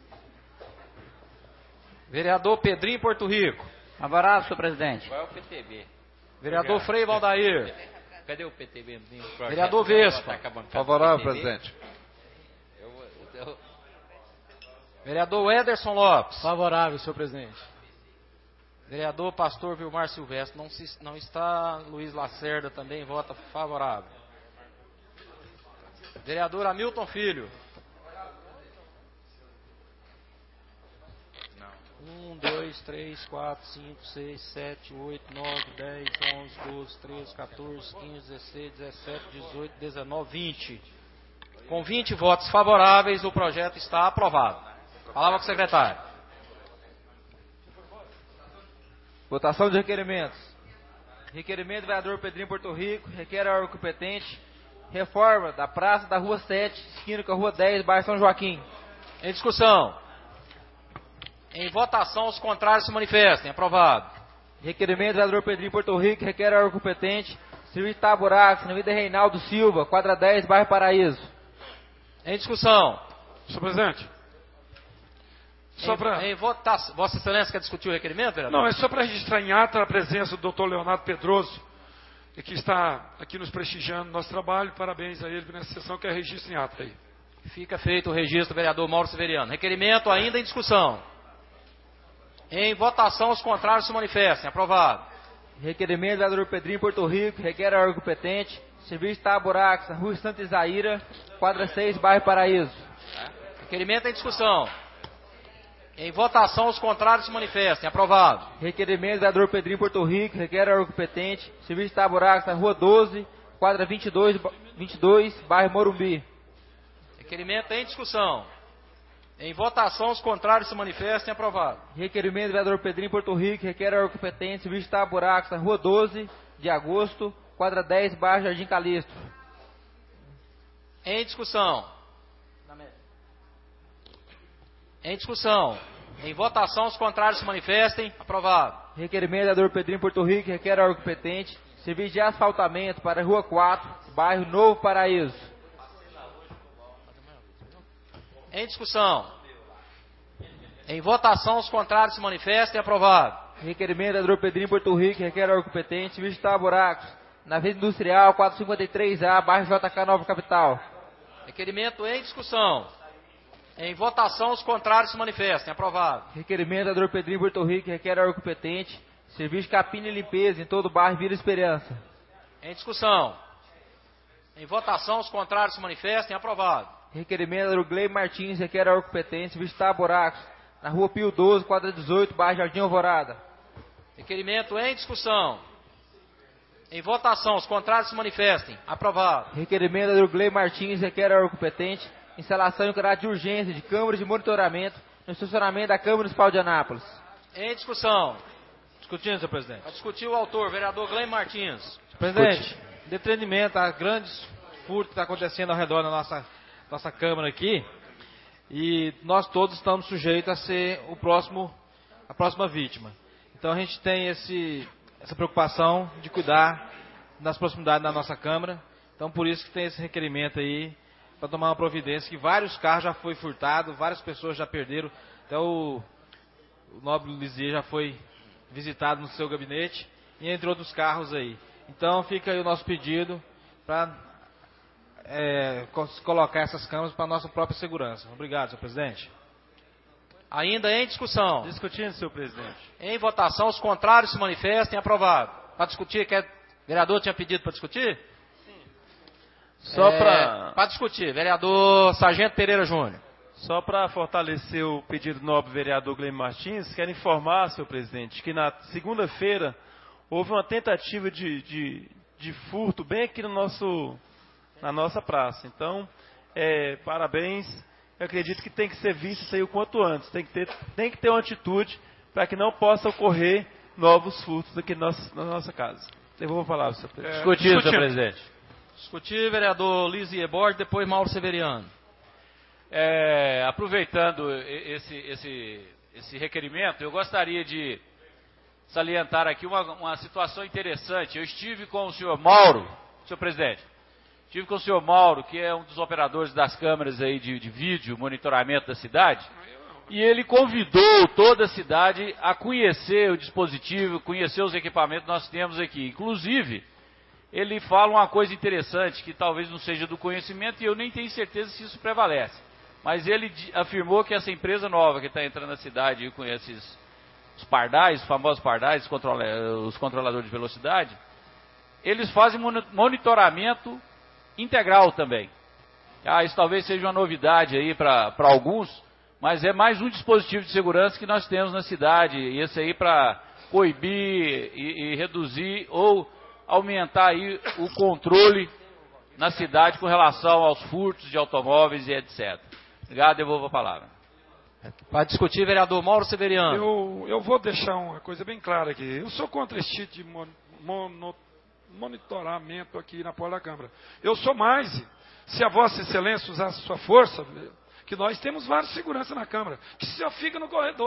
Vereador Pedrinho Porto Rico. Favorável, senhor presidente. Qual é o P T B? Vereador Frei Valdair. Cadê o P T B? Vereador Vespa. Favorável, presidente. Eu, eu... Vereador Ederson Lopes. Favorável, senhor presidente. Vereador Pastor Vilmar Silvestre. Não, se, não está. Luiz Lacerda também vota favorável. Vereador Hamilton Filho. um, dois, três, quatro, cinco, seis, sete, oito, nove, dez, onze, doze, treze, quatorze, quinze, dezesseis, dezessete, dezoito, dezenove, vinte. Com vinte votos favoráveis, o projeto está aprovado. Palavra com o secretário. Votação de requerimentos. Requerimento do vereador Pedrinho Porto Rico, requer ao órgão competente reforma da praça da rua sete, esquina com a rua dez, bairro São Joaquim. Em discussão. Em votação, os contrários se manifestem. Aprovado. Requerimento do vereador Pedrinho Porto Rico, requer ao órgão competente, serviço de Taburax, na vida Reinaldo Silva, quadra dez, bairro Paraíso. Em discussão. Senhor presidente. Só Em, para... em votação. Vossa Excelência quer discutir o requerimento, vereador? Não, é só para registrar em ata a presença do doutor Leonardo Pedroso, que está aqui nos prestigiando no nosso trabalho. Parabéns a ele nessa sessão, que é registro em ata aí. Fica feito o registro, vereador Mauro Severiano. Requerimento ainda em discussão. Em votação, os contrários se manifestem. Aprovado. Requerimento do vereador Pedrinho Porto Rico, requer ao órgão competente, serviço de Taburax, na rua Santa Isaíra, quadra seis, bairro Paraíso. Requerimento em discussão. Em votação, os contrários se manifestem. Aprovado. Requerimento do vereador Pedrinho Porto Rico, requer ao órgão competente, serviço de Taburax, na rua doze, quadra vinte e dois, vinte e dois, bairro Morumbi. Requerimento em discussão. Em votação, os contrários se manifestem. Aprovado. Requerimento do vereador Pedrinho Porto Rico, requer ao órgão competente, serviço de Taburax, na rua doze de agosto, quadra dez, bairro Jardim Calixto. Em discussão. Em discussão. Em votação, os contrários se manifestem. Aprovado. Requerimento do vereador Pedrinho Porto Rico, requer ao órgão competente, serviço de asfaltamento para a rua quatro, bairro Novo Paraíso. Em discussão. Em votação, os contrários se manifestem. Aprovado. Requerimento do vereador Pedrinho Porto Rico, requer ao órgão competente, serviço de Taburax, na Avenida Industrial, quatrocentos e cinquenta e três A, bairro J K Nova Capital. Requerimento em discussão. Em votação, os contrários se manifestem. Aprovado. Requerimento do vereador Pedrinho Porto Rico, requer ao órgão competente, serviço de capina e limpeza em todo o bairro Vila Esperança. Em discussão. Em votação, os contrários se manifestem. Aprovado. Requerimento do vereador Gleio Martins, requer ao órgão competente, serviço de Taburax, na rua Pio doze, quadra dezoito, bairro Jardim Alvorada. Requerimento em discussão. Em votação, os contrários se manifestem. Aprovado. Requerimento do vereador Gleio Martins, requer ao órgão competente, instalação em caráter de urgência de câmeras de monitoramento no estacionamento da Câmara Municipal de Anápolis. Em discussão. Discutindo, senhor presidente. Vai discutir o autor, vereador Gleio Martins. Senhor presidente, detrimento a grandes furtos que está acontecendo ao redor da nossa, nossa Câmara aqui, e nós todos estamos sujeitos a ser o próximo, a próxima vítima. Então a gente tem esse, essa preocupação de cuidar das proximidades da nossa Câmara. Então por isso que tem esse requerimento aí, para tomar uma providência, que vários carros já foi furtado, várias pessoas já perderam, até o, o nobre Lisier já foi visitado no seu gabinete, e entre outros carros aí. Então fica aí o nosso pedido para é, colocar essas câmeras para a nossa própria segurança. Obrigado, senhor presidente. Ainda em discussão. Discutindo, senhor presidente. Em votação, os contrários se manifestem. Aprovado. Para discutir, quer... o vereador tinha pedido para discutir? Só é, para... Para discutir, vereador Sargento Pereira Júnior. Só para fortalecer o pedido do nobre vereador Gleio Martins, quero informar, senhor presidente, que na segunda-feira houve uma tentativa de, de, de furto bem aqui no nosso, na nossa praça. Então, é, parabéns. Eu acredito que tem que ser visto isso aí o quanto antes. Tem que ter, tem que ter uma atitude para que não possa ocorrer novos furtos aqui na nossa, na nossa casa. Devolvo a palavra, senhor presidente. É, discutindo, senhor presidente. Discutir, vereador Lisier Borges, depois Mauro Severiano. É, aproveitando esse, esse, esse requerimento, eu gostaria de salientar aqui uma, uma situação interessante. Eu estive com o senhor Mauro, senhor presidente, estive com o senhor Mauro, que é um dos operadores das câmeras aí de, de vídeo, monitoramento da cidade, e ele convidou toda a cidade a conhecer o dispositivo, conhecer os equipamentos que nós temos aqui. Inclusive, ele fala uma coisa interessante, que talvez não seja do conhecimento, e eu nem tenho certeza se isso prevalece. Mas ele afirmou que essa empresa nova que está entrando na cidade com esses os pardais, os famosos pardais, os, controla, os controladores de velocidade, eles fazem monitoramento integral também. Ah, isso talvez seja uma novidade aí para alguns, mas é mais um dispositivo de segurança que nós temos na cidade. E esse aí para coibir e, e reduzir ou aumentar aí o controle na cidade com relação aos furtos de automóveis e etcétera. Obrigado, devolvo a palavra. Para discutir, vereador Mauro Severiano. Eu, eu vou deixar uma coisa bem clara aqui. Eu sou contra esse tipo de mon, mono, monitoramento aqui na porta da Câmara. Eu sou mais, se a Vossa Excelência usasse sua força, que nós temos vários segurança na Câmara, que só fica no corredor.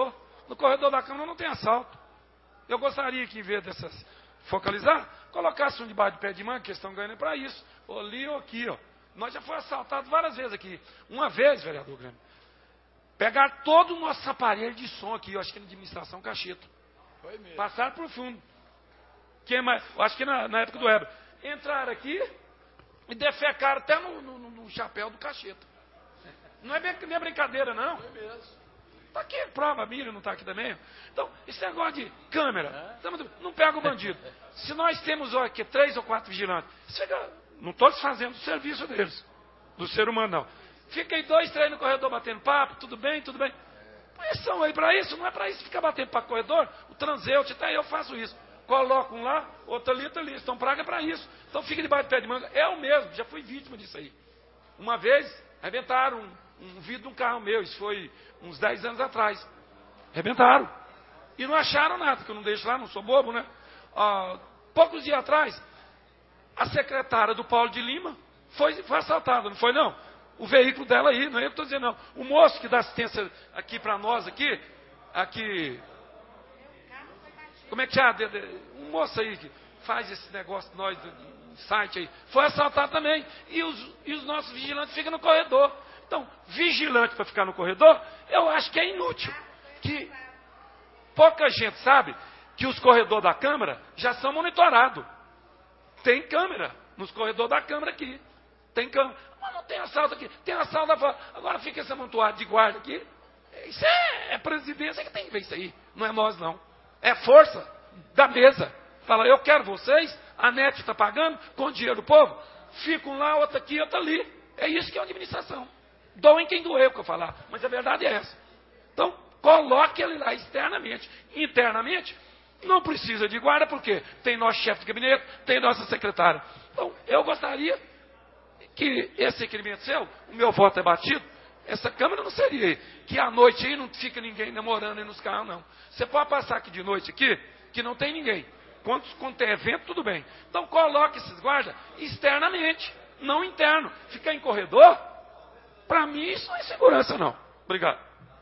No corredor da Câmara não tem assalto. Eu gostaria que, em vez dessas focalizar, colocasse um debaixo de pé de manga, que eles estão ganhando para isso. Ou ali ou aqui, ó. Nós já fomos assaltados várias vezes aqui. Uma vez, vereador Grêmio, pegaram todo o nosso aparelho de som aqui, eu acho que na administração Cacheta. Foi mesmo. Passaram por fundo. Quem mais? Eu acho que na, na época do Ebra. Entraram aqui e defecaram até no, no, no chapéu do Cacheta. Não é minha brincadeira, não. Foi mesmo. Está aqui, prova, a Miriam não está aqui também. Então, esse negócio de câmera, não pega o bandido. Se nós temos ó, aqui três ou quatro vigilantes, fica, não estou desfazendo o serviço deles, do ser humano, não. Fica aí dois, três no corredor batendo papo, tudo bem, tudo bem. Eles são aí para isso, não é para isso ficar batendo para corredor. O transeute, até eu faço isso. Coloco um lá, outro ali, outro ali. Então, praga é para isso. Então, fica debaixo de pé de manga. Eu mesmo, já fui vítima disso aí. Uma vez, arrebentaram um, um vidro de um carro meu, isso foi uns dez anos atrás. Arrebentaram. E não acharam nada, que eu não deixo lá, não sou bobo, né? Ah, poucos dias atrás, a secretária do Paulo de Lima foi, foi assaltada, não foi não? O veículo dela aí, não é eu que estou dizendo não. O moço que dá assistência aqui para nós, aqui, aqui, como é que é? Um moço aí que faz esse negócio de nós, do site aí, foi assaltado também. E os, e os nossos vigilantes ficam no corredor. Então, vigilante para ficar no corredor, eu acho que é inútil. Que pouca gente sabe que os corredores da Câmara já são monitorados. Tem câmera nos corredores da Câmara aqui. Tem câmera. Mas não tem assalto aqui. Tem assalto lá fora. Agora fica esse amontoado de guarda aqui. Isso é, é presidência que tem que ver isso aí. Não é nós, não. É força da mesa. Fala, eu quero vocês, a NET está pagando com o dinheiro do povo. Fica um lá, outro aqui, outro ali. É isso que é a administração. Doem quem doeu, que eu falar. Mas a verdade é essa. Então, coloque ele lá externamente. Internamente, não precisa de guarda, porque tem nosso chefe de gabinete, tem nossa secretária. Então, eu gostaria que esse requerimento seu, o meu voto é batido, essa Câmara não seria que à noite aí não fica ninguém namorando aí nos carros, não. Você pode passar aqui de noite aqui, que não tem ninguém. Quando, quando tem evento, tudo bem. Então, coloque esses guardas externamente, não interno. Ficar em corredor, para mim, isso não é segurança, não. Obrigado.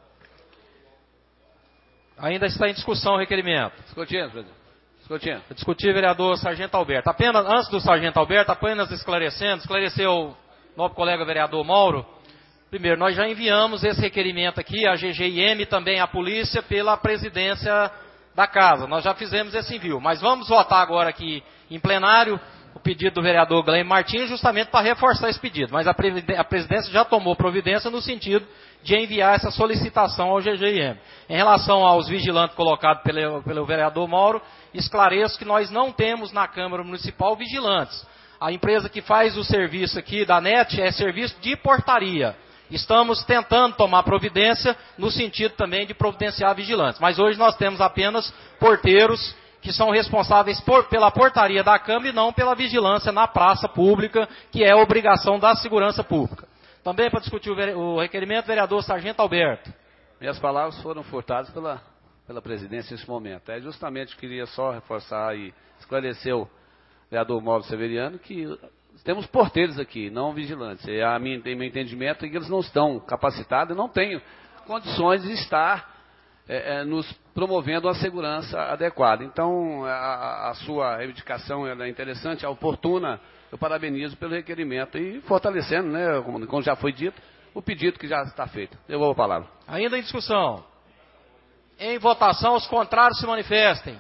Ainda está em discussão o requerimento. Discutindo, presidente. Discutindo. Discutir, vereador Sargento Alberto. Apenas, antes do Sargento Alberto, apenas esclarecendo, esclareceu o novo colega vereador Mauro. Primeiro, nós já enviamos esse requerimento aqui, a G G I M, também a polícia, pela presidência da casa. Nós já fizemos esse envio. Mas vamos votar agora aqui em plenário o pedido do vereador Gleim Martins, justamente para reforçar esse pedido. Mas a, a presidência já tomou providência no sentido de enviar essa solicitação ao G G I M. Em relação aos vigilantes colocados pelo, pelo vereador Mauro, esclareço que nós não temos na Câmara Municipal vigilantes. A empresa que faz o serviço aqui da NET é serviço de portaria. Estamos tentando tomar providência no sentido também de providenciar vigilantes. Mas hoje nós temos apenas porteiros que são responsáveis por, pela portaria da Câmara e não pela vigilância na praça pública, que é obrigação da segurança pública. Também para discutir o, o requerimento, vereador Sargento Alberto. Minhas palavras foram furtadas pela, pela presidência nesse momento. É justamente, queria só reforçar e esclarecer o vereador Mauro Severiano que temos porteiros aqui, não vigilantes. E a minha, meu entendimento é que eles não estão capacitados, não têm condições de estar é, é, nos promovendo uma segurança adequada. Então, a, a sua reivindicação ela é interessante, é oportuna. Eu parabenizo pelo requerimento e fortalecendo, né, como, como já foi dito, o pedido que já está feito. Eu vou a palavra. Ainda em discussão. Em votação, os contrários se manifestem.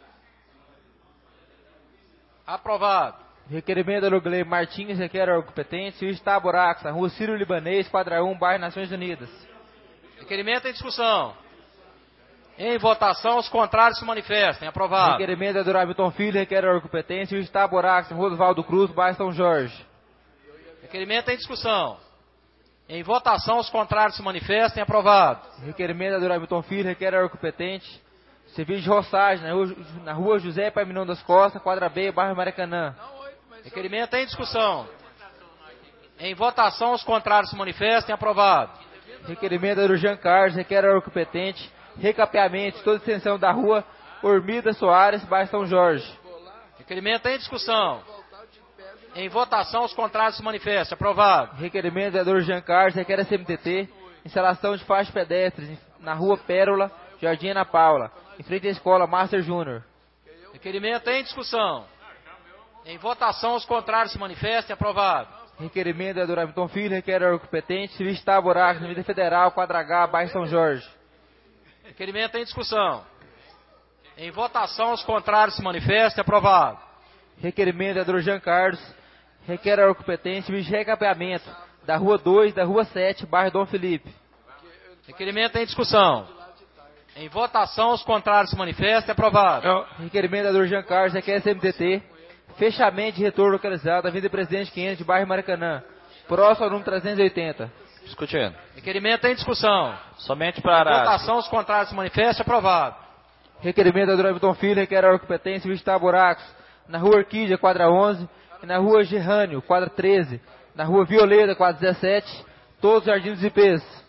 Aprovado. Requerimento do Gleim Martins, requer órgão competente, Luiz Taborax, na rua Círio Libanês, quadra um, bairro Nações Unidas. Requerimento em discussão. Em votação, os contrários se manifestem. Aprovado. Requerimento do Hamilton Filho, requer órgão competente, Luiz Taborax, na rua Oswaldo Cruz, bairro São Jorge. Requerimento em discussão. Em votação, os contrários se manifestem. Aprovado. Requerimento do Hamilton Filho, requer órgão competente, serviço de roçagem, na rua, na rua José Paminão das Costas, quadra B, bairro Maracanã. Requerimento em discussão. Em votação, os contrários se manifestem. Aprovado. Requerimento do Jean Carlos, requer órgão competente, recapeamento de toda a extensão da rua Ormida Soares, bairro São Jorge. Requerimento em discussão. Em votação, os contrários se manifestem. Aprovado. Requerimento do Jean Carlos, requer a C M T T, instalação de faixa pedestres na rua Pérola, Jardim Ana Paula, em frente à escola Master Júnior. Requerimento em discussão. Em votação, os contrários se manifestem. Aprovado. Requerimento da Hamilton Filho, requer órgão competente, Serviço Taboraco, Avenida Federal, quadra H, bairro São Jorge. Requerimento em discussão. Em votação, os contrários se manifestem. Aprovado. Requerimento da Jean Carlos, requer órgão competente, Serviço de recapeamento, da Rua dois, da Rua sete, bairro Dom Felipe. Requerimento em discussão. Em votação, os contrários se manifestem. Aprovado. Requerimento da Jean Carlos, requer C M T T, fechamento de retorno localizado, Avenida Presidente quinhentos, de bairro Maracanã, próximo ao número trezentos e oitenta. Discutindo. Requerimento em discussão. Somente para... Em votação, os contrários se manifestem. Aprovado. Requerimento da Hamilton Filho, requer órgão competente, Serviço de Buracos, na Rua Orquídea, quadra onze, e na Rua Gerrânio, quadra treze, na Rua Violeta, quadra dezessete, todos os jardins dos I Ps.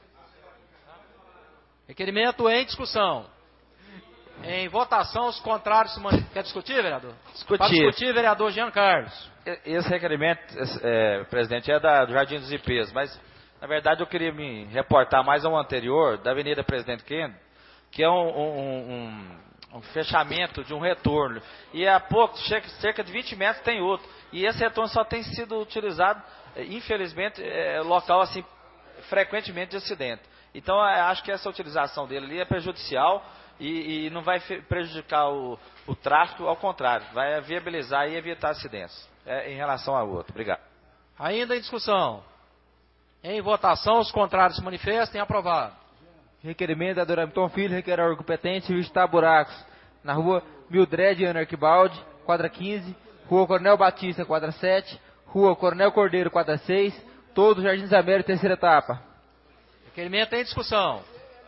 Requerimento em discussão. Em votação, os contrários se manifestam. Quer discutir, vereador? Discutir. Para discutir, vereador Jean Carlos. Esse requerimento, é, presidente, é da, do Jardim dos I Ps, mas, na verdade, eu queria me reportar mais ao anterior, da Avenida Presidente Kennedy, que é um, um, um, um fechamento de um retorno. E há pouco, cerca de vinte metros, tem outro. E esse retorno só tem sido utilizado, infelizmente, é, local, assim, frequentemente de acidente. Então, acho que essa utilização dele ali é prejudicial e, e não vai prejudicar o, o tráfego, ao contrário, vai viabilizar e evitar acidentes é, em relação ao outro. Obrigado. Ainda em discussão. Em votação, os contrários se manifestem. Aprovado. Requerimento da Hamilton Filho, requer órgão competente, Serviço de Buracos, na Rua Mildred Ana Arquibaldi, quadra quinze, Rua Coronel Batista, quadra sete, Rua Coronel Cordeiro, quadra seis, todos os Jardins América, terceira etapa. Requerimento em discussão.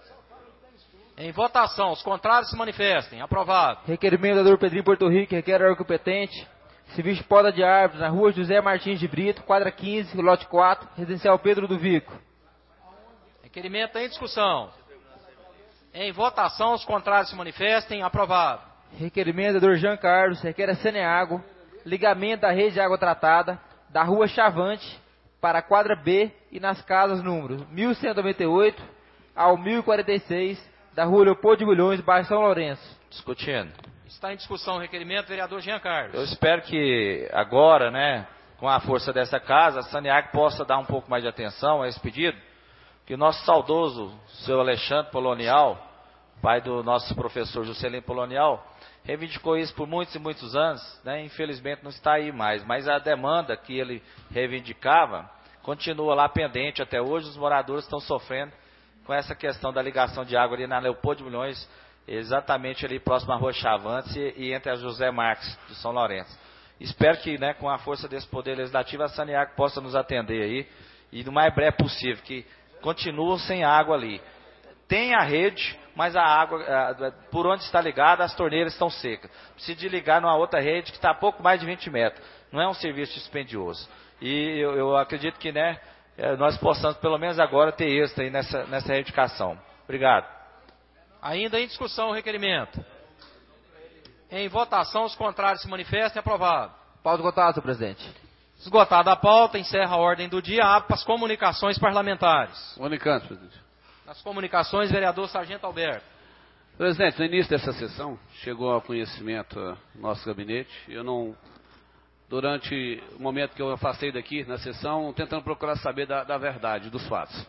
Em votação, os contrários se manifestem. Aprovado. Requerimento da Pedrinho Porto Rico, requer órgão competente, Serviço de Poda de Árvores, na Rua José Martins de Brito, quadra quinze, lote quatro, Residencial Pedro do Vico. Requerimento em discussão. Em votação, os contrários se manifestem. Aprovado. Requerimento da Jean Carlos, requer a Saneago, ligamento da rede de água tratada, da Rua Chavante, para a quadra B e nas casas números mil cento e noventa e oito ao mil e quarenta e seis, da Rua Leopoldo de Bulhões, bairro São Lourenço. Discutindo. Está em discussão o requerimento, vereador Jean Carlos. Eu espero que agora, né, com a força dessa casa, a Saneago possa dar um pouco mais de atenção a esse pedido, que o nosso saudoso seu Alexandre Polonial, pai do nosso professor Juscelino Polonial, reivindicou isso por muitos e muitos anos, né? Infelizmente não está aí mais, mas a demanda que ele reivindicava continua lá pendente até hoje. Os moradores estão sofrendo com essa questão da ligação de água ali na Leopoldo de Bulhões, exatamente ali próximo à Rua Chavantes e, e entre a José Marques de São Lourenço. Espero que, né, com a força desse poder legislativo, a Saneago possa nos atender aí e no mais breve possível, que continuam sem água ali. Tem a rede, mas a água, por onde está ligada, as torneiras estão secas. Precisa de ligar numa outra rede que está a pouco mais de vinte metros. Não é um serviço dispendioso. E eu, eu acredito que, né, nós possamos, pelo menos agora, ter êxito aí nessa, nessa reivindicação. Obrigado. Ainda em discussão o requerimento. Em votação, os contrários se manifestem. Aprovado. Pauta esgotada, senhor presidente. Esgotada a pauta, encerra a ordem do dia. Abre para as comunicações parlamentares. Comunicante, presidente. Nas comunicações, vereador Sargento Alberto. Presidente, no início dessa sessão, chegou ao conhecimento do nosso gabinete. Eu não, durante o momento que eu afastei daqui na sessão, tentando procurar saber da, da verdade, dos fatos.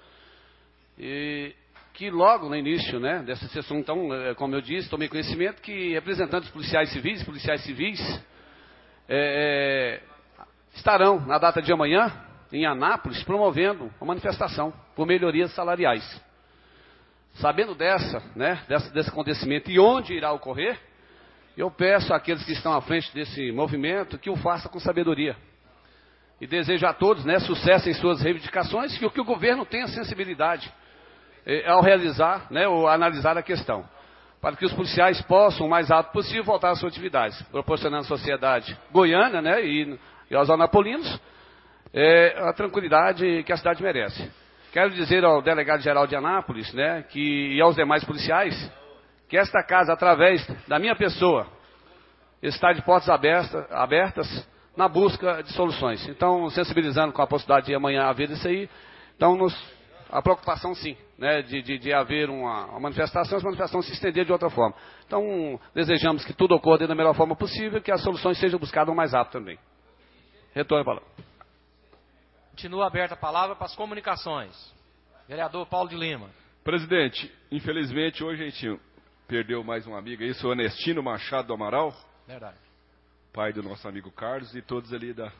E que logo no início, né, dessa sessão, então, como eu disse, tomei conhecimento que representantes policiais civis, policiais civis, é, estarão na data de amanhã, em Anápolis, promovendo uma manifestação por melhorias salariais. Sabendo dessa, né, dessa, desse acontecimento e onde irá ocorrer, eu peço àqueles que estão à frente desse movimento que o façam com sabedoria. E desejo a todos, né, sucesso em suas reivindicações e que, que o governo tenha sensibilidade eh, ao realizar, né, ou analisar a questão. Para que os policiais possam, o mais rápido possível, voltar às suas atividades, proporcionando à sociedade goiana, né, e, e aos anapolinos eh, a tranquilidade que a cidade merece. Quero dizer ao delegado-geral de Anápolis, né, que, e aos demais policiais, que esta casa, através da minha pessoa, está de portas abertas, abertas na busca de soluções. Então, sensibilizando com a possibilidade de amanhã haver isso aí, então nos a preocupação sim, né, de, de, de haver uma, uma manifestação, essa manifestação se estender de outra forma. Então, desejamos que tudo ocorra da melhor forma possível, que as soluções sejam buscadas o mais rápido também. Retorno a palavra. Continua aberta a palavra para as comunicações. Vereador Paulo de Lima. Presidente, infelizmente hoje a gente perdeu mais um amigo aí, o senhor Ernestino Machado do Amaral. Verdade. Pai do nosso amigo Carlos e todos ali da,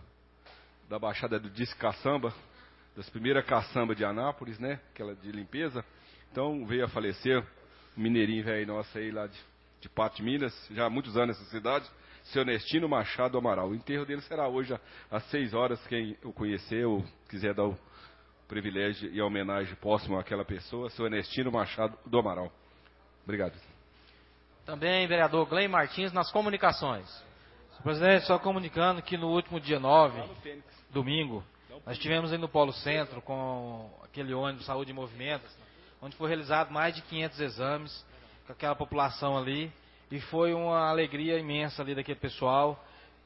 da Baixada do Disque Caçamba, das primeiras caçambas de Anápolis, né? Aquela de limpeza. Então veio a falecer um mineirinho velho nosso aí lá de, de Pato de Minas, já há muitos anos nessa cidade, seu Ernestino Machado do Amaral. O enterro dele será hoje às seis horas, quem o conhecer ou quiser dar o privilégio e a homenagem póstuma àquela pessoa, seu Ernestino Machado do Amaral. Obrigado. Também, vereador Gleim Martins, nas comunicações. Senhor presidente, só comunicando que no último dia nove, domingo, nós estivemos aí no Polo Centro com aquele ônibus Saúde em Movimento, onde foi realizado mais de quinhentos exames com aquela população ali, e foi uma alegria imensa ali daquele pessoal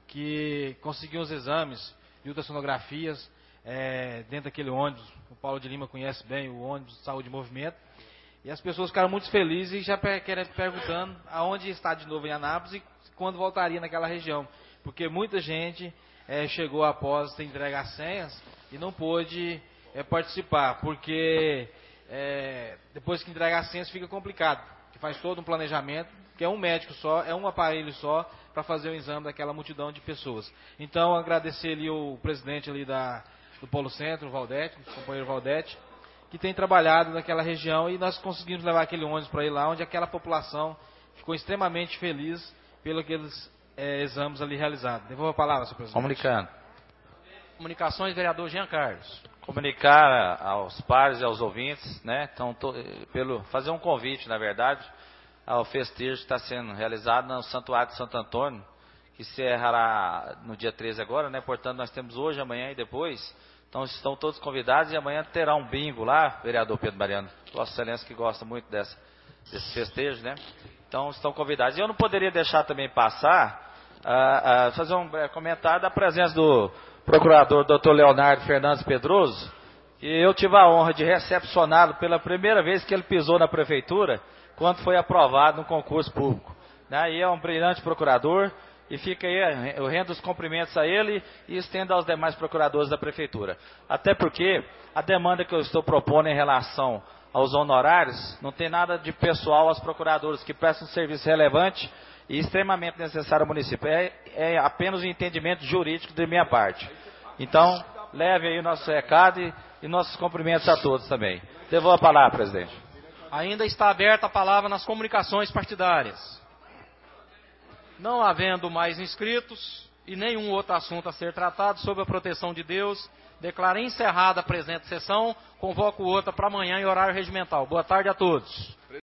que conseguiu os exames de ultrassonografias é, dentro daquele ônibus. O Paulo de Lima conhece bem o ônibus Saúde em Movimento, e as pessoas ficaram muito felizes e já querem perguntando aonde está de novo em Anápolis e quando voltaria naquela região, porque muita gente é, chegou após ter entregue as senhas e não pôde é, participar, porque é, depois que entrega as senhas fica complicado, que faz todo um planejamento, que é um médico só, é um aparelho só para fazer o exame daquela multidão de pessoas. Então, agradecer ali o presidente ali da, do Polo Centro, o Valdete, o companheiro Valdete, que tem trabalhado naquela região e nós conseguimos levar aquele ônibus para ir lá, onde aquela população ficou extremamente feliz pelos aqueles é, exames ali realizados. Devolvo a palavra, senhor presidente. Comunicando. Comunicações, vereador Jean Carlos. Comunicar aos pares e aos ouvintes, né? Então, tô, pelo, fazer um convite, na verdade, ao festejo que está sendo realizado no Santuário de Santo Antônio, que se encerrará no dia treze agora, né? Portanto, nós temos hoje, amanhã e depois. Então, estão todos convidados e amanhã terá um bingo lá, vereador Pedro Mariano. Vossa Excelência que gosta muito dessa, desse festejo, né? Então, estão convidados. E eu não poderia deixar também passar, uh, uh, fazer um breve comentário da presença do procurador doutor Leonardo Fernandes Pedroso, que eu tive a honra de recepcioná-lo pela primeira vez que ele pisou na prefeitura, quando foi aprovado no concurso público. Né? E é um brilhante procurador, e fica aí, eu rendo os cumprimentos a ele e estendo aos demais procuradores da prefeitura. Até porque a demanda que eu estou propondo em relação aos honorários não tem nada de pessoal aos procuradores que prestam um serviço relevante e extremamente necessário ao município. É, é apenas um entendimento jurídico de minha parte. Então, leve aí o nosso recado e, e nossos cumprimentos a todos também. Devolvo a palavra, presidente. Ainda está aberta a palavra nas comunicações partidárias. Não havendo mais inscritos e nenhum outro assunto a ser tratado sob a proteção de Deus, declaro encerrada a presente sessão, convoco outra para amanhã em horário regimental. Boa tarde a todos.